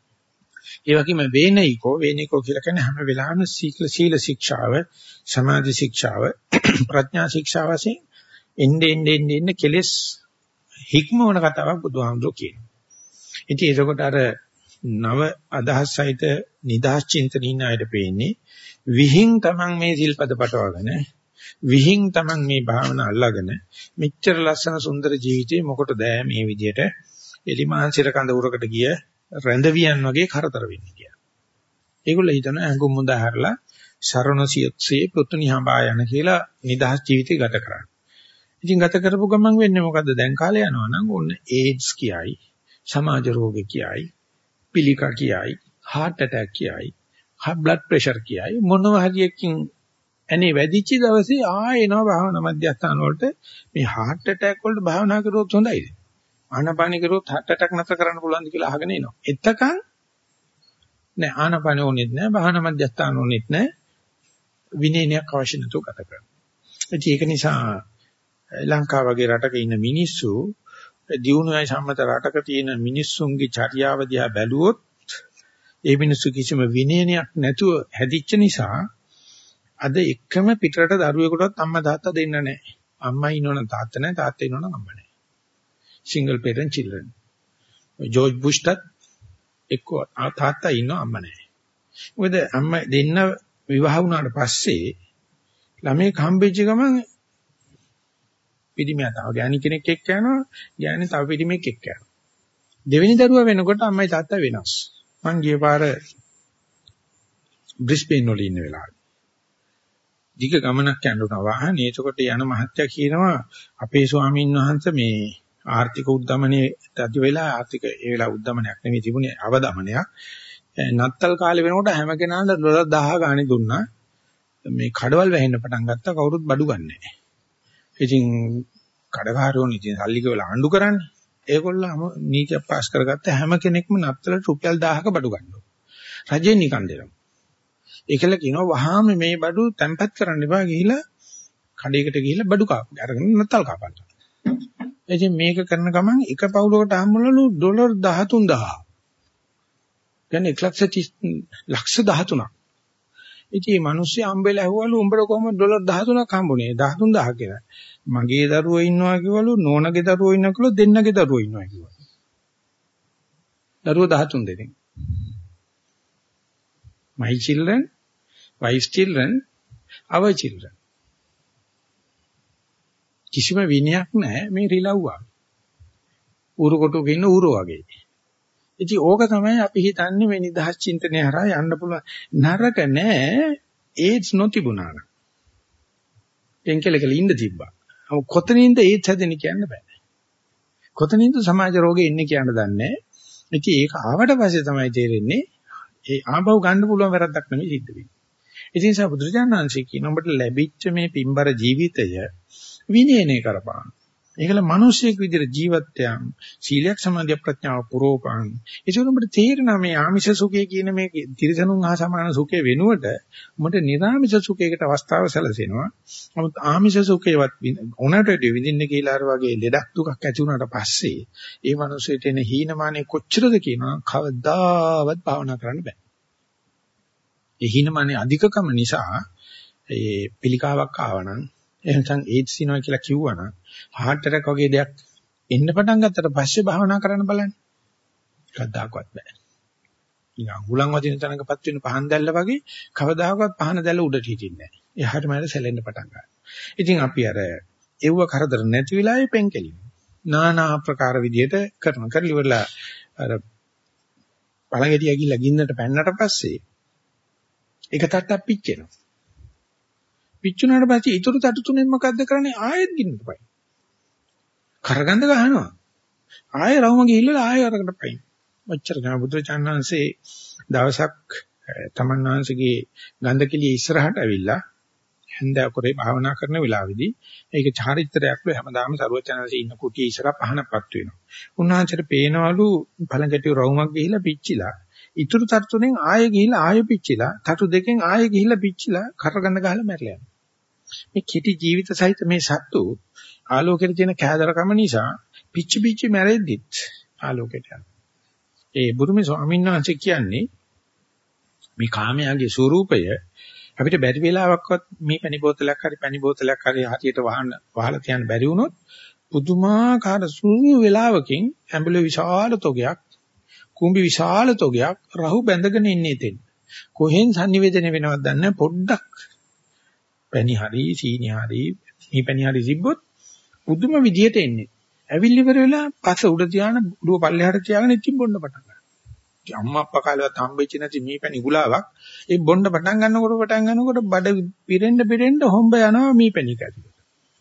ඒ වගේම වේනයිකෝ වේනිකෝ කියලා කියන්නේ හැම වෙලාවෙම සීල සීල ශික්ෂාව, සමාධි ශික්ෂාව, ප්‍රඥා ශික්ෂාව වශයෙන් එන්නේ එන්නේ එන්නේ කෙලෙස් හික්මවන කතාවක් බුදුහාමුදුරුවෝ කියනවා. ඉතින් ඒකකොට අර නව අදහස් සහිත නිදහස් චින්තනින් ආයත පෙන්නේ විහිං තමන් මේ සිල්පද පටවගෙන විහිං තමන් මේ භාවනා අල්ලාගෙන මෙච්චර ලස්සන සුන්දර ජීවිතේ මොකටද මේ විදියට එලිමාංශිර කඳ උරකට ගිය රැඳවියන් වගේ කරදර වෙන්නේ කියලා. ඒගොල්ලෝ හිතනවා ඇඟුම් මුඳ හැරලා සරණසියත්සේ පුතුණිහඹා යන කියලා නිදහස් ජීවිතය ගත කරන්නේ. ඉතින් ගත කරපු ගමන් වෙන්නේ මොකද්ද? දැන් කාලේ යනවා නම් ඕන්න ඒඩ්ස් කියයි, සමාජ රෝග කියයි, පිළිකා කියයි, heart attack කියයි, high blood pressure කියයි මොනවා හරි එකකින් එනේ වැඩිච්ච දවසේ ආයෙනවා භාවනා මධ්‍යස්ථාන වලට මේ heart attack වලට භාවනා කරුවොත් හොඳයිද? ආනාපාන කරුවොත් heart attack නැතර කරන්න පුළුවන්ද කියලා අහගෙන එනවා. එතකන් නෑ ආනාපාන ඕනෙත් නෑ, භාවනා මධ්‍යස්ථාන ඕනෙත් නෑ, විනයනයක් අවශ්‍ය නැතුව ගත කරනවා. ඒක නිසා ලංකාව වගේ රටක ඉන්න මිනිස්සු දියුණුවයි සම්මත රටක තියෙන මිනිස්සුන්ගේ චර්යාව දිහා බැලුවොත් ඒ මිනිස්සු කිසිම විනයනයක් නැතුව හැදිච්ච නිසා අද එකම පිටරට දරුවෙකුටවත් අම්මා තාත්තා දෙන්න නැහැ. අම්මා ඉන්නවනම් තාත්තා නැහැ, තාත්තා ඉන්නවනම් අම්මා නැහැ. single parent children. ජෝර්ජ් බුෂ්ටත් එක්ක තාත්තා ඉන්නව අම්මා නැහැ. මොකද අම්මා දෙන්න විවාහ වුණාට පස්සේ ළමයි හම්බෙච්ච ගමන් පිටිමියා තව ගෑණි කෙනෙක් එක්ක යනවා, ගෑණි තව පිටිමෙක් එක්ක යනවා. දෙවෙනි දරුවා වෙනකොට අම්මයි තාත්තා වෙනස්. මං ගිය පාර බ්‍රිස්බේන් වල ඉන්න වෙලාවේ. දිග ගමනක් යනවා වාහනේ. එතකොට යන මහත්තයා කියනවා අපේ ස්වාමීන් වහන්සේ මේ ආර්ථික උද්දමනයේ ඇති වෙලා ආර්ථික ඒ වෙලාව උද්දමනයක් නෙමෙයි තිබුණේ අවදමනයක්. නත්තල් කාලේ වෙනකොට හැම කෙනාට ඩොලර් දහය ගාණි දුන්නා. මේ කඩවල් වැහෙන්න පටන් ගත්තා, කවුරුත් බඩු ගන්නෑ. ඉතින් කඩකාරයෝන් ඉතින් සල්ලි කියලා ආණ්ඩු කරන්නේ. ඒගොල්ලෝ නීතිය පාස් කරගත්ත හැම කෙනෙක්ම නත්තලට රුපියල් දහයක බඩු ගන්නවා. රජෙන් නිකන් දෙනවා. ඒකල කියනවා වහාම මේ බඩු තැම්පත් කරන්න එපා ගිහිලා කඩේකට ගිහිල්ලා බඩු කාපු. අරගෙන නැත්තල් කාපන්න. ඉතින් මේක කරන ගමන් එක පවුලකට හම්බුනලු ඩොලර් දහතුන් දහසක්. කියන්නේ එක ලක්ෂ දහතුනක්. ඉතින් මේ මිනිස්සු හම්බෙලා ඇහුවලු උඹට කොහොමද ඩොලර් දහතුනක් හම්බුනේ? දහතුන් දහසක් කියලා. මගේ දරුවෝ ඉන්නවා කිව්වලු නෝනගේ දරුවෝ ඉන්නවා කිව්වලු දෙන්නගේ දරුවෝ ඉන්නවා කිව්වා. දරුවෝ දහතුන් දෙනෙක්. My children, wife's children, our children. කිසිම විනයක් නැහැ මේ රිලව්වා. ඌරු කොටුක ඉන්න ඌරෝ වගේ. ඉතින් ඕක තමයි අපි හිතන්නේ මේ නිදහස් චින්තනය හරහා යන්න පුළුවන්. නරක නෑ ඒඩ්ස් නොතිබුණා නම්. එන්කලකල ඉන්න තිබ්බා. අව කොතනින්ද ඒඩ්ස් හැදෙන්නේ කියන්න බෑ. කොතනින්ද සමාජ රෝගේ ඉන්නේ කියන්න දන්නේ නෑ. ඉතින් ඒක ආවට පස්සේ තමයි තේරෙන්නේ ඒ ආපහු ගන්න පුළුවන් වැරද්දක් නෙමෙයි සිද්ධ වෙන්නේ. ඉතින් සා බුදුරජාණන් වහන්සේ කියන ඔබට ලැබිච්ච මේ පින්බර ජීවිතය විනයනේ කරපන්. ඒකල මිනිස්සෙක් විදිහට ජීවිතයන් සීලයක් සමාධිය ප්‍රඥාව පුරෝපන්. ඒකෙන් ඔබට තේරෙනවා මේ ආමිෂ සුඛය කියන මේ තිරසනුන් හා සමාන සුඛය වෙනුවට ඔබට නිර්ආමිෂ සුඛයකට අවස්ථාව සැලසෙනවා. නමුත් ආමිෂ සුඛයවත් උනට විඳින්න කියලා අර වගේ ලෙඩක් දුකක් ඇති වුණාට පස්සේ ඒ මිනිස්සෙට එන හීනමානේ කොච්චරද කියනවා කවදාවත් භාවනා කරන්න බෑ. ඒ හීනමානේ අධිකකම නිසා ඒ පිළිකාවක් ආවනම් එහෙනම් ඒඩ්ස් වෙනවා කියලා කිව්වනම් heart attack වගේ දෙයක් එන්න පටන් ගත්තට පස්සේ භාවනා කරන්න බලන්න. කවදාකවත් බෑ. නිකන් හුලං වදින තැනකපත් වෙන පහන් දැල්ල වගේ කවදාකවත් පහන දැල්ල උඩට හිටින්නේ නැහැ. එහාට මෙහාට සැලෙන්න පටන් ගන්නවා. ඉතින් අපි අර එව්ව කරදර නැති වෙලාවේ පෙන්කෙලින. নানা ආකාර විදියට කරන කරලිවලා අර පළඟටිය ගිහිල්ලා ගින්නට පැන්නට පස්සේ එක තට්ටක් පිච්චෙනවා. පිච්චුනාට පස්සේ ඊටු තටු තුනෙන් මොකද්ද කරන්නේ? ආයෙත් ගින්නට පයි. කරගඳ ගහනවා. ආයෙ රවුම ගිහිල්ලා ආයෙ අරකට පයි. ඔච්චර ගම බුදුචානන්සේ දවසක් තමන්වහන්සේගේ ගන්ධකිලිය ඉස්සරහට ඇවිල්ලා හැන්දෑ කරේ භාවනා කරන වෙලාවේදී ඒක චාරිත්‍රයක් වේ හැමදාම සරුවචනන්සේ ඉන්න කුටිය ඉස්සරහ පහනපත් වෙනවා. උන්වහන්සේට පේනවලු පළඟටිය රවුමක් ගිහිල්ලා පිච්චිලා ඊටු තටු තුනෙන් ආයෙ ගිහිල්ලා ආයෙ පිච්චිලා තටු දෙකෙන් ආයෙ ගිහිල්ලා පිච්චිලා කරගඳ ගහලා මැරලා යනවා. මේ කෙටි ජීවිත සහිත මේ සත්තු ආලෝකයට තියෙන කෑදරකම නිසා පිච්චි පිච්චි මැරෙද්දිත් ආලෝකයට යනවා. ඒ බුදුමේ ස්වාමීන් වහන්සේ කියන්නේ මේ කාමයාගේ ස්වરૂපය අපිට බැරි වෙලාවක්වත් මේ පැණි බෝතලයක් හරි පැණි බෝතලයක් හරි හතියට වහන්න වහලා තියන්න බැරි වුණොත් පුදුමාකාර සුළු වෙලාවකින් ඇඹුලේ විශාල තොගයක් කුඹි විශාල තොගයක් රහු බැඳගෙන ඉන්නේ තෙන්. කොහෙන් sannivedana වෙනවද දන්නේ පොඩ්ඩක් පැණි හරි සීනි හරි මේ පැණි හරි තිබ්බොත් පුදුම විදියට එන්නේ. ඇවිල්ලි ඉවර වෙලා පස්ස උඩ තියාන උඩුව පල්ලෙහාට තියාගෙන ඉතින් බොන්න පටන් ගන්නවා. ඉතින් අම්මා අප්පා කාලේවත් හම්බෙච්ච නැති මේ පැණි ගුලාවක් ඒ බොන්න පටන් ගන්නකොට පටන් ගන්නකොට බඩ පිරෙන්න පිරෙන්න හොම්බ යනවා මේ පැණි කැටියට.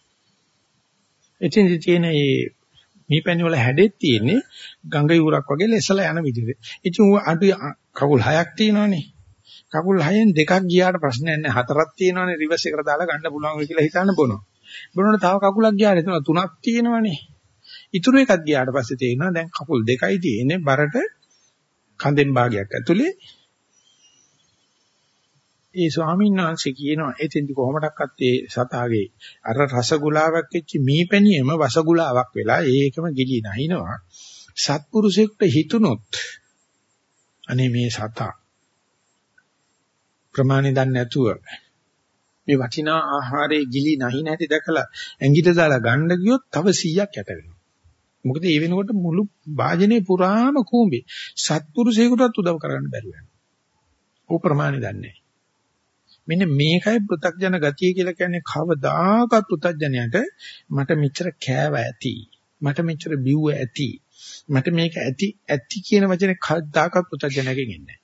එතින් තියෙන මේ මේ පැණි වල හැඩෙත් තියෙන්නේ ගඟ යූරක් වගේ ලෙසලා යන විදිහට. ඉතින් ඌ අඩු කකුල් හයක් තියෙනවනේ. කකුල් හයෙන් දෙකක් ගියාට ප්‍රශ්නයක් නැහැ. හතරක් තියෙනවනේ රිවර්ස් එකට දාලා ගන්න පුළුවන් වෙයි කියලා හිතන්න බොනවා. බොනකොට තව කකුලක් ගියාට එතන තුනක් තියෙනවනේ. ඉතුරු එකක් ගියාට පස්සේ තේරෙනවා දැන් කකුල් දෙකයි තියෙන්නේ බරට කඳෙන් භාගයක් ඇතුලේ. ඒ ස්වාමීන් වහන්සේ කියනවා එතෙන්දි කොහොමඩක්වත් ඒ සතාගේ අර රසගුලාවක් එච්ච මීපැණියම වසගුලාවක් වෙලා ඒකම ගිලී නැහිනවා. සත්පුරුෂයෙකුට හිතුනොත් අනේ මේ සතා ප්‍රමාණි දන්නේ නැතුව මේ වටිනා ආහාරයේ ගිලි නැහි නැති දැකලා ඇඟිට දාලා ගන්න ගියොත් තව සීයක් යට වෙනවා. මොකද ඒ වෙනකොට මුළු වාජනේ පුරාම කූඹේ. සත්පුරුෂයෙකුටත් උදව් කරන්න බැරුව යනවා. ਉਹ ප්‍රමාණි දන්නේ නැහැ. මෙන්න මේකයි පෘථග්ජන ගතිය කියලා කියන්නේ කවදාකවත් පෘථග්ජනයට මට මෙච්චර කෑව ඇති. මට මෙච්චර බිව්ව ඇති. මට මේක ඇති ඇති කියන වචනේ කවදාකවත් පෘථග්ජනකෙන් එන්නේ නැහැ.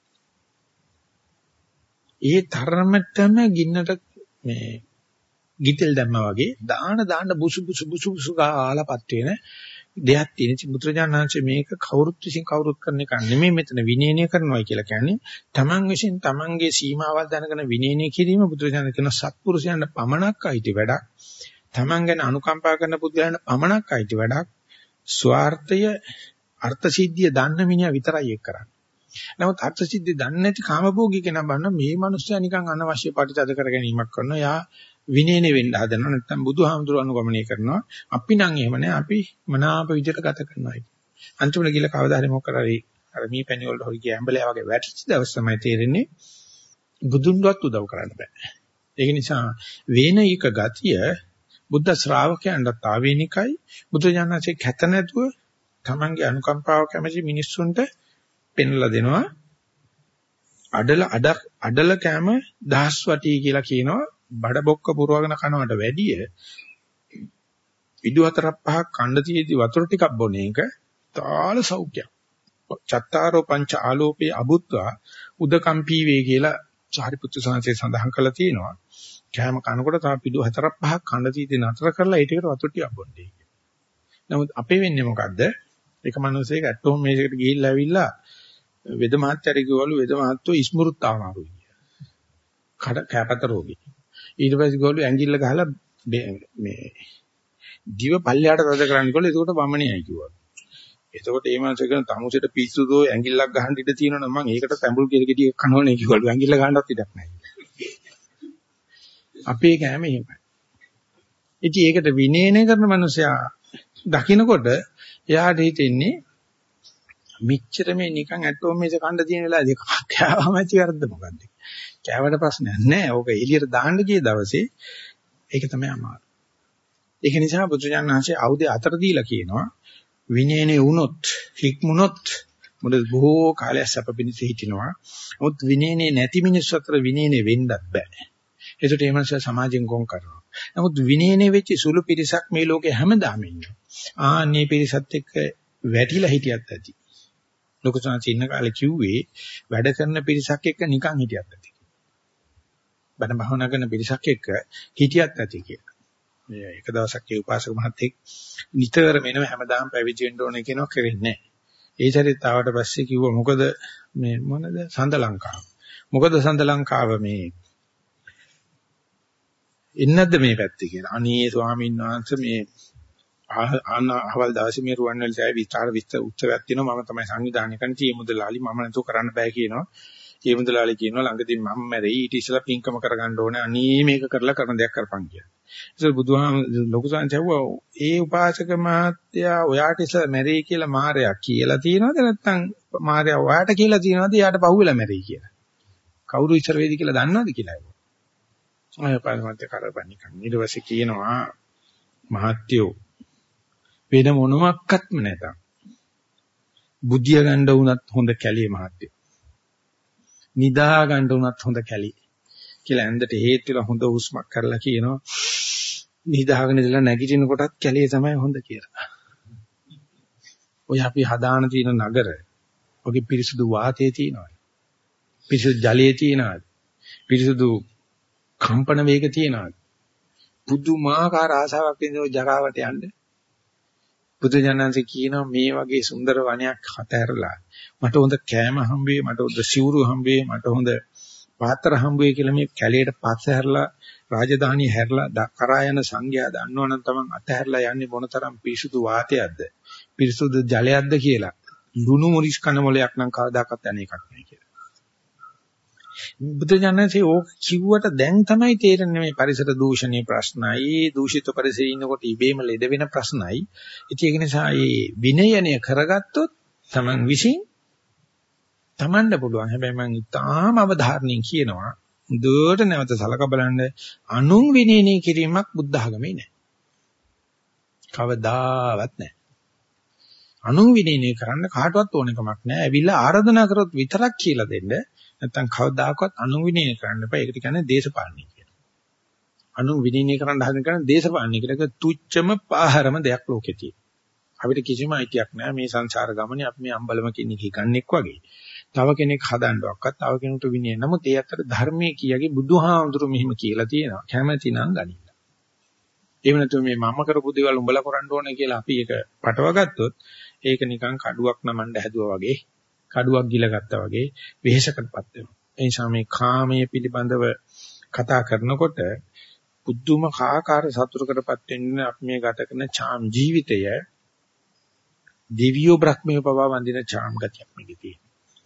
ඒ තරමටම ගින්නට මේ ගිතෙල් දැම්මා වගේ දාන දාන බුසු බුසු බුසු බුසු ගාලාපත් වෙන දෙයක් තියෙන. මුත්‍රාඥාංශ මේක කවුරුත් විසින් කවුරුත් කරන එක නෙමෙයි මෙතන විනයනය කරනවා කියලා කියන්නේ. Taman විසින් Tamanගේ සීමාවල් දැනගෙන විනයනය කිරීම බුදුරජාණන් කියන සත්පුරුෂයන්ට පමණක් අයිති වැඩක්. Taman ගැන අනුකම්පා කරන පුද්ගලයන්ට පමණක් අයිති වැඩක්. ස්වార్థය අර්ථ සිද්ධිය දන්න මිනිහා විතරයි ඒක කරන්නේ. නමුත් අර්ථ සිද්ධි දන්නේ නැති කාමභෝගී කෙනා බලන මේ මිනිස්සයා නිකන් අනවශ්‍ය පරිතද කර ගැනීමක් කරනවා. යා විනේනේ වෙන්න හදනවා. නැත්නම් බුදුහාමුදුරුවෝ අනුගමනය කරනවා. අපි නම් එහෙම නෑ. අපි මනාප විදිහට ගත කරනවා. අන්තිමට ගිහලා කවදා හරි මොකක් කරරි අර මේ පැණි වලට හොරි කිය ඇඹලයා වගේ වැටිච්ච දවස් තමයි තේරෙන්නේ බුදුන්වත් උදව් කරන්න බෑ. ඒක නිසා වේනික ගතිය බුද්ධ ශ්‍රාවකයන්ට ආවේනිකයි. බුදු ඥානසේ කැත නැතුව තමන්ගේ අනුකම්පාව කැමති මිනිස්සුන්ට පෙන්ලා දෙනවා. අඩල අඩ අඩල කැම දහස් වටි කියලා කියනවා. බඩ බොක්ක පුරවගෙන කනවට වැඩිය විදු හතරක් පහක් කණ්ඩ තියේදී වතුර ටිකක් බොන එක තාල සෞඛ්‍යයක්. චත්තාරෝ පංච ආලෝපේ අබුත්වා උදකම්පී වේ කියලා සාරිපුත්‍ර සාංශේ සඳහන් කරලා තියෙනවා. කෑම කනකොට තව පිටු හතරක් පහක් කන්න තීදී නතර කරලා ඒ ටිකට වතුර ටිකක් බොන්නේ කියලා. නමුත් අපේ වෙන්නේ මොකද්ද? එක මිනිහෙක් ඇටෝම් මේසයකට ගිහිල්ලා ඇවිල්ලා වෙද මහත්තයාට කිව්වලු වෙද මහත්තයෝ ඉස්මෘත් ආමාරුයි කියලා. කඩ කැපත රෝගී. ඊට පස්සේ ගෝලු ඇඟිල්ල ගහලා මේ දිව පල්ලයට තද කරන්න කිව්වලු. ඒකට වමනියයි කිව්වා. එතකොට මේ මිනිස්සු කියන තමුසෙට පිස්සු දෝ ඇඟිල්ලක් ගහන්න ඉඩ තියෙනවනම් මම ඒකට තැඹුල් කෙල ගෙඩිය කනවනේ කිව්වලු. ඇඟිල්ල ගහන්නවත් ඉඩක් නැහැ. අපේ කෑම එහෙමයි. ඉතින් ඒකට විනයනය කරන මනුස්සයා දකින්නකොට එයාට හිතෙන්නේ මිච්ඡර මේ නිකන් ඇටෝම් මේක කන්න තියෙන වෙලාවදී කෑවම ඇති වරද්ද මොකද්ද? කෑවට ප්‍රශ්නයක් නැහැ. ඕක එළියට දාන්න ගිය දවසේ ඒක තමයි අමාරු. ඒක නිසා බුදුජානක ආංශයේ ආයුධය අතර දීලා කියනවා විනයනේ වුණොත් හික්මුණොත් මොකද බොහෝ කාලයක් සැප පිණිස හිටිනවා. නමුත් විනයනේ නැති මිනිස්සු අතර විනයනේ වෙන්නත් බෑ. ඒකට ඒ මනස සමාජයෙන් ගොන් කරනවා. නමුත් විනයනේ වෙච්ච සුළු පිරිසක් මේ ලෝකේ හැමදාම ඉන්නවා. ආන්නේ පිරිසත් එක්ක වැටිලා හිටියත් ඇති. ලොකු සංසි ඉන්න කාලේ කිව්වේ වැඩ කරන පිරිසක් එක්ක නිකන් හිටියත් ඇති. බණ භාවනා කරන පිරිසක් එක්ක හිටියත් ඇති කියලා. මේ එක දවසක් ඒ උපාසක මහත්තයෙක් නිතර මෙනම හැමදාම පැවිදි වෙන්න ඕනේ කියනවා කරෙන්නේ නැහැ. ඒ සැරේ තාවට පස්සේ කිව්වා මොකද මේ මොනද සඳ ලංකාව. මොකද සඳ ලංකාව මේ එන්නද මේ පැත්තේ කියලා. අනේ ස්වාමීන් වහන්සේ මේ ආහවල් දවසේ මේ රුවන්වැලිසෑය විස්තර විස්තර උත්සවයක් තියෙනවා. මම තමයි සංවිධානය කරන්නේ. ඒ මුදලාලි මම නැතුව කරන්න බෑ කියනවා. ඒ මුදලාලි කියනවා ළඟදී මම මැරෙයි ඊට ඉස්සෙල්ලා පින්කම කරගන්න ඕනේ. අනේ මේක කරලා කරන දෙයක් කරපන් කියලා. ඒක බුදුහාම ලොකු සංසයවුවා ඒ උපාසක මහත්තයා ඔයාට ඉස්සෙල්ලා මැරෙයි කියලා මාරයා කියලා තියෙනවද නැත්නම් මාරයා ඔයාට කියලා තියෙනවද එයාට පහුවෙලා මැරෙයි කියලා. කවුරු ඉස්සර වේද කියලා දන්නවද කියලා ඒක. අය පාරමත්‍ය කරපණිකන් ඊට පස්සේ කියනවා මහත්යෝ වෙන මොනවත්ක්ත්ම නැත. බුද්ධිය ගන්න උනත් හොඳ කැලියේ මහත්යෝ. නිදා ගන්න උනත් හොඳ කැලි කියලා ඇඳට හේත් වෙලා හොඳ උස්මක් කරලා කියනවා නිදාගෙන ඉඳලා නැගිටින කොටත් කැලේ තමයි හොඳ කියලා. ඔය අපි හදාන තියෙන නගර ඔගේ පිරිසුදු වාතයේ තියෙනවා. පිරිසුදු ජලයේ තියෙනවා. පිරිසුදු කම්පන වේග තියෙනවා. පුදුමාකාර ආසාවක් ඉඳලා ජරාවට යන්න. බුදුජානන්සේ කියනවා මේ වගේ සුන්දර වනයක් හතරලා මට හොඳ කෑම හම්බෙයි මට හොඳ සිවුරු හම්බෙයි මට හොඳ පාත්‍ර හම්බෙයි කියලා මේ කැලේට පස්ස හැරලා රාජධානිය හැරලා කරා යන සංඝයා දන්නවනම් තමන් අතහැරලා යන්නේ මොනතරම් පිරිසුදු වාතයක්ද පිරිසුදු ජලයක්ද කියලා ලුණු මොරිස් කන මොලයක් නම් කවදාකවත් යන එකක් නෑ කියලා. බුදුජානන්සේ ඕක කිව්වට දැන් තමයි තේරෙන්නේ මේ පරිසර දූෂණයේ ප්‍රශ්නයි දූෂිත පරිසරයේ ඉන්නකොට ඉබේම ලෙඩ වෙන ප්‍රශ්නයි. ඉතින් ඒක නිසා මේ විනයනය කරගත්තොත් තමන් විසින් තමන්ට පුළුවන්. හැබැයි මම ඉතාම අවධාරණයෙන් කියනවා දුවට නැවත සලක බලන්න අනුන් විනයනය කිරීමක් බුද්ධ ආගමේ නැහැ. කවදාවත් නැහැ. අනුන් විනයනය කරන්න කාටවත් ඕනකමක් නැහැ. ඇවිල්ලා ආරාධනා කරොත් විතරක් කියලා දෙන්න. නැත්තම් කවදාකවත් අනුන් විනයනය කරන්න එපා. ඒකට කියන්නේ දේශපාලනය කියලා. අනුන් විනයනය කරන්න හදන කෙනා දේශපාලනය කියලා. ඒක තුච්චම පාහරම දෙයක් ලෝකේ තියෙන. අපිට කිසිම අයිතියක් නැහැ මේ සංසාර ගමනේ අපි මේ අම්බලම කෙනෙක් හිකන්නේක් වගේ. තව කෙනෙක් හදන්නවක්වත් තව කෙනෙකුට විනය. නමුත් ඒ අතර ධර්මයේ කියගේ බුදුහාමුදුරු මෙහිම කියලා තියෙනවා. කැමැති නම් ගනින්න. එහෙම නැත්නම් මේ මම කරපු දේවල් උඹලා කරන්න ඕනේ කියලා අපි ඒක පටවගත්තොත් ඒක නිකන් කඩුවක් නමන්න හැදුවා වගේ, කඩුවක් ගිලගත්තා වගේ වෙහෙසකටපත් වෙනවා. ඒ නිසා මේ කාමයේ පිළිබඳව කතා කරනකොට බුද්ධුම කාකාර සතුටකටපත් වෙන්න අපි මේ ගත කරන ඡාම් ජීවිතය දිව්‍යෝ බ්‍රහ්මිය පවා වඳින ඡාම් ගතියක් මේකේ තියෙනවා.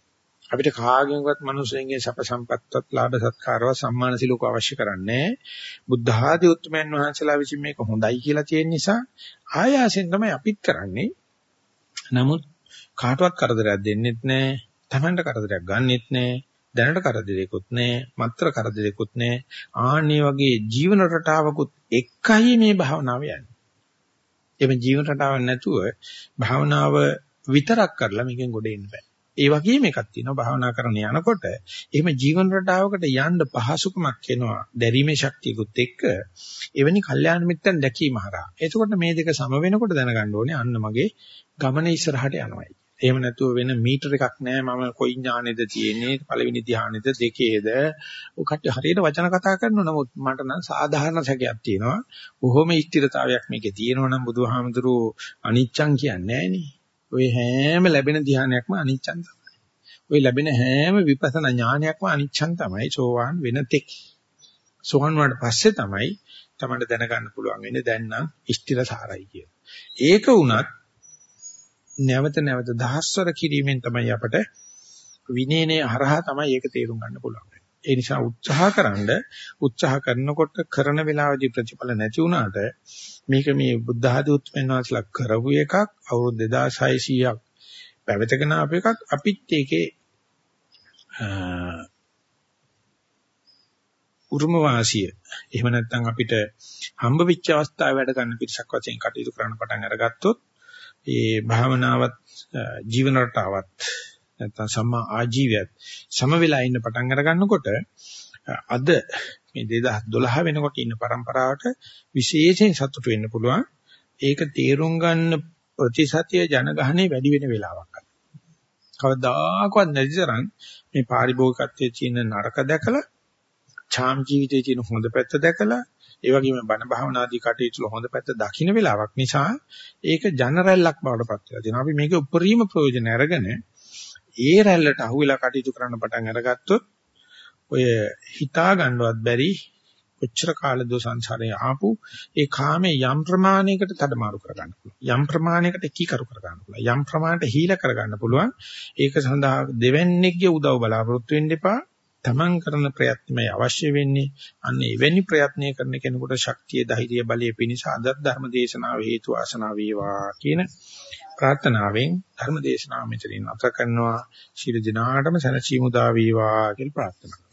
අපිට කාගෙන්වත් මිනිස්සුන්ගේ සැප සම්පත්තත් ලාභ සත්කාරවත් සම්මාන සිලෝක අවශ්‍ය කරන්නේ බුද්ධ ආදී උතුම්යන් වහන්සේලා විසින් මේක හොඳයි කියලා තියෙන නිසා ආයාසෙන් තමයි අපිත් කරන්නේ. නමුත් කාටවත් කරදරයක් දෙන්නෙත් නැහැ. Tamanට කරදරයක් ගන්නෙත් නැහැ. දැනට කරදරයක්වත් නැහැ. මත්තර කරදරයක්වත් නැහැ. ආන්නේ වගේ ජීවන රටාවකුත් එකයි මේ භාවනාව යන්නේ. එමෙ ජීවන රටාවක් නැතුව භාවනාව විතරක් කරලා මේකෙන් ගොඩ එන්න බෑ. ඒ වගේම එකක් තියෙනවා භාවනා කරන යනකොට එහෙම ජීවන රටාවකට යන්න පහසුකමක් එනවා දැරීමේ ශක්තියකුත් එක්ක එවැනි කල්යාණ මිත්‍රන් දැකීම හරහා. එතකොට මේ දෙක සම වෙනකොට දැනගන්න ඕනේ අන්න මගේ ගමන ඉස්සරහට යනවායි. එහෙම නැතුව වෙන මීටර එකක් නැහැ මම කොයි ඥානෙද තියෙන්නේ පළවෙනි ධ්‍යානෙද දෙකේද ඔය කට්ටිය හරියට වචන කතා කරනවා. නමුත් මට නම් සාධාරණ සැකයක් තියෙනවා. බොහොම ස්ථිරතාවයක් මේකේ තියෙනවා නම් බුදුහාමුදුරුවෝ අනිච්චං කියන්නේ නැහනේ. ඔය හැම ලැබෙන ධ්‍යානයක්ම අනිච්චං තමයි. ඔය ලැබෙන හැම විපස්සනා ඥානයක්ම අනිච්චං තමයි. සෝවාන් වෙන තෙක්. සෝවාන් වුණාට පස්සේ තමයි තමයි දැනගන්න පුළුවන් වෙන්නේ දැන් නම් ස්ථිරසාරයි කියලා. ඒක වුණත් නැවත නැවත දහස්වර කිරීමෙන් තමයි අපට විනයනේ හරහා තමයි ඒක තේරුම් ගන්න පුළුවන්. ඒ නිසා උත්සාහකරනද උත්සාහ කරනකොට කරන වෙලාවේදී ප්‍රතිඵල නැති වුණාට මේක මේ බුද්ධ ආදී උත්පන්නවාසලා කරපු එකක් අවුරුදු දෙදාස් හයසීයක් පැවතගෙන ආපු එකක් අපිත් ඒකේ උරුම වාසිය එහෙම නැත්නම් අපිට හම්බ වෙච්ච අවස්ථාවේ වැඩ ගන්න පිරිසක් වශයෙන් කටයුතු කරන්න පටන් අරගත්තොත් ඒ භාවනාවත් ජීවන රටාවත් නැත්නම් සම්මා ආජීවයත් සම වෙලා ඉන්න පටන් අර ගන්නකොට අද මේ දෙදාස් දොළහ වෙනකොට ඉන්න પરම්පරාවට විශේෂයෙන් සතුටු වෙන්න පුළුවන්. ඒක තේරුම් ගන්න ප්‍රතිශතය ජනගහනේ වැඩි වෙන වෙලාවක්. කවදාකවත් නැති තරම් මේ පාරිභෝගිකත්වයේ තියෙන නරක දැකලා ඡාම් ජීවිතයේ තියෙන හොඳ පැත්ත දැකලා ඒ වගේම බණ භාවනාදී කටයුතු හොඳ පැත්ත දකින්න වෙලාවක් නිසා ඒක ජනරැල්ලක් බවට පත් වෙලා තියෙනවා. අපි මේකේ උපරිම ප්‍රයෝජන අරගෙන ඒ රැල්ලට අහුවෙලා කටයුතු කරන්න පටන් අරගත්තොත් ඔය හිතා ගන්නවත් බැරි කොච්චර කාලද සංසාරේ ආපු ඒ කාමයේ යම් ප්‍රමාණයකට තඩමාරු කර ගන්න පුළුවන්. යම් ප්‍රමාණයකට කීකරු කර ගන්න පුළුවන්. යම් ප්‍රමාණයට හීල කර ගන්න පුළුවන්. ඒක සඳහා දෙවන්නේගේ උදව් බලාපොරොත්තු වෙන්න එපා. තමන් කරන ප්‍රයත්නමයි අවශ්‍ය වෙන්නේ. අන්න එවැනි ප්‍රයත්නය කරන කෙනෙකුට ශක්තිය, ධෛර්යය, බලය පිණිස අද ධර්ම දේශනාව හේතු ආසනාව වේවා කියන ප්‍රාර්ථනාවෙන් ධර්ම දේශනාව මෙතනින් නැවත කරනවා. ශිර දිනාටම සැනසීම උදා වේවා කියලා ප්‍රාර්ථනා